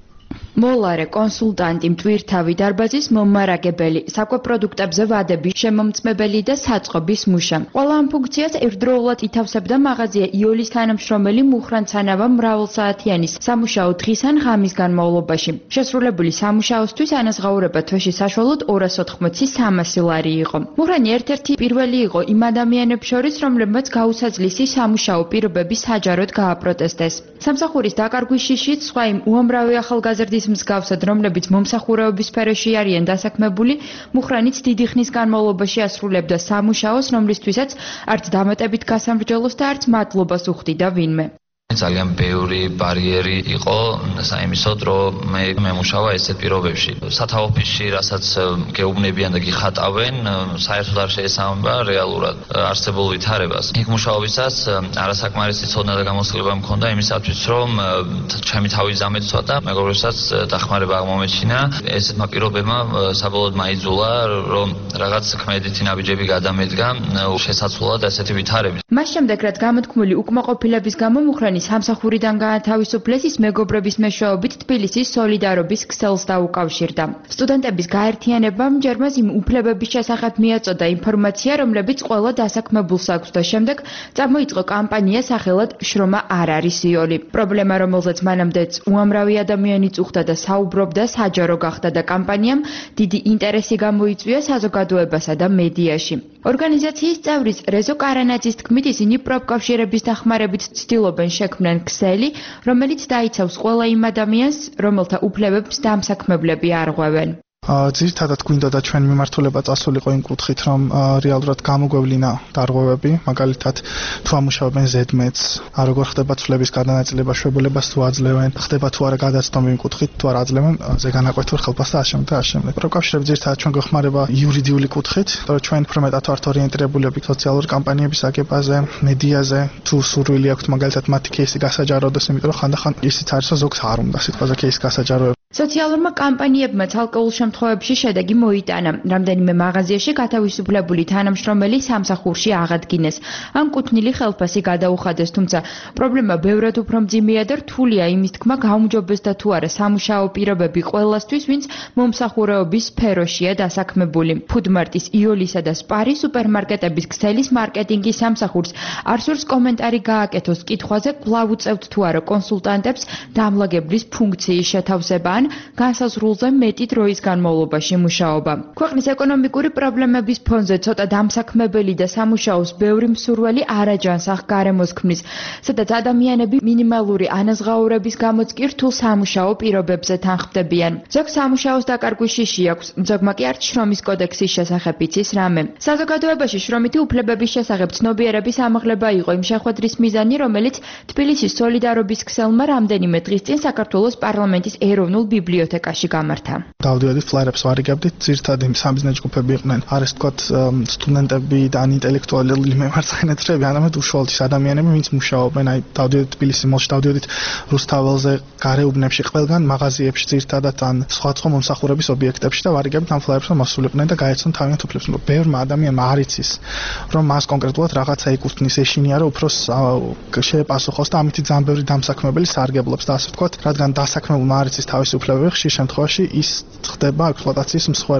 მოლარე კონსულტანტი, მტვირთავი, დარბაზის მომარაგებელი, საკვე-პროდუქტებზე ვადების შემომწმებელი და საწყობის მუშა. ყველა ამ ფუნქციას ერთდროულად ითავსებდა მაღაზია იოლის თანამშრომელი მუხრან ცანავა მრავალსაათიანის სამუშაო დღის ან ღამის განმავლობაში. შესრულებული სამუშაოსთვის ანაზღაურება თვეში საშუალოდ ორას ოთხმოცი სამასი ლარი იყო. მუხრანი ერთ-ერთი პირველი იყო იმ ადამიანებს შორის, რომლებმაც გაუსაძლისი სამუშაო პირობები საჯაროდ გააპროტესტეს. სამსახურის დაკარგვის შიშით სხვა იმ უამრავი ახალგაზრდის მსგავსად, რომლებიც მომსახურეობის სფეროში არიან დასაქმებული, მუხრანიც დიდი ხნის განმავლობაში ასრულებდა სამუშაოს, რომლისთვისაც არც დამატებით გასამრჯელოს და არც მადლობას უხდიდა ვინმე. ძალიან ბევრი ბარიერი იყო საიმისოდ, რომ მე მემუშავა ესეთ პირობებში. სათავო ოფისში, რასაც გეუბნებიან და გიხატავენ, საერთოდ არ შეესაბამება რეალურად არსებულ ვითარებას. იქ მუშაობისას არასაკმარისი ცოდნა და გამოცდილება მქონდა იმისათვის, რომ ჩემი თავი ზამეცვა და მეგობრებსაც დახმარება აღმომეჩინა. ესეთმა პირობებმა საბოლოოდ მაიძულა, რომ რაღაც ქმედითი ნაბიჯები გადამედგა შესაძლოა და ესეთი ვითარები. მას შემდეგ, რაც გამოთქმული უკმაყოფილების გამო მუხრანი სამსახურიდან გაათავისუფლეს, ის მეგობრების მეშვეობით თბილისის სოლიდარობის ქსელს დაუკავშირდა. სტუდენტების გაერთიანებამ ჯერმას იმ უფლებების შესახებ მიაწოდა ინფორმაცია, რომლებიც ყველა დასაქმებულს აქვს და შემდეგ წამოიწყო კამპანია სახელად შრომა არ არის იოლი. პრობლემა, რომელზეც მანამდეც უამრავი ადამიანი წუხდა და საუბრობდა, საჯარო გახდა და კამპანიამ დიდი ინტერესი გამოიწვია საზოგადოებასა და მედიაში. ორგანიზაციის წევრის რეზო კარანაძის თქმით, ისინი პროფკავშირების დახმარებით ცდილობენ შექმნან ქსელი, რომელიც დაიცავს ყველა იმ ადამიანს, რომელთა უფლებებს დამსაქმებლები არღვევენ. ძირითადად გვინდა და ჩვენ მიმართულება წასულიყო იმ კუთხით, რომ რეალურად გამოგვევლინა დარღვევები, მაგალითად თუ ამუშავებენ ზედმეტს, როგორ ხდება ცვლების გადანაწილება, შვებულებას თუ აძლევენ, ხდება თუ არა გადაცდომა იმ კუთხით, თუ არ აძლევენ ზეგანაკვეთურ ხელფასს და ამავდროულად და ამავდროულად. პროფკავშირები ძირითადად ჩვენ გვეხმარება იურიდიული კუთხით, იმიტომ რომ ჩვენ უფრო მეტად ვართ ორიენტირებულები სოციალური კამპანიების აგებაზე, მედიაზე, თუ სურვილი აქვთ მაგალითად მათი кейსი გასაჯაროდეს, იმიტომ რომ ხანდახან ისიც არის, რომ ზოგს არ უნდა სიტყვაზე кейსი გასაჯაროება. სოციალურმა კამპანიებმა ცალკეულ შემთხვევებში შედეგი მოიტანა. რამდენიმე მაღაზიაში გათავისუფლებული თანამშრომელი სამსახურში აღადგინეს. ამ კუთვნილი ხელფასი გადაუხადეს, თუმცა პრობლემა ბევრად უფრო მძიმეა და რთულია იმის თქმა, გაუმჯობესდა თუ არა სამუშაო პირობები ყველასთვის, ვინც მომსახურეობის სფეროშია დასაქმებული. ფუდმარტის, იოლისა და სპარის სუპერმარკეტების ქსელის მარკეტინგის სამსახურს არ სურს კომენტარი გააკეთოს კითხვაზე, კვლავ უწევთ თუ არა კონსულტანტებს დამლაგებლის ფუნქციის შეთავსება. განსაზღვრულზე მეტი დროის განმავლობაში მუშაობა. ქვეყნის ეკონომიკური პრობლემების ფონზე ცოტა დამსაქმებელი და სამუშაოს ბევრი მსურველი არაჯანსაღ გარემოს ქმნის, სადაც ადამიანები მინიმალური ანაზღაურების გამოც კი რთულ სამუშაო პირობებზე თანხმდებიან. ზოგ სამუშაოს დაკარგვის შიში აქვს, ზოგმა კი არც შრომის კოდექსის შესახებ იცის რამე. საზოგადოებაში შრომითი უფლებების შესახებ ცნობიერების ამაღლება იყო იმ შეხვედრის მიზანი, რომელიც თბილისის სოლიდარობის ქსელმა რამდენიმე დღის წინ საქართველოს პარლამენტის ეროვნულ ბიბლიოთეკაში გამართა. დავდიოდი ფლაერებს ვარიგებდით, ძირითადად იმ სამიზნე ჯგუფები იყვნენ, არის თქვათ სტუდენტები და ან ინტელექტუალური მემარცხენეები, ანამედ უშუალოდ ადამიანები, ვინც მუშაობენ, აი დავდიოდით თბილისის მოლში, დავდიოდით რუსთაველზე, გარეუბნებში, ყველგან მაღაზიებში ძირითადად ან სხვადასხვა მომსახურების ობიექტებში და ვარიგებდით ამ ფლაერებს მოსულიყვნენ და გაეცნო თავიანთ უფლებს. ბევრმა ადამიანმა არ იცის, რომ მას კონკრეტულად რაღაცა ეკუთვნის, ეშინია, რომ უფრო შეეპასუხოს და ამით ძალიან ბევრი დამსაქმებელი სარგებლობს და ასე ვთქვათ, რადგან დასაქმებულმა არ იცის თავისი უფლებები, ხშირ შემთხვევაში ის ხდება ექსპლუატაციის მსხვერპლი.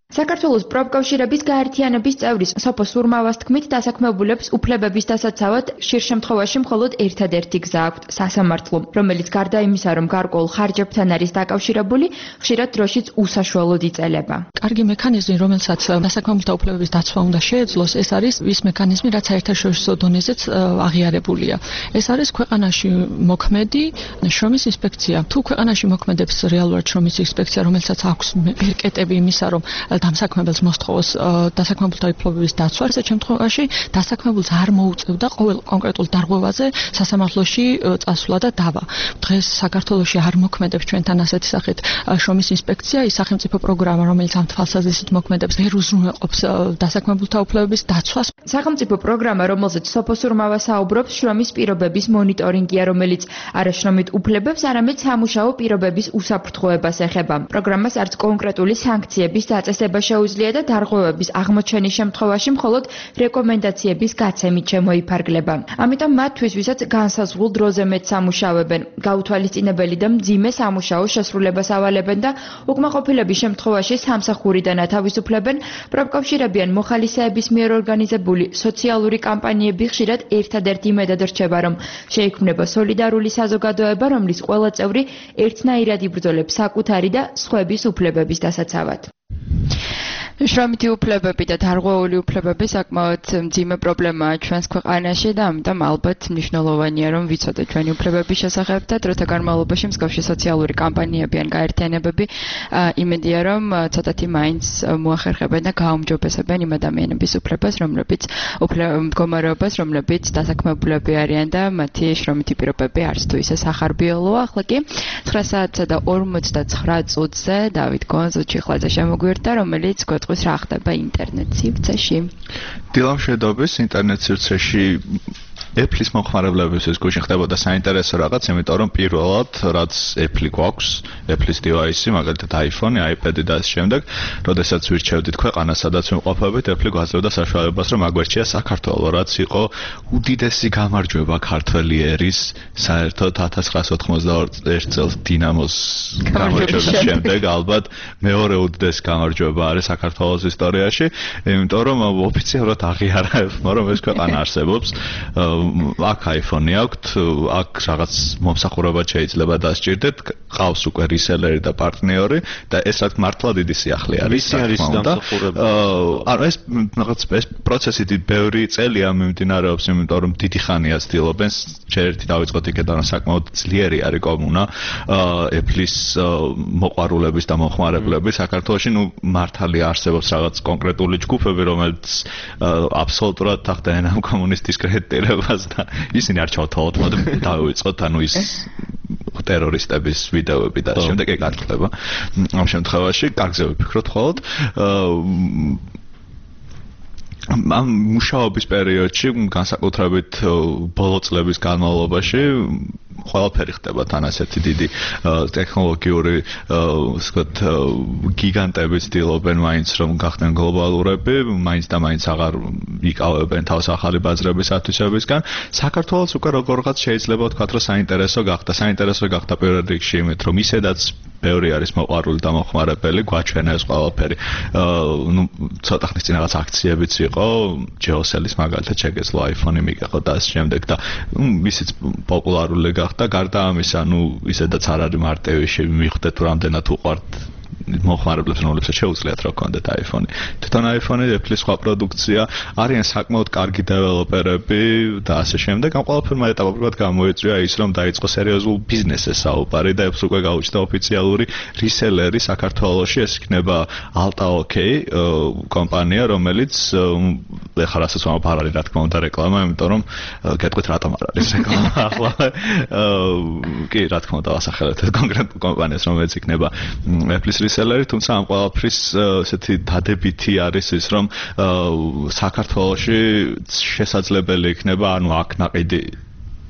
საქართველოს პროფკავშირების გაერთიანების წევრის სოფო სურმავას თქმით, დასაქმებულებს უფლებების დასაცავად ხშირ შემთხვევაში მხოლოდ ერთადერთი გზა აქვთ სასამართლო, რომელიც გარდა იმისა, რომ გარკვეულ ხარჯებთან არის დაკავშირებული, ხშირად დროშიც უსაშუალოდ იწელება. კარგი მექანიზმი, რომელსაც დასაქმებულთა უფლებების დაცვა უნდა შეეძლოს, ეს არის ის მექანიზმი, რაც საერთაშორისო დონეზეც აღიარებულია. ეს არის ქვეყანაში მოქმედი შრომის ინსპექცია. თუ ქვეყანაში მოქმედებს რეალურად შრომის ინსპექცია, რომელსაც აქვს მერკეტები იმისა, რომ დამსაქმებელს მოსთხოვოს დასაქმებულთა უფლებების დაცვა, ესეთ შემთხვევაში დასაქმებულს არ მოუწევდა ყოველ კონკრეტულ დარღვევაზე სასამართლოში წასვლა და დავა. დღეს საქართველოში არ მოქმედებს ჩვენთან ასეთი სახით შრომის ინსპექცია, ის სახელმწიფო პროგრამა, რომელიც ამ თვალსაზრისით მოქმედებს, ვერ უზრუნველყოფს დასაქმებულთა უფლებების დაცვას. სახელმწიფო პროგრამა, რომელზეც სოფო სურმავა საუბრობს, შრომის პირობების მონიტორინგია, რომელიც არაშრომით უფლებებს, არამედ სამუშაო პირობების უსაფრთხოებას ეხება. პროგრამას არც კონკრეტული სანქციების დაწესება შეუძლია და დარღვევების აღმოჩენის შემთხვევაში მხოლოდ რეკომენდაციების გაცემით შემოიფარგლება. ამიტომ მათთვის, ვისაც განსაზღვრულ დროზე მეტ სამუშაოებენ, გაუთვალისწინებელი და მძიმე სამუშაო შესრულებას ავალებენ და უკმაყოფილების შემთხვევაში სამსახურიდან ათავისუფლებენ, პროფკავშირები ან მოხალისეების მიერ ორგანიზებული სოციალური კამპანიები ხშირად ერთადერთი იმედად რჩება, რომ შეიქმნება სოლიდარული საზოგადოება, რომლის ყველა წევრი ერთნაირად იბრძოლებს საკუთარი და სხვების უფლებების დასაცავად. შრომითი უფლებები და დარღვეული უფლებები საკმაოდ მძიმე პრობლემაა ჩვენს ქვეყანაში და ამიტომ ალბათ მნიშვნელოვანია რომ ვიცოდეთ ჩვენი უფლებების შესახებ და დროთა განმავლობაში მსგავსი სოციალური კამპანიები ან გაერთიანებები იმედია რომ ცოტათი მაინც მოახერხებენ და გააუმჯობესებენ იმ ადამიანების უფლებას რომლებიც მდგომარეობას რომლებიც დასაქმებულები არიან და მათი შრომითი პირობები არც თუ ისე სახარბიელოა. ახლა კი ცხრა საათსა და ორმოცდაცხრა წუთზე დავით გონზო ჩიხლაძე შემოგვიერთდა რომელიც გვეტყვის რა ხდება ინტერნეტ სივრცეში. დილამშვიდობის ინტერნეტ სივრცეში Apple-ის მომხმარებლებისთვის გუშინ ხდებოდა საინტერესო რაღაც, იმიტომ რომ პირველად რაც Apple გვაქვს, Apple-ის device-ი, მაგალითად iPhone, iPad-ი და ასე შემდეგ, როდესაც ვირჩევდით ქვეყანას, სადაც ვიმყოფებით, Apple გვაძლევდა საშუალებას, რომ აგვერჩია საქართველო, რაც იყო უდიდესი გამარჯვება ქართველი ერის საერთოდ ათას ცხრაასი ოცდაოთხ წელს დინამოს გამარჯვების შემდეგ, ალბათ მეორე უდიდესი გამარჯვება არის საქართველოს ისტორიაში, იმიტომ რომ ოფიციალურად აღიარებმა, რომ ეს ქვეყანა არსებობს. აქ iPhone-ი აქვთ, აქ რაღაც მომსახურება შეიძლება დასჭირდეთ, ყავს უკვე რისელერი და პარტნიორი და ეს რაც მართლა დიდი სიახლე არის. ანუ ეს რაღაც ეს პროცესი დიდი ბევრი წელია მიმდინარეობს, იმიტომ რომ დიდი ხანია ცდილობენ, შეერთი დავიწყოთ იქიდან რომ საკმაოდ ძლიერი არის კომუნა Apple-ის მოყვარულების და მომხმარებლების საქართველოში, ნუ მართალია არსებობს რაღაც კონკრეტული ჯგუფები, რომელიც აბსოლუტურად თახდიან ამ კომუნისტის კრედიტირებას და ისინი არ ჩავთვალოთ, მაგრამ დავიწყოთ, ანუ ის ტერორისტების ვიდეოები და შემდეგ ეგ არ ხდება. ამ შემთხვევაში კარგზე ვიფიქროთ ხოლმე. ამ მუშაობის პერიოდში, განსაკუთრებით ბოლო წლების განმავლობაში ყველაფერი ხდება თან ასეთი დიდი ტექნოლოგიური ვთქვათ გიგანტები ცდილობენ მაინც რომ გახდნენ გლობალურები, მაინც და მაინც აღარ იკავებენ თავს ახალი ბაზრების ათვისებისგან. საქართველოს უკვე როგორღაც შეიძლება ვთქვათ რომ საინტერესო გახდა. საინტერესო გახდა პირველ რიგში იმით რომ ისედაც ბევრი არის მოყვარული და მოხმარებელი, გვაჩვენა ეს ყველაფერი. ნუ ცოტა ხნის წინ რაღაც აქციებიც იყო, ჯეოსელის მაგალითად შეგეძლო iPhone-ი მიგეყო და ასე შემდეგ და ისიც პოპულარული და გარდა ამისა, ნუ ისედაც არ არის მარტივი მივხვდეთ თუ რამდენად უყვართ მომხმარებლებს, რომლებსაც შეუძლიათ რა გქონდეთ iPhone-ი. თვითონ iPhone-ი, Apple-ის სხვა პროდუქცია, არიან საკმაოდ კარგი დეველოპერები და ასე შემდეგ. ამ ყველაფერმა ეტაპობრივად გამოიწვია ის, რომ დაიწყო სერიოზულ ბიზნესზე საუბარი და Apple-ს უკვე გაუჩნდა ოფიციალური რისელერი საქართველოში, ეს იქნება AltaOK კომპანია, რომელიც ეხლა რასაც ვამბობ არ არის რა თქმა უნდა რეკლამა, იმიტომ რომ გეტყვით რატომ არ არის რეკლამა ახლა. კი, რა თქმა უნდა, ასახელეთ ეს კონკრეტულ კომპანიას, რომელიც იქნება Apple-ის რისელერი, თუმცა ამ ყველაფრის ესეთი დადებითი არის ის, რომ საქართველოში შესაძლებელი იქნება, ანუ აქ ნაყიდი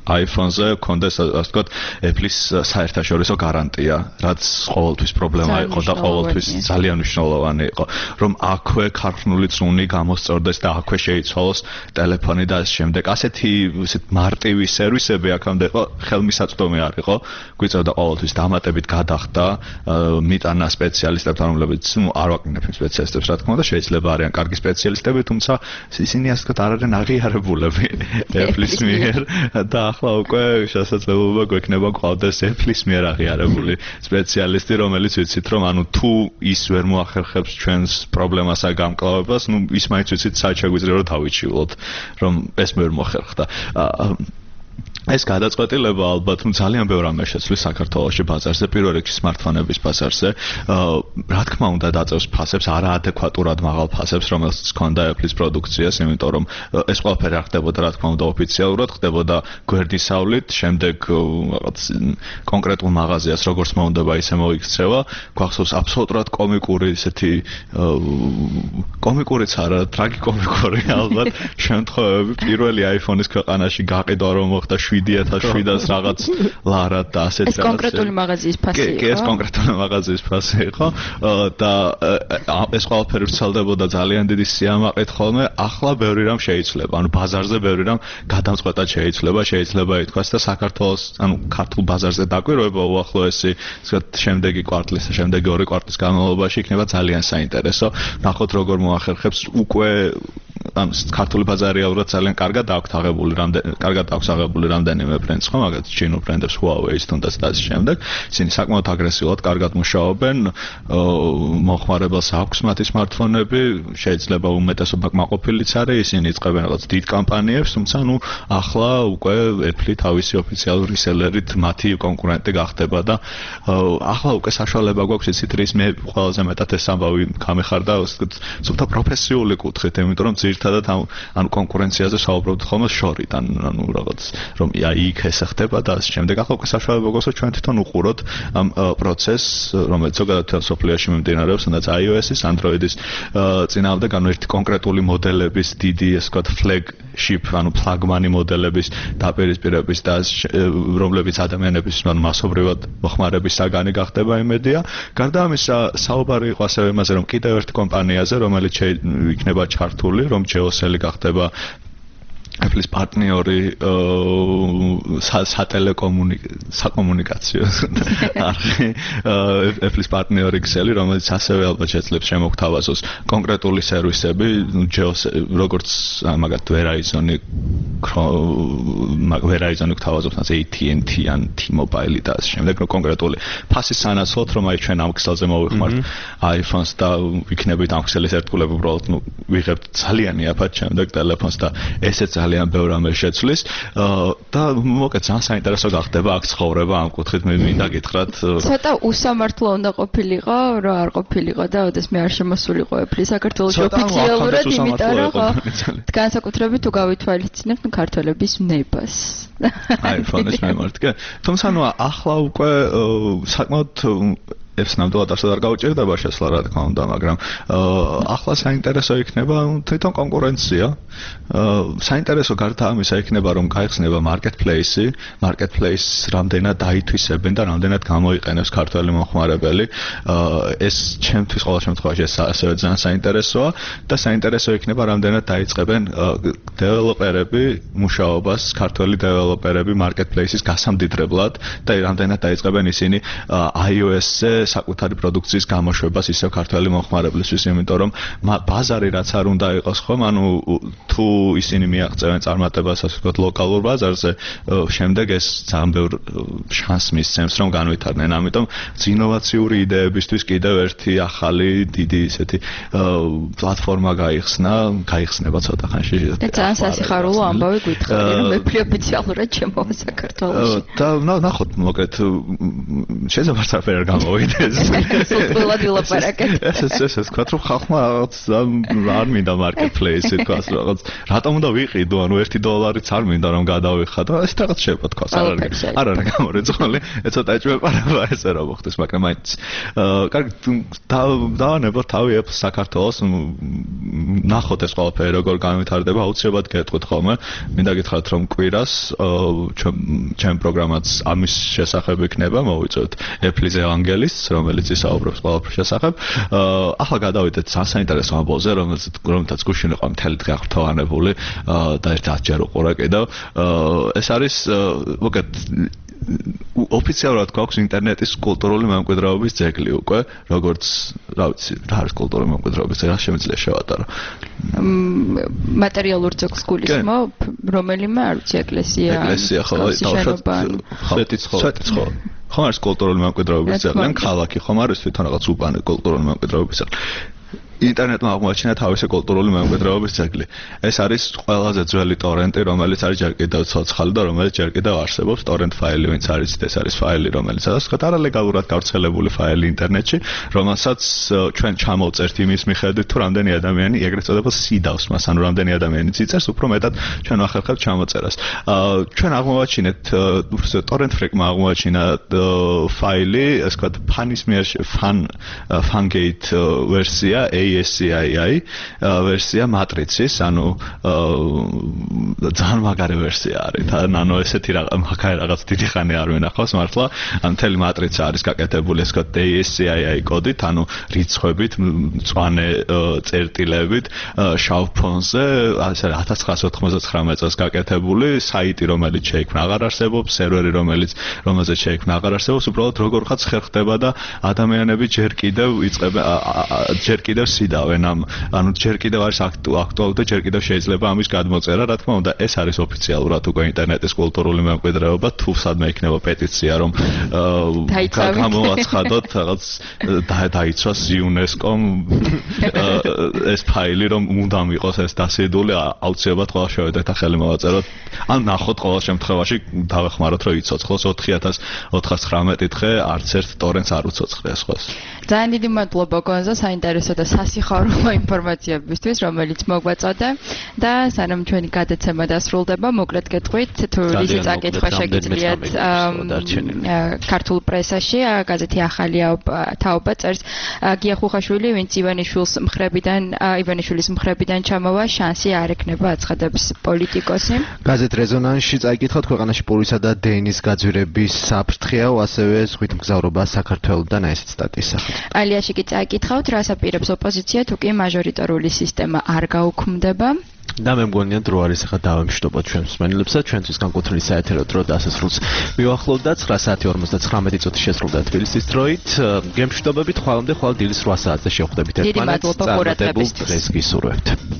iPhone-ზე კონდეს ასე ვთქვათ Apple-ის საერთაშორისო გარანტია, რაც ყოველთვის პრობლემა იყო და ყოველთვის ძალიან მნიშვნელოვანი იყო, რომ აქვე ქარხნული წუნი გამოსწორდეს და აქვე შეიცვალოს ტელეფონი და ამ შემდეგ. ასეთი ისეთ მარტივი სერვისები აქამდე იყო, ხელმისაწვდომი არ იყო, გვიწევდა ყოველთვის დამატებით გადახდა, მიტანა სპეციალისტებთან, რომლებიც ნუ არ ვაკნინებ სპეციალისტებს, რა თქმა უნდა, შეიძლება არიან კარგი სპეციალისტები, თუმცა ისინი ასე ვთქვათ არ არიან აღიარებულები Apple-ის მიერ და ახლა უკვე შესაძლებლობა გვექნება გვყავდეს Apple-ის მიერ აღიარებული სპეციალისტი, რომელიც ვიცით რომ ანუ თუ ის ვერ მოახერხებს ჩვენს პრობლემას და გამკლავებას, ნუ ის მაინც ვიცით საერთოდ შეგვიძლია რომ დავიჩივლოთ, რომ ეს ვერ მოხერხდა. ეს გადაწყვეტილება ალბათ ძალიან ბევრ ამას შეცვლის საქართველოში ბაზარზე, პირველ რიგში smartphone-ების ბაზარზე. რა თქმა უნდა დაწევს ფასებს, არაადეკვატურად მაღალ ფასებს, რომელსაც ჰქონდა Apple-ის პროდუქციას, იმიტომ რომ ეს ყველაფერი არ ხდებოდა, რა თქმა უნდა, ოფიციალურად, ხდებოდა გვერდისავლით, შემდეგ რაღაც კონკრეტულ მაღაზიას როგორც მოუნდება, ისე მოიქცევა. გვახსოვს აბსოლუტურად კომიკური ესეთი კომიკურიც არა, ტრაგიკომიკური ალბათ შემთხვევები, პირველი iPhone-ის ქვეყანაში გაყიდვა რომ მოხდა შვიდი ათას შვიდას რაღაც ლარად და ასეთ რაღაც. ეს კონკრეტული მაღაზიის ფასი იყო. კი, ეს კონკრეტული მაღაზიის ფასი იყო და ეს ყველაფერი ვრცელდებოდა ძალიან დიდი სიამაყით ხოლმე. ახლა ბევრი რამ შეიცვლება. ანუ ბაზარზე ბევრი რამ გადამწყვეტად შეიცვლება, შეიძლება ითქვას და საქართველოს, ანუ ქართულ ბაზარზე დაკვირვება უახლოესი, ისეთ შემდეგი კვარტლის და შემდეგი ორი კვარტლის განმავლობაში იქნება ძალიან საინტერესო. ნახოთ როგორ მოახერხებს უკვე ამ ქართული ბაზარი ალბათ ძალიან კარგად აქვს აღებული რამდენი კარგად აქვს აღებული რამდენიმე ბრენდს ხო მაგათ ჩინურ ბრენდებს Huawei-ს თუნდაც და ამ შემდეგ ისინი საკმაოდ აგრესიულად კარგად მუშაობენ მოხმარებელს აქვს მათი smartphone-ები შეიძლება უმეტესობა კმაყოფილიც არის ისინი იწყებენ რაღაც დიდ კამპანიებს თუმცა ნუ ახლა უკვე Apple თავისი ოფიციალური რისელერით მათი კონკურენტი გახდება და ახლა უკვე საშუალება გვაქვს იცით რის მე ყველაზე მეტად ეს ამბავი გამეხარდა ზუსტად პროფესიული კუთხით იმიტომ რომ ერთადად ანუ კონკურენციაზე საუბრობთ ხოლმე შორიდან ანუ რაღაც რომ აი იქ ესე ხდება და ამ შემდეგ ახლა უკვე საშუალება გვაქვს ჩვენ თვითონ უყუროთ ამ პროცესს რომელიც ზოგადად სოფლიოში მიმდინარეობს თუნდაც iOS-ის Android-ის წინააღმდეგ ანუ ერთი კონკრეტული მოდელების დიდი ესე ვთქვათ flagship ანუ ფლაგმანი მოდელების დაპირისპირების და რომლებიც ადამიანების ანუ მასობრივად მოხმარების საგანი გახდება იმედია გარდა ამისა საუბარი იყო ასევე იმაზე რომ კიდევ ერთი კომპანიაზე რომელიც იქნება ჩართული რომ ჯეოსელი გახდება Apple-ის პარტნიორი საკომუნიკაციო არხი Apple-ის პარტნიორი ქსელი რომელიც ასევე ალბათ შეძლებს შემოგთავაზოს კონკრეტული სერვისები ჯეოს როგორც მაგათ Verizon-ი Verizon-ი გთავაზობს ასე A T and T ან T-Mobile და ამ შემდეგ კონკრეტული ფასის სანაცვლოდ რომ აი ჩვენ ამ ქსელზე მოვიხმართ iPhone-ს და ვიქნებით ამ ქსელის ერთგულები უბრალოდ ნუ ვიღებთ ძალიან იაფად შემდეგ ტელეფონს და ესეც ძალიან ბევრ ამას შეცვლის და მოკეთ ძალიან საინტერესო გახდება აქ ცხოვრება ამ კუთხით მე მინდა გითხრათ ცოტა უსამართლო უნდა ყოფილიყო რა არ ყოფილიყო და ოდესმე არ შემოსულიყო Apple-ი საქართველოს ოფიციალურად იმიტომ რომ განსაკუთრებით თუ გავითვალისწინებთ ქართველების ნებას iPhone-ის მიმართ კი თუმცა ნუ ახლა უკვე საკმაოდ ეს ნამდვილად არსად არ გაუჭირდება შესვლა რა თქმა უნდა მაგრამ ახლა საინტერესო იქნება თვითონ კონკურენცია საინტერესო გარდა ამისა იქნება რომ გაიხსნება marketplace-ი marketplace რამდენად დაითვისებენ და რამდენად გამოიყენებს ქართველი მომხმარებელი ეს ჩემთვის ყოველ შემთხვევაში ეს ასევე ძალიან საინტერესოა და საინტერესო იქნება რამდენად დაიწყებენ დეველოპერები მუშაობას ქართველი დეველოპერები marketplace-ის გასამდიდრებლად და რამდენად დაიწყებენ ისინი iOS-ზე საკუთარი პროდუქციის გამოშვებას ისევ ქართველი მომხმარებლისთვის, იმიტომ რომ ბაზარი რაც არ უნდა იყოს ხომ, ანუ თუ ისინი მიაღწევენ წარმატებას ასე ვთქვათ ლოკალურ ბაზარზე, შემდეგ ეს ძალიან ბევრ შანსს მისცემს რომ განვითარდნენ. ამიტომ ინოვაციური იდეებისთვის კიდევ ერთი ახალი დიდი ისეთი პლატფორმა გაიხსნა, გაიხსნება ცოტა ხანში. და ძალიან სასიხარულო ამბავი გითხარი რომ Apple ოფიციალურად შემოვა საქართველოში. და ნახოთ, მოკლედ შეიძლება არც არ გამოვიდა ეს სულულად ვილაპარაკეთ. ეს ეს ეს თქვა რომ ხალხმა რაღაც არ მინდა marketplace-ი თქვას რაღაც რატომ უნდა ვიყიდო ანუ ერთი დოლარიც არ მინდა რომ გადავიხადო ეს რაღაც შეიძლება თქვას არ არის არ არის გამორეწონილი ცოტა ეჭვებარება ესე რა მოხდეს მაგრამ მაინც კარგი დავანებოთ თავი Apple საქართველოს ნახოთ ეს ყველაფერი როგორ განვითარდება აუცილებლად გეტყვით ხოლმე მინდა გითხრათ რომ კვირას ჩემ პროგრამაც ამის შესახებ იქნება მოვიწევთ Apple-ის ევანგელისტს რომელიც ისაუბრებს ყველაფრის შესახებ ახლა გადავიდეთ საინტერესო ამბავზე რომელზეც რომელთაც გუშინ იყო მთელი დღე აღფრთოვანებული და ერთ ათჯერ უყურე კიდევ ეს არის მოკეთ ოფიციალურად გვაქვს ინტერნეტის კულტურული მემკვიდრეობის ძეგლი უკვე როგორც რა ვიცი რა არის კულტურული მემკვიდრეობის ძეგლი შემიძლია შევატარო მატერიალურ ძეგლს გულისხმობ რომელიმე არ ვიცი ეკლესია ეკლესია ხო სვეტიც ხო სვეტიც ხო ხომ არის კულტურული მემკვიდრეობის ძეგლი ან ქალაქი ხომ არის თვითონ რაღაც უბანი კულტურული მემკვიდრეობის ძეგლი ინტერნეტმა აღმოაჩინა თავისი კულტურული მემკვიდრეობის ძეგლი. ეს არის ყველაზე ძველი ტორენტი, რომელიც არის ჯერ კიდევ ცოცხალი და რომელიც ჯერ კიდევ არსებობს. ტორენტ ფაილი, ვინც არის, ეს არის ფაილი, რომელიც ასე არალეგალურად გავრცელებული ფაილი ინტერნეტში, რომელსაც ჩვენ ჩამოვწერთ იმის მიხედვით, თუ რამდენი ადამიანი ეგრეთ წოდებულ სიდავს მას, ანუ რამდენი ადამიანი ციწერს, უფრო მეტად ჩვენ ვახერხებთ ჩამოწერას. ჩვენ აღმოაჩინეთ ტორენტ ფრეკმა აღმოაჩინა ფაილი, ასე ვთქვათ, ფანის მიერ ფან ფანგეით ვერსია A S C I I ვერსია მატრიცის, ანუ ძალიან მაგარი ვერსია არის. ანუ ესეთი რაღაც დიდი ხანი არ ვინახავს მართლა. ან მთელი მატრიცა არის გაკეთებული ეს ვთქვათ A S C I I კოდით, ანუ რიცხვებით, მწვანე წერტილებით, შავ ფონზე, ასე ათას ცხრაასი ოთხმოცდათხრამეტ წელს გაკეთებული საიტი, რომელიც შეიქმნა აღარ არსებობს, სერვერი, რომელიც რომელზეც შეიქმნა აღარ არსებობს, უბრალოდ როგორღაც ხერხდება და ადამიანები ჯერ კიდევ იწყებენ ჯერ კიდევ სიდავენ ამ ანუ ჯერ კიდევ არის აქტუალური და ჯერ კიდევ შეიძლება ამის გადმოწერა რა თქმა უნდა ეს არის ოფიციალურად უკვე ინტერნეტის კულტურული მემკვიდრეობა თუ სადმე იქნება პეტიცია რომ გამოაცხადოთ რაღაც დაიცვას იუნესკომ ეს ფაილი რომ მუდამ იყოს ეს დასიდული აუცილებლად ყველა შევედეთ ახალი მოვაწეროთ ან ნახოთ ყოველ შემთხვევაში დავეხმაროთ რომ იცოცხლოს ოთხი ათას ოთხსაცხრამეტი დღე არც ერთ ტორენტს არ უცოცხლია სხვას ძალიან დიდი მადლობა გონზო საინტერესო და სასიხარულო ინფორმაციებისთვის, რომელიც მოგვაწოდა და სანამ ჩვენი გადაცემა დასრულდება, მოკლედ გეტყვით, თუ რისი წაკითხვა შეგიძლიათ ქართულ პრესაში, გაზეთი ახალი თაობა წერს გია ხუხაშვილი, ვინც ივანიშვილის მხრებიდან, ივანიშვილის მხრებიდან ჩამოვა, შანსი არ ექნება აცხადებს პოლიტიკოსი. გაზეთ რეზონანსში წაიკითხოთ ქვეყანაში პურისა და დენის გაძვირების საფრთხეა, ასევე ზღვით მგზავრობა საქართველოსთან ეს სტატიის სახით. ალიაში კი წაიკითხავთ, რას აპირებს ოპოზიცია, თუ კი მაჟორიტარული სისტემა არ გაუქმდება. და მე მგონია დრო არის ახლა დავემშვიდობოთ ჩვენს მსმენელებსა, ჩვენთვის განკუთვნილი საეთერო დრო დასასრულს მივახლოვთ და ცხრა საათი ორმოცდათხრამეტი წუთი შესრულდა თბილისის დროით. გემშვიდობებით ხვალამდე ხვალ დილის რვა საათზე შევხვდებით ერთმანეთს. დიდი მადლობა ყურადღებისთვის. დღეს გისურვებთ.